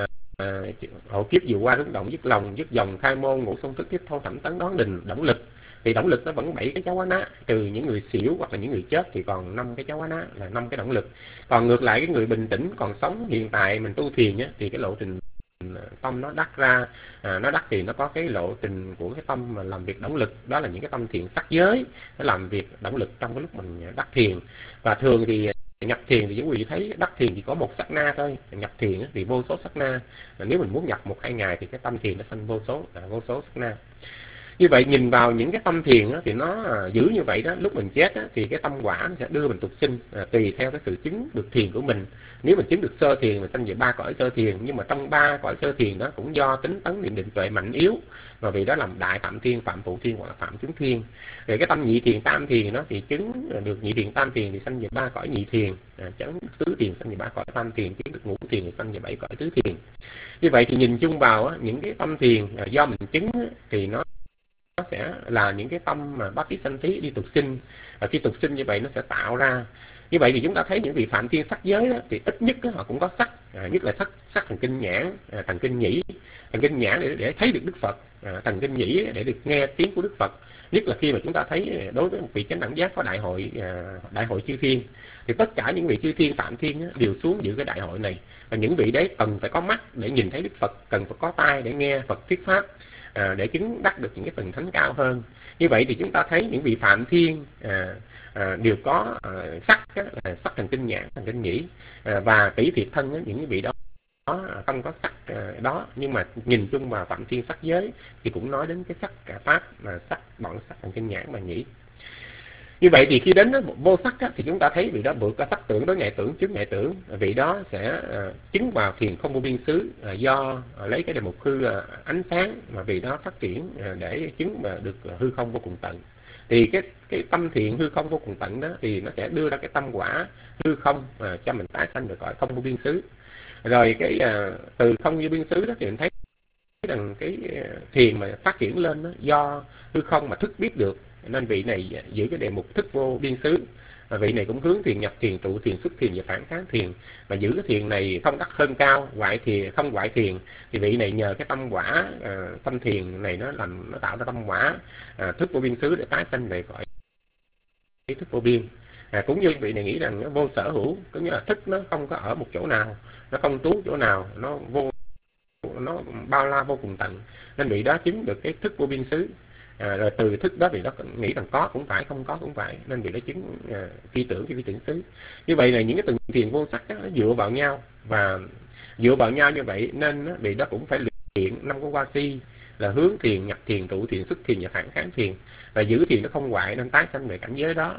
hộ kiếp vừa qua rung động, dứt lòng, dứt dòng, khai môn, ngũ song thức, tiếp thâu, thẩm tấn, đoán đình, động lực. Thì động lực nó vẫn 7 cái cháo quá ná, trừ những người xỉu hoặc là những người chết thì còn 5 cái cháo quá ná, là 5 cái động lực. Còn ngược lại cái người bình tĩnh còn sống hiện tại mình tu thiền thì cái lộ trình tâm nó đắc ra, nó đắc thì nó có cái lộ trình của cái tâm mà làm việc động lực, đó là những cái tâm thiện sắc giới, nó làm việc động lực trong cái lúc mình đắc thiền. Và thường thì nhập thiền thì quý vị thấy đắc thiền chỉ có một sát na thôi, nhập thiền thì vô số sát na. Nếu mình muốn nhập 1-2 ngày thì cái tâm thiền nó sanh vô số sát na. Như vậy nhìn vào những cái tâm thiền thì nó giữ như vậy đó, lúc mình chết thì cái tâm quả nó sẽ đưa mình tục sinh tùy theo cái sự chứng được thiền của mình. Nếu mình chứng được sơ thiền mình sanh về 3 cõi sơ thiền, nhưng mà trong 3 cõi sơ thiền đó cũng do tính tấn niệm định tuệ mạnh yếu, và vì đó làm đại phạm thiên, phạm phụ thiên hoặc là phạm chúng thiên. Rồi cái tâm nhị thiền, tam thiền nó thì chứng được nhị thiền, tam thiền thì sanh về 3 cõi nhị thiền, chứng tứ thiền sanh về 3 cõi tam thiền, chứng được ngũ thiền thì sanh về 7 cõi tứ thiền. Như vậy thì nhìn chung vào những cái tâm thiền do mình chứng thì nó sẽ là những cái tâm mà bát thí sanh thí đi tục sinh. Và khi tục sinh như vậy nó sẽ tạo ra Như vậy thì chúng ta thấy những vị phạm thiên sắc giới đó, thì ít nhất đó, họ cũng có sắc, nhất là sắc thần kinh nhãn, thần kinh nhĩ. Thần kinh nhãn để thấy được Đức Phật, thần kinh nhĩ để được nghe tiếng của Đức Phật. Nhất là khi mà chúng ta thấy đối với một vị chánh đẳng giác có đại hội chư thiên, thì tất cả những vị chư thiên phạm thiên đều xuống dự cái đại hội này. Và những vị đấy cần phải có mắt để nhìn thấy Đức Phật, cần phải có tai để nghe Phật thuyết pháp, để chứng đắc được những cái phần thánh cao hơn. Như vậy thì chúng ta thấy những vị phạm thiên đều có sắc, sắc thần kinh nhãn, thần kinh nhĩ, và tỷ thiệt thân những vị đó không có sắc đó, nhưng mà nhìn chung vào phạm thiên sắc giới thì cũng nói đến cái sắc pháp, mà sắc bọn sắc thần kinh nhãn và nhĩ. Như vậy thì khi đến vô sắc thì chúng ta thấy vị đó vượt qua sắc tưởng đối ngại tưởng chứng ngại tưởng, vị đó sẽ chứng vào thiền không vô biên xứ, do lấy cái đề mục hư ánh sáng mà vị đó phát triển để chứng mà được hư không vô cùng tận. Thì cái tâm thiện hư không vô cùng tận đó thì nó sẽ đưa ra cái tâm quả hư không cho mình tái sanh được gọi không vô biên xứ. Rồi cái từ không vô biên xứ đó thì mình thấy rằng cái thiền mà phát triển lên đó, do hư không mà thức biết được, nên vị này giữ cái đề mục thức vô biên xứ. Vị này cũng hướng thiền nhập thiền, trụ thiền, xuất thiền và phản kháng thiền. Mà giữ cái thiền này không đắc hơn cao, không ngoại thiền, thì vị này nhờ cái tâm quả tâm thiền này nó tạo ra tâm quả thức vô biên xứ để tái sanh về gọi thức vô biên. Cũng như vị này nghĩ rằng nó vô sở hữu, có nghĩa là thức nó không có ở một chỗ nào, nó không trú chỗ nào, nó bao la vô cùng tận, nên vị đó chứng được cái thức vô biên xứ. Rồi từ thức đó vị đó nghĩ rằng có cũng phải, không có cũng phải, nên vị đó chứng phi tưởng xứ. Như vậy là những cái từng thiền vô sắc đó, nó dựa vào nhau, và dựa vào nhau như vậy nên vị đó cũng phải luyện 5 cái qua si, là hướng thiền, nhập thiền, trụ thiền, xuất thiền và phản kháng thiền. Và giữ thiền nó không ngoại nên tái sanh về cảnh giới đó,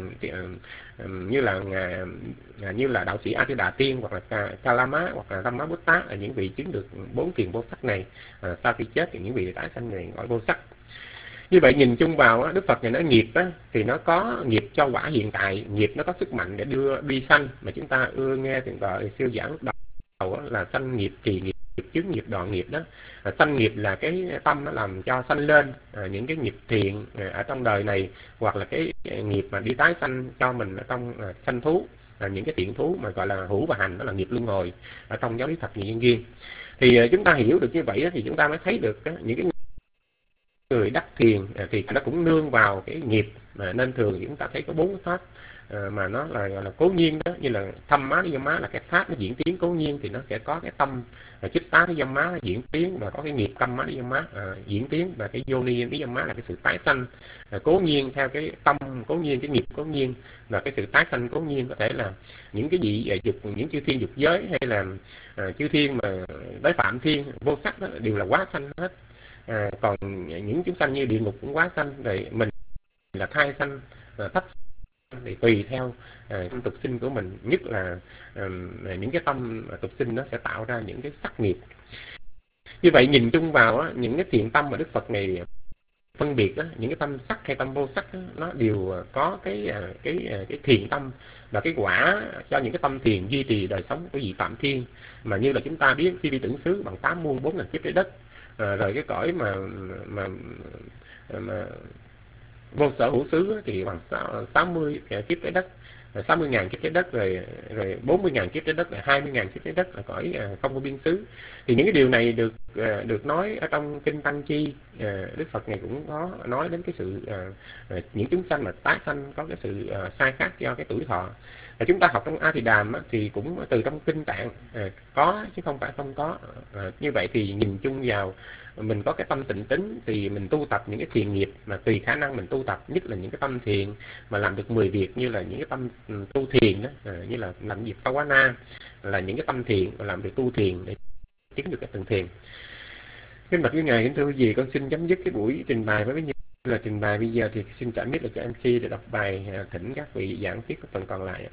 như là đạo sĩ A Di Đà Tiên, hoặc là Kalama, hoặc là Rama Bút Tát, là những vị chứng được 4 thiền vô sắc này. Sau khi chết thì những vị tái sanh về gọi vô sắc. Như vậy nhìn chung vào Đức Phật này nói nghiệp thì nó có nghiệp cho quả hiện tại, nghiệp nó có sức mạnh để đưa đi sanh, mà chúng ta ưa nghe thì gọi siêu giảng lúc đầu là sanh nghiệp, trì nghiệp, chứng nghiệp, đoạn nghiệp đó. Sanh nghiệp là cái tâm nó làm cho sanh lên những cái nghiệp thiện ở trong đời này, hoặc là cái nghiệp mà đi tái sanh cho mình ở trong sanh thú, những cái thiện thú mà gọi là hữu và hành, đó là nghiệp luân hồi ở trong giáo lý thập nhị nhân duyên. Thì chúng ta hiểu được như vậy thì chúng ta mới thấy được những cái người đắc thiền thì nó cũng nương vào cái nghiệp, nên thường chúng ta thấy có 4 cái pháp mà nó là gọi là cố nhiên đó, như là thâm má niyo má là cái pháp nó diễn tiến cố nhiên, thì nó sẽ có cái tâm chích tá niyo má nó diễn tiến, và có cái nghiệp căm má niyo má diễn tiến, và cái vô ni niyo má là cái sự tái sanh cố nhiên theo cái tâm cố nhiên, cái nghiệp cố nhiên, và cái sự tái sanh cố nhiên có thể là những cái gì dục, những chư thiên dục giới, hay là chư thiên mà đối phạm thiên vô sắc đó đều là quá sanh hết. Còn những chúng sanh như địa ngục cũng quá sanh, rồi mình là thai sanh, thấp sanh, thì tùy theo tâm tục sinh của mình, nhất là những cái tâm tục sinh nó sẽ tạo ra những cái sắc nghiệp. Như vậy nhìn chung vào những cái thiện tâm mà Đức Phật này phân biệt những cái tâm sắc hay tâm vô sắc nó đều có cái thiện tâm và cái quả cho những cái tâm thiền duy trì đời sống của vị phạm thiên. Mà như là chúng ta biết, khi đi tưởng xứ bằng 8 muôn 4 ngàn kiếp trái đất, rồi cái cõi mà vô sở hữu xứ thì bằng 60 kiếp trái đất, 60.000 kiếp trái đất, rồi 40.000 kiếp trái đất, rồi 20.000 kiếp trái đất là cõi không vô biên xứ. Thì những cái điều này được nói ở trong kinh Tăng Chi. Đức Phật này cũng có nói đến cái sự những chúng sanh mà tái sanh có cái sự sai khác do cái tuổi thọ. Chúng ta học trong A Thì Đàm thì cũng từ trong kinh Tạng có chứ không phải không có. Như vậy thì nhìn chung vào mình có cái tâm tịnh tính thì mình tu tập những cái thiền nghiệp mà tùy khả năng mình tu tập, nhất là những cái tâm thiền mà làm được 10 việc, như là những cái tâm tu thiền đó, như là làm việc Phavana, là những cái tâm thiền mà làm được tu thiền để chứng được cái tầng thiền. Kính bạch quý ngài, kính thưa quý vị, con xin chấm dứt cái buổi trình bày với là trình bày bây giờ, thì xin trả mic là cho MC để đọc bài, thỉnh các vị giảng tiếp cái phần còn lại.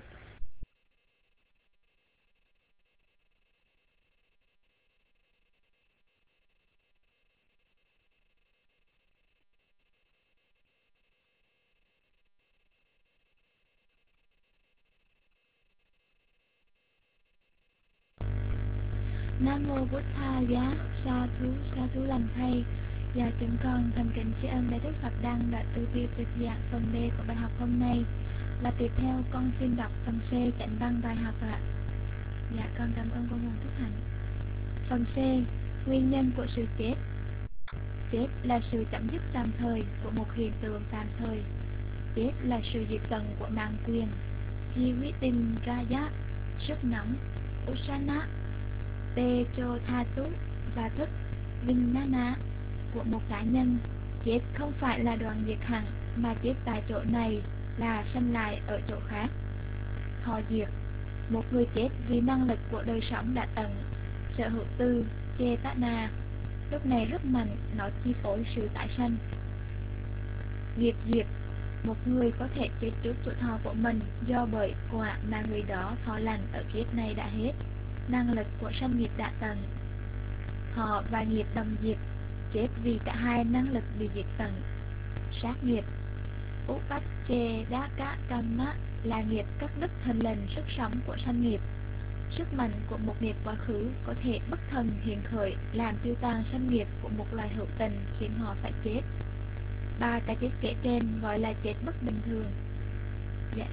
Nam mô Bụt Tha Giá, sa thú lành thay. Và chúng con thành kính tri ân Đại Đức Phật Đăng đã từ việc dịch giảng phần đề của bài học hôm nay. Và tiếp theo con xin đọc phần C chánh văn bài học ạ. Dạ con cảm ơn cô Nguồn Thúc Hạnh. Phần C. Nguyên nhân của sự chết. Chết là sự chấm dứt tạm thời của một hiện tượng tạm thời. Chết là sự diệt tận của mạng quyền. Chi quyết tình ra giá, sức nóng, Usana, Tê Chô Tha Tú và thức Vinh Ná Ná của một cá nhân. Chết không phải là đoạn diệt hẳn, mà chết tại chỗ này là sanh lại ở chỗ khác. Thọ diệt. Một người chết vì năng lực của đời sống đã tận. Sở hữu tư, chê tá na, lúc này rất mạnh, nó chi phối sự tái sanh. Nghiệp diệt. Một người có thể chết trước tuổi thọ của mình do bởi quả mà người đó thọ lành ở kiếp này đã hết, năng lực của sanh nghiệp đã tận. Thọ và nghiệp đồng diệt, chết vì cả hai năng lực bị diệt tận. Sát nghiệp. Upat chê đá cá cam á là nghiệp cắt đứt thần lệnh sức sống của sanh nghiệp. Sức mạnh của một nghiệp quá khứ có thể bất thần hiện khởi làm tiêu tan sanh nghiệp của một loài hữu tình, khiến họ phải chết. Ba cái chết kể trên gọi là chết bất bình thường. Dạ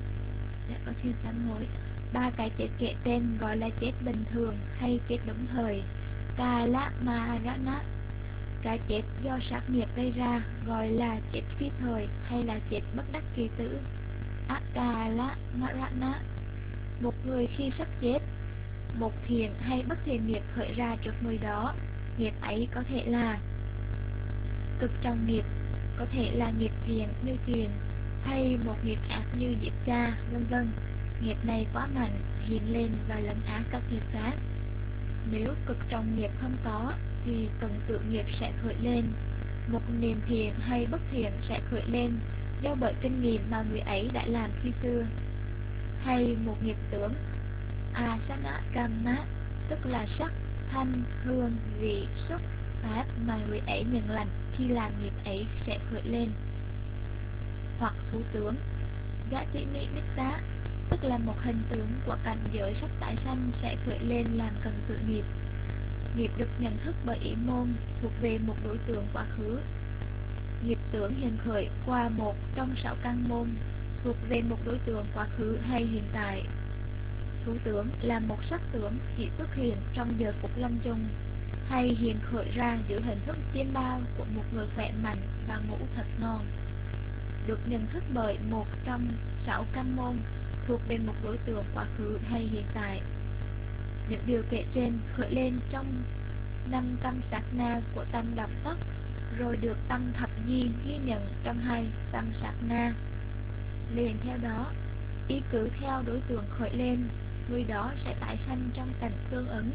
có xin sám hối. Ba cái chết kể trên gọi là chết bình thường hay chết đúng thời. Ca lá ma rã nát. Cái chết do sát nghiệp gây ra gọi là chết phi thời hay là chết bất đắc kỳ tử. Ca lá ma rã nát. Một người khi sắp chết, một thiện hay bất thiện nghiệp khởi ra trước người đó. Nghiệp ấy có thể là cực trọng nghiệp, có thể là nghiệp thiện như truyền, hay một nghiệp ác như giết cha, vân vân. Nghiệp này quá mạnh, hiện lên và lấn át các nghiệp khác. Nếu cực trọng nghiệp không có, thì cần tự nghiệp sẽ khởi lên. Một niềm thiện hay bất thiện sẽ khởi lên do bởi kinh nghiệm mà người ấy đã làm khi xưa. Hay một nghiệp tưởng, asana kamma, tức là sắc, thanh, hương, vị, xúc, pháp mà người ấy nhận lành khi làm nghiệp ấy sẽ khởi lên. Hoặc phú tướng, gati nimitta, tức là một hình tướng của cảnh giới sắp tái sanh sẽ khởi lên làm cần tự nghiệp. Nghiệp được nhận thức bởi ý môn thuộc về một đối tượng quá khứ. Nghiệp tưởng hiện khởi qua một trong 6 căn môn thuộc về một đối tượng quá khứ hay hiện tại. Thú tướng là một sắc tướng chỉ xuất hiện trong giờ phút lâm chung, hay hiện khởi ra dưới hình thức chiêm bao của một người khỏe mạnh và ngủ thật ngon. Được nhận thức bởi một trong 6 căn môn thuộc về một đối tượng quá khứ hay hiện tại. Những điều kể trên khởi lên trong 5 tâm sát na của tâm đọc tóc, rồi được tâm thập di ghi nhận trong 2 tâm sát na. Liền theo đó, ý cứ theo đối tượng khởi lên, người đó sẽ tái sanh trong cảnh tương ứng.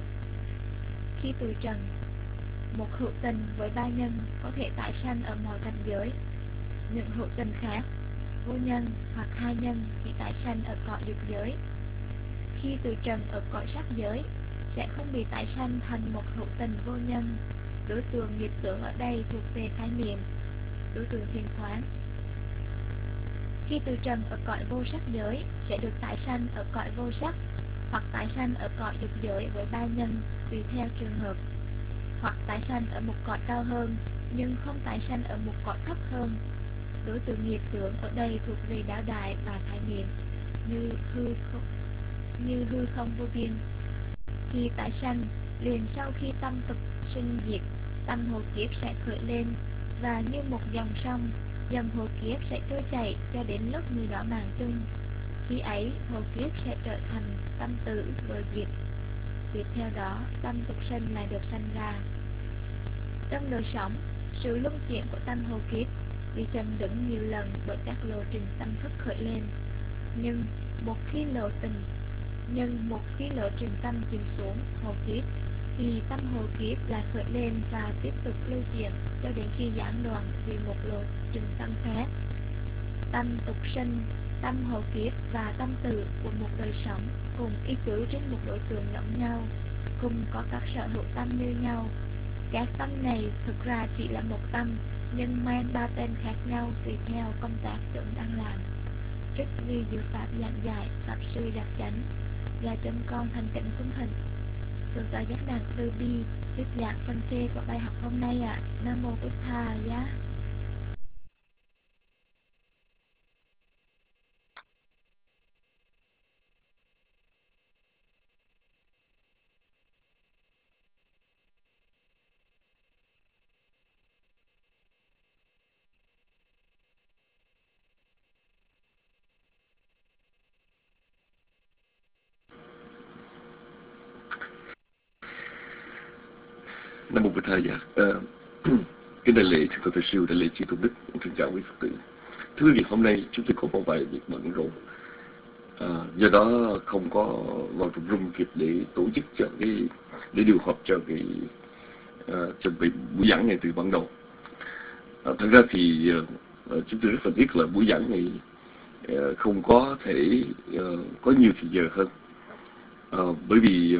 Khi từ trần, một hữu tình với ba nhân có thể tái sanh ở mọi cảnh giới. Những hữu tình khác, vô nhân hoặc hai nhân chỉ tái sanh ở cõi dục giới. Khi từ trần ở cõi sắc giới, sẽ không bị tái sanh thành một hữu tình vô nhân. Đối tượng nghiệp tưởng ở đây thuộc về khái niệm, đối tượng thiền khoáng. Khi từ trần ở cõi vô sắc giới, sẽ được tái sanh ở cõi vô sắc, hoặc tái sanh ở cõi dục giới với ba nhân tùy theo trường hợp, hoặc tái sanh ở một cõi cao hơn nhưng không tái sanh ở một cõi thấp hơn. Đối tượng nghiệp tưởng ở đây thuộc về đạo đại và khái niệm, như hư không vô biên. Khi tái sanh, liền sau khi tâm tục sinh diệt, tâm hồ kiếp sẽ khởi lên, và như một dòng sông, dòng hồ kiếp sẽ trôi chảy cho đến lúc người đó mạng chung. Khi ấy, hồ kiếp sẽ trở thành tâm tử vừa diệt. Tiếp theo đó, tâm tục sinh lại được sanh ra. Trong đời sống, sự luân chuyển của tâm hồ kiếp bị chậm đứng nhiều lần bởi các lộ trình tâm thức khởi lên. Nhưng một khi lộ trình tâm chìm xuống hồ kiếp, thì tâm hồ kiếp lại khởi lên và tiếp tục lưu chuyển cho đến khi gián đoạn vì một lộ trình tâm khác. Tâm tục sinh, tâm hồ kiếp và tâm tử của một đời sống cùng y cứ trên một đối tượng giống nhau, cùng có các sở hữu tâm như nhau. Các tâm này thực ra chỉ là một tâm, nhưng mang ba tên khác nhau tùy theo công tác chúng đang làm. Trích vì dự pháp giảng dạy Pháp Sư Đạt Chánh và chấm con thành kính cung thỉnh Thượng tọa Giác Đàn Từ Bi thuyết giảng phần C của bài học hôm nay ạ. Nam mô Bụt Thà giá. Nam mô Bụt Thầy. Cái đại lễ Thượng tọa Từ Siêu, đại lễ chư tôn đức, xin chào quý Phật tử. Thưa quý vị, hôm nay chúng tôi có một vài việc bận rộn, do đó không có vào trong room kịp để tổ chức cho để điều họp cho chuẩn bị buổi giảng này từ ban đầu. Thật ra thì chúng tôi rất là tiếc là buổi giảng này không có thể có nhiều thời giờ hơn, bởi vì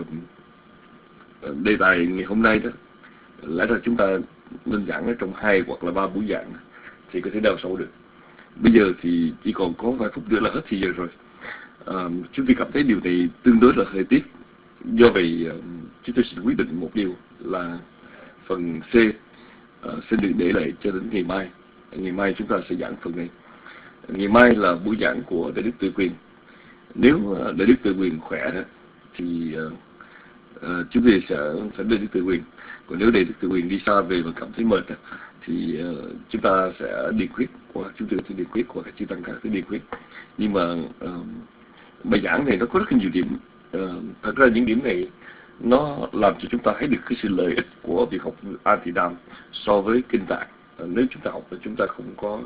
đề tài ngày hôm nay đó lẽ ra chúng ta nên giảng ở trong 2 hoặc là 3 buổi giảng thì có thể đào sâu được. Bây giờ thì chỉ còn có vài phút nữa là hết thời giờ rồi. Chúng tôi cảm thấy điều này tương đối là hơi tiếc. Do vậy chúng tôi xin quyết định một điều là phần C sẽ được để lại cho đến ngày mai. Ngày mai chúng ta sẽ giảng phần này. Ngày mai là buổi giảng của Đại Đức Tự Quyền. Nếu Đại Đức Tự Quyền khỏe đó thì chúng tôi sẽ dẫn Đại Đức Tự Quyền. Còn nếu Đại Đức Tự Quyền đi xa về và cảm thấy mệt thì chúng ta sẽ đi khuyết, hoặc chúng tôi sẽ đi khuyết, hoặc chư tăng khác sẽ đi khuyết. Nhưng mà bài giảng này nó có rất nhiều điểm. Thật ra những điểm này nó làm cho chúng ta thấy được cái sự lợi ích của việc học A Tỳ Đàm so với kinh tạng. Nếu chúng ta học thì chúng ta không có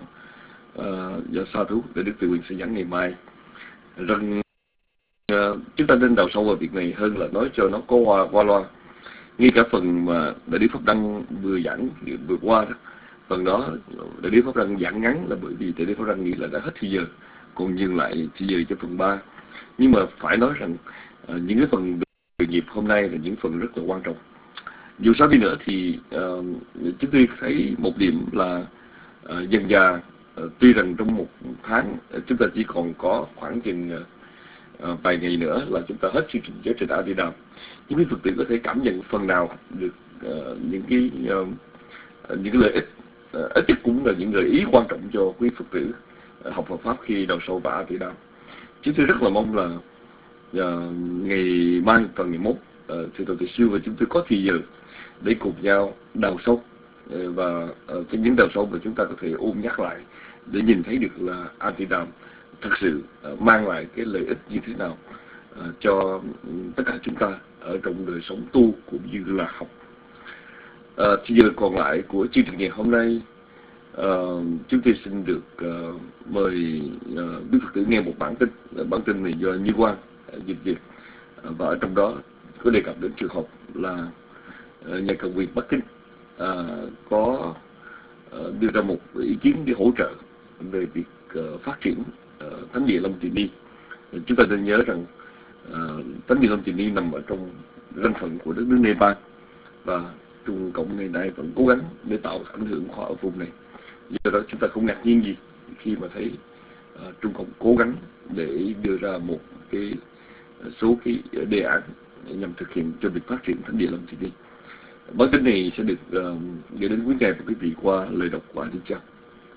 do sa thú. Để Đức Tự Quyền sẽ giảng ngày mai rằng chúng ta nên đào sâu vào việc này hơn là nói cho nó có qua loa. Ngay cả phần mà Đại Đức Pháp Đăng vừa giảng vừa qua đó, phần đó Đại Đức Pháp Đăng giảng ngắn là bởi vì Đại Đức Pháp Đăng nghĩ là đã hết thời giờ, còn dừng lại thời giờ cho phần 3. Nhưng mà phải nói rằng những cái phần về nghiệp hôm nay là những phần rất là quan trọng. Dù sao đi nữa thì chúng tôi thấy một điểm là dần dà, tuy rằng trong một tháng chúng ta chỉ còn có khoảng chừng vài ngày nữa là chúng ta hết chương trình giáo trình A Di Đà, nhưng quý Phật tử có thể cảm nhận phần nào được những cái lợi ích, ít nhất cũng là những gợi ý quan trọng cho quý Phật tử học Phật pháp khi đào sâu vào A Di Đà. Chúng tôi rất là mong là ngày mai và ngày mốt Thượng tọa Từ Siêu và chúng tôi có thời giờ để cùng nhau đào sâu, và trong những đào sâu mà chúng ta có thể ôm nhắc lại để nhìn thấy được là A Di Đà thực sự mang lại cái lợi ích như thế nào cho tất cả chúng ta ở trong đời sống tu cũng như là học. Thì giờ còn lại của chương trình ngày hôm nay, chúng tôi xin được mời quý Phật tử nghe một bản tin. Bản tin này do Như Quang dịch Việt, và ở trong đó có đề cập đến trường hợp là nhà cầm quyền Bắc Kinh có đưa ra một ý kiến để hỗ trợ về việc phát triển Thánh địa Long Tiền Ni. Chúng ta nên nhớ rằng Thánh địa Long Tiền Ni nằm ở trong danh phận của đất nước Nepal, và Trung Cộng ngày nay vẫn cố gắng để tạo ảnh hưởng khoa ở vùng này. Do đó chúng ta không ngạc nhiên gì khi mà thấy Trung Cộng cố gắng để đưa ra một số đề án nhằm thực hiện cho việc phát triển Thánh địa Long Tiền Ni. Bản tin này sẽ được gửi đến quý ngài và quý vị qua lời đọc của Anh Cha.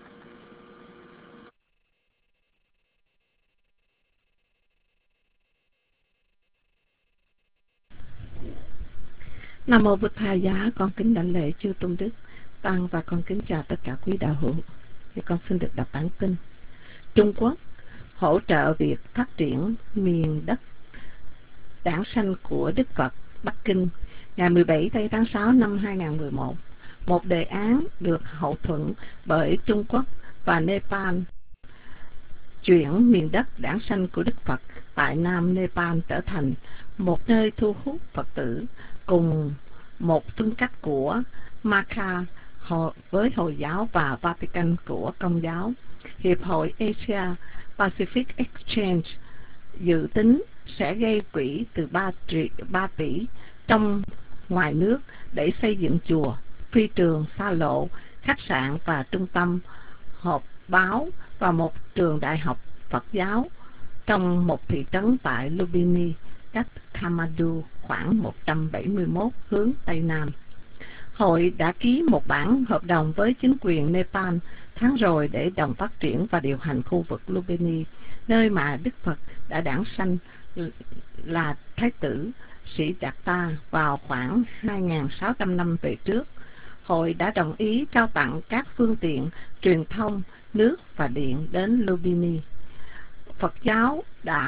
Nam mô Bụt Thầy Giá, con kính đảnh lễ chư tôn đức tăng và con kính chào tất cả quý đạo hữu. Thì con xin được đọc bản tin. Trung Quốc hỗ trợ việc phát triển miền đất đản sanh của Đức Phật Bắc Kinh. Ngày 17 tháng 6 năm 2011, một đề án được hậu thuẫn bởi Trung Quốc và Nepal chuyển miền đất đản sanh của Đức Phật tại Nam Nepal trở thành một nơi thu hút Phật tử, cùng một phương cách của Makha với Hồi giáo và Vatican của Công giáo. Hiệp hội Asia Pacific Exchange dự tính sẽ gây quỹ từ 3 tỷ trong ngoài nước để xây dựng chùa, phi trường, xa lộ, khách sạn và trung tâm họp báo và một trường đại học Phật giáo trong một thị trấn tại Lumbini, cách Kathmandu khoảng 171 hướng Tây Nam. Hội đã ký một bản hợp đồng với chính quyền Nepal tháng rồi để đồng phát triển và điều hành khu vực Lumbini, nơi mà Đức Phật đã đản sanh là Thái tử Sĩ Đạt Ta vào khoảng 2.600 năm về trước. Hội đã đồng ý trao tặng các phương tiện truyền thông, nước và điện đến Lumbini. Phật giáo đã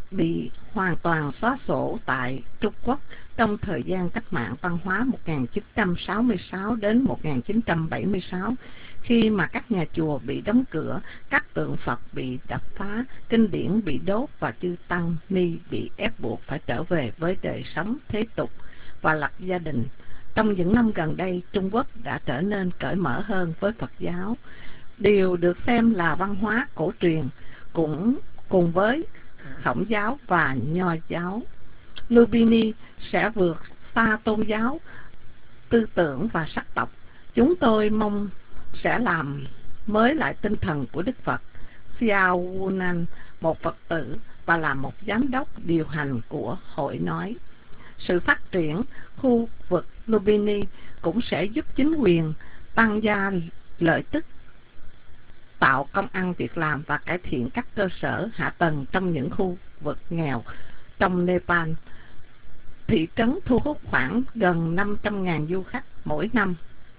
bị hoàn toàn xóa sổ tại Trung Quốc trong thời gian cách mạng văn hóa 1966 đến 1976, khi mà các nhà chùa bị đóng cửa, các tượng Phật bị đập phá, kinh điển bị đốt và chư tăng ni bị ép buộc phải trở về với đời sống thế tục và lập gia đình. Trong những năm gần đây, Trung Quốc đã trở nên cởi mở hơn với Phật giáo, điều được xem là văn hóa cổ truyền, cũng cùng với Khổng giáo và Nho giáo. Lumpini sẽ vượt xa tôn giáo, tư tưởng và sắc tộc. Chúng tôi mong sẽ làm mới lại tinh thần của Đức Phật. Xiao Wunan, một Phật tử và là một giám đốc điều hành của hội nói, sự phát triển khu vực Lumpini cũng sẽ giúp chính quyền tăng gia lợi tức, tạo công ăn việc làm và cải thiện các cơ sở hạ tầng trong những khu vực nghèo trong Nepal. Thị trấn thu hút khoảng gần 500.000 du khách mỗi năm.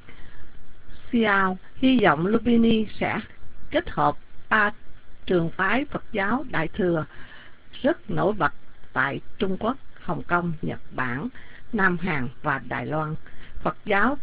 Xiao hy vọng Lumpini sẽ kết hợp 3 trường phái Phật giáo Đại Thừa rất nổi bật tại Trung Quốc, Hồng Kông, Nhật Bản, Nam Hàn và Đài Loan, Phật giáo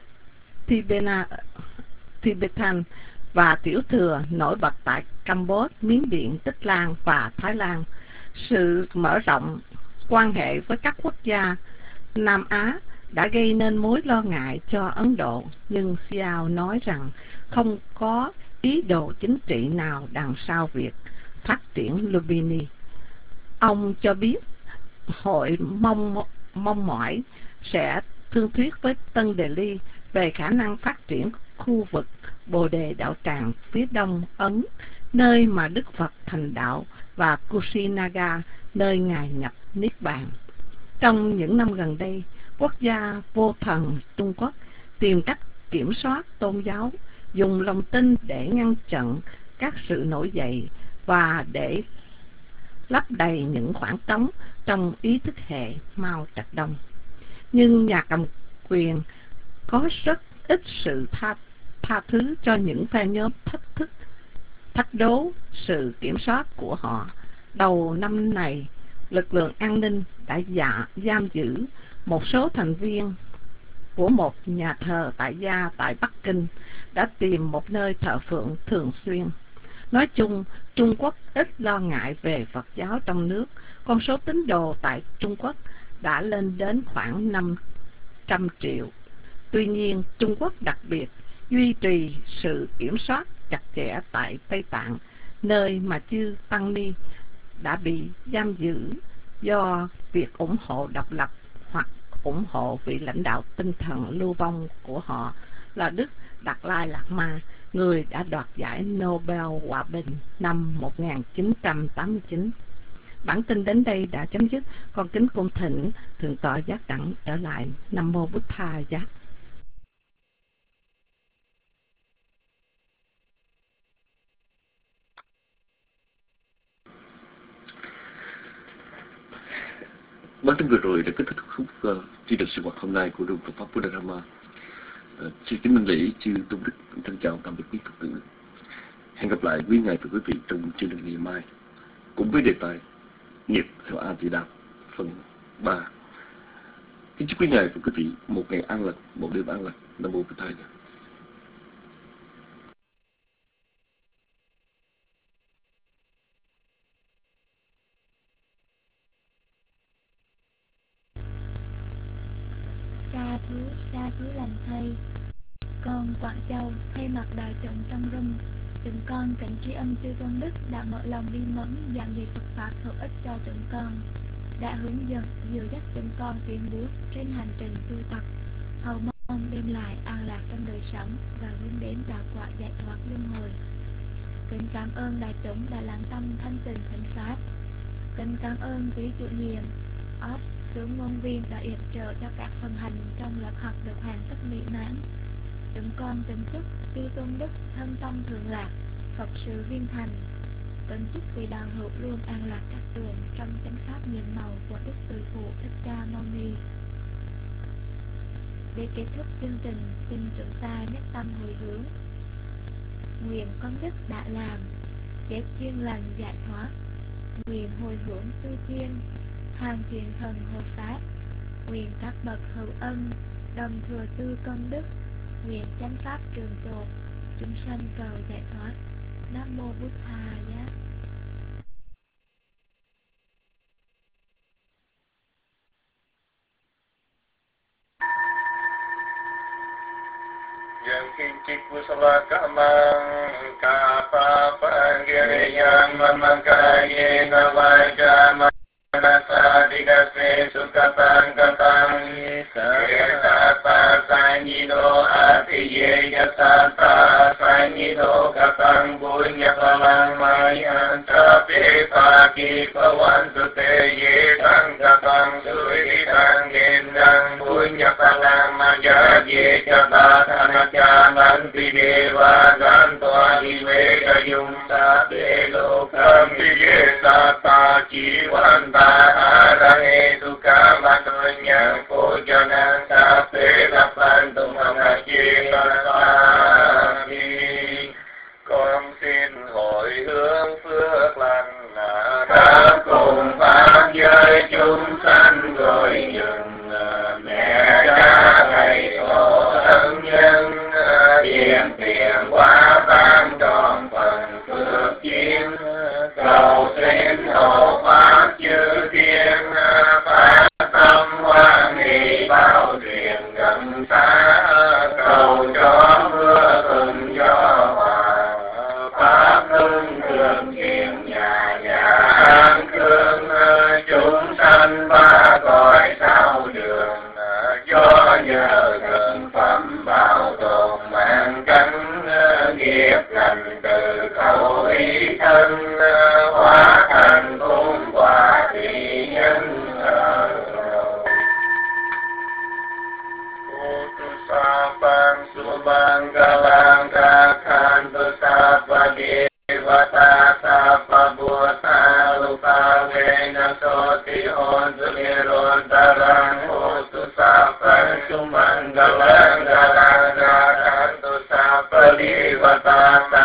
Tibetan và Tiểu Thừa nổi bật tại Campuchia, Miến Điện, Tích Lan và Thái Lan. Sự mở rộng quan hệ với các quốc gia Nam Á đã gây nên mối lo ngại cho Ấn Độ, nhưng Xiao nói rằng không có ý đồ chính trị nào đằng sau việc phát triển Lumpini. Ông cho biết hội mong mỏi sẽ thương thuyết với Tân Delhi về khả năng phát triển khu vực Bồ Đề Đạo Tràng phía đông Ấn, nơi mà Đức Phật thành đạo, và Kushinagar, nơi Ngài nhập Niết Bàn. Trong những năm gần đây, quốc gia vô thần Trung Quốc tìm cách kiểm soát tôn giáo, dùng lòng tin để ngăn chặn các sự nổi dậy và để lấp đầy những khoảng trống trong ý thức hệ Mao Trạch Đông. Nhưng nhà cầm quyền có rất ít sự tha thứ cho những phe nhóm thách đố sự kiểm soát của họ. Đầu năm này, lực lượng an ninh đã giam giữ một số thành viên của một nhà thờ tại gia tại Bắc Kinh, đã tìm một nơi thờ phượng thường xuyên. Nói chung, Trung Quốc ít lo ngại về Phật giáo trong nước. Con số tín đồ tại Trung Quốc đã lên đến khoảng 500 triệu. Tuy nhiên, Trung Quốc đặc biệt duy trì sự kiểm soát chặt chẽ tại Tây Tạng, nơi mà chư tăng ni đã bị giam giữ do việc ủng hộ độc lập hoặc ủng hộ vị lãnh đạo tinh thần lưu vong của họ là Đức Đạt Lai Lạt Ma, người đã đoạt giải Nobel Hòa Bình năm 1989. Bản tin đến đây đã chấm dứt. Con kính cung thỉnh Thượng tọa Giác Đẳng trở lại. Nam mô Bụt Tha Giác. Bản tin vừa rồi đã kết thúc khúc chương trình sinh hoạt hôm nay của Đường Phật Pháp Buddha Dhamma. Xin kính minh lễ chư tôn đức, thân chào tạm biệt quý Phật tử. Hẹn gặp lại quý ngài và quý vị trong chương trình ngày mai, cũng với đề tài nghiệp theo A Di Đà phần 3. Kính chúc quý ngài và quý vị một ngày an lành, một đêm an lành. Nam mô Bụt Tha Giác. Sa thú lành thay. Con Quảng Châu thay mặt đại chúng trong room, chúng con kính tri ân chư tôn đức đã mở lòng đi mẫn giảng dạy Phật pháp hữu ích cho chúng con, đã hướng dẫn dìu dắt chúng con tiến bước trên hành trình tu tập, hầu mong đem lại an lạc trong đời sống và hướng đến đạo quả giải thoát luân hồi. Kính cảm ơn đại chúng đã lắng tâm thanh tịnh thỉnh pháp. Kính cảm ơn quý chủ nhiệm tướng ngôn viên đã yểm trợ cho các phần hành trong lớp học được hoàn tất mỹ mãn. Chúng con kính chúc chư tôn đức thân tâm thượng lạc, Phật sự viên thành. Kính chúc vị đạo hữu luôn an lạc các tường trong chánh pháp nhiệm màu của Đức Từ Phụ Thích Ca Mâu Ni. Để kết thúc chương trình, xin chúng ta nhất tâm hồi hướng. Nguyện công đức đã làm, kết duyên lành giải thoát, nguyện hồi hướng chư thiên, hàng thiện thần hộ pháp, nguyện các bậc hữu ân, đồng thừa tư công đức, nguyện chánh pháp trường tồn, chúng sanh cầu giải thoát. Nam mô Bụt Thaya. Yang kincik kusala kamang kapapa giriyang mamakaye navaja manasa digase sukapang kapang kesata sanyido atiye yasata sanyido kapang bunya palang mayan sape paki pawantu te ye tang kapang suri tang gendang bunya palang maya ye kapata Janganti dewa gantua diveda yungsa belokam vigesa ta jiwanta arange duka matunya kojanan sape lapan tumamachi sarami. Con xin hồi hướng phước lành đã cùng pháp giới chúng sanh rồi dừng mẹ cha thầy tổ thân nhân tiền tiền quá ban tròn phần phước duyên cầu xin hộ pháp chư thiên phát tâm hoan hỷ bao truyền gần xa cầu cho mưa thuận gió hòa pháp hưng cường kiền nhà an cương chúng sanh ba cõi sao đường do nhờ thực phẩm bảo tồn mạng cánh nghiệp lành từ khẩu ý thân hóa thành cung quả thị nhân Utusapang subang galang kakhan tusapa devata sapa buata lupa vena soti on sumiron tarang utusapang subang galang kakhan tusapa devata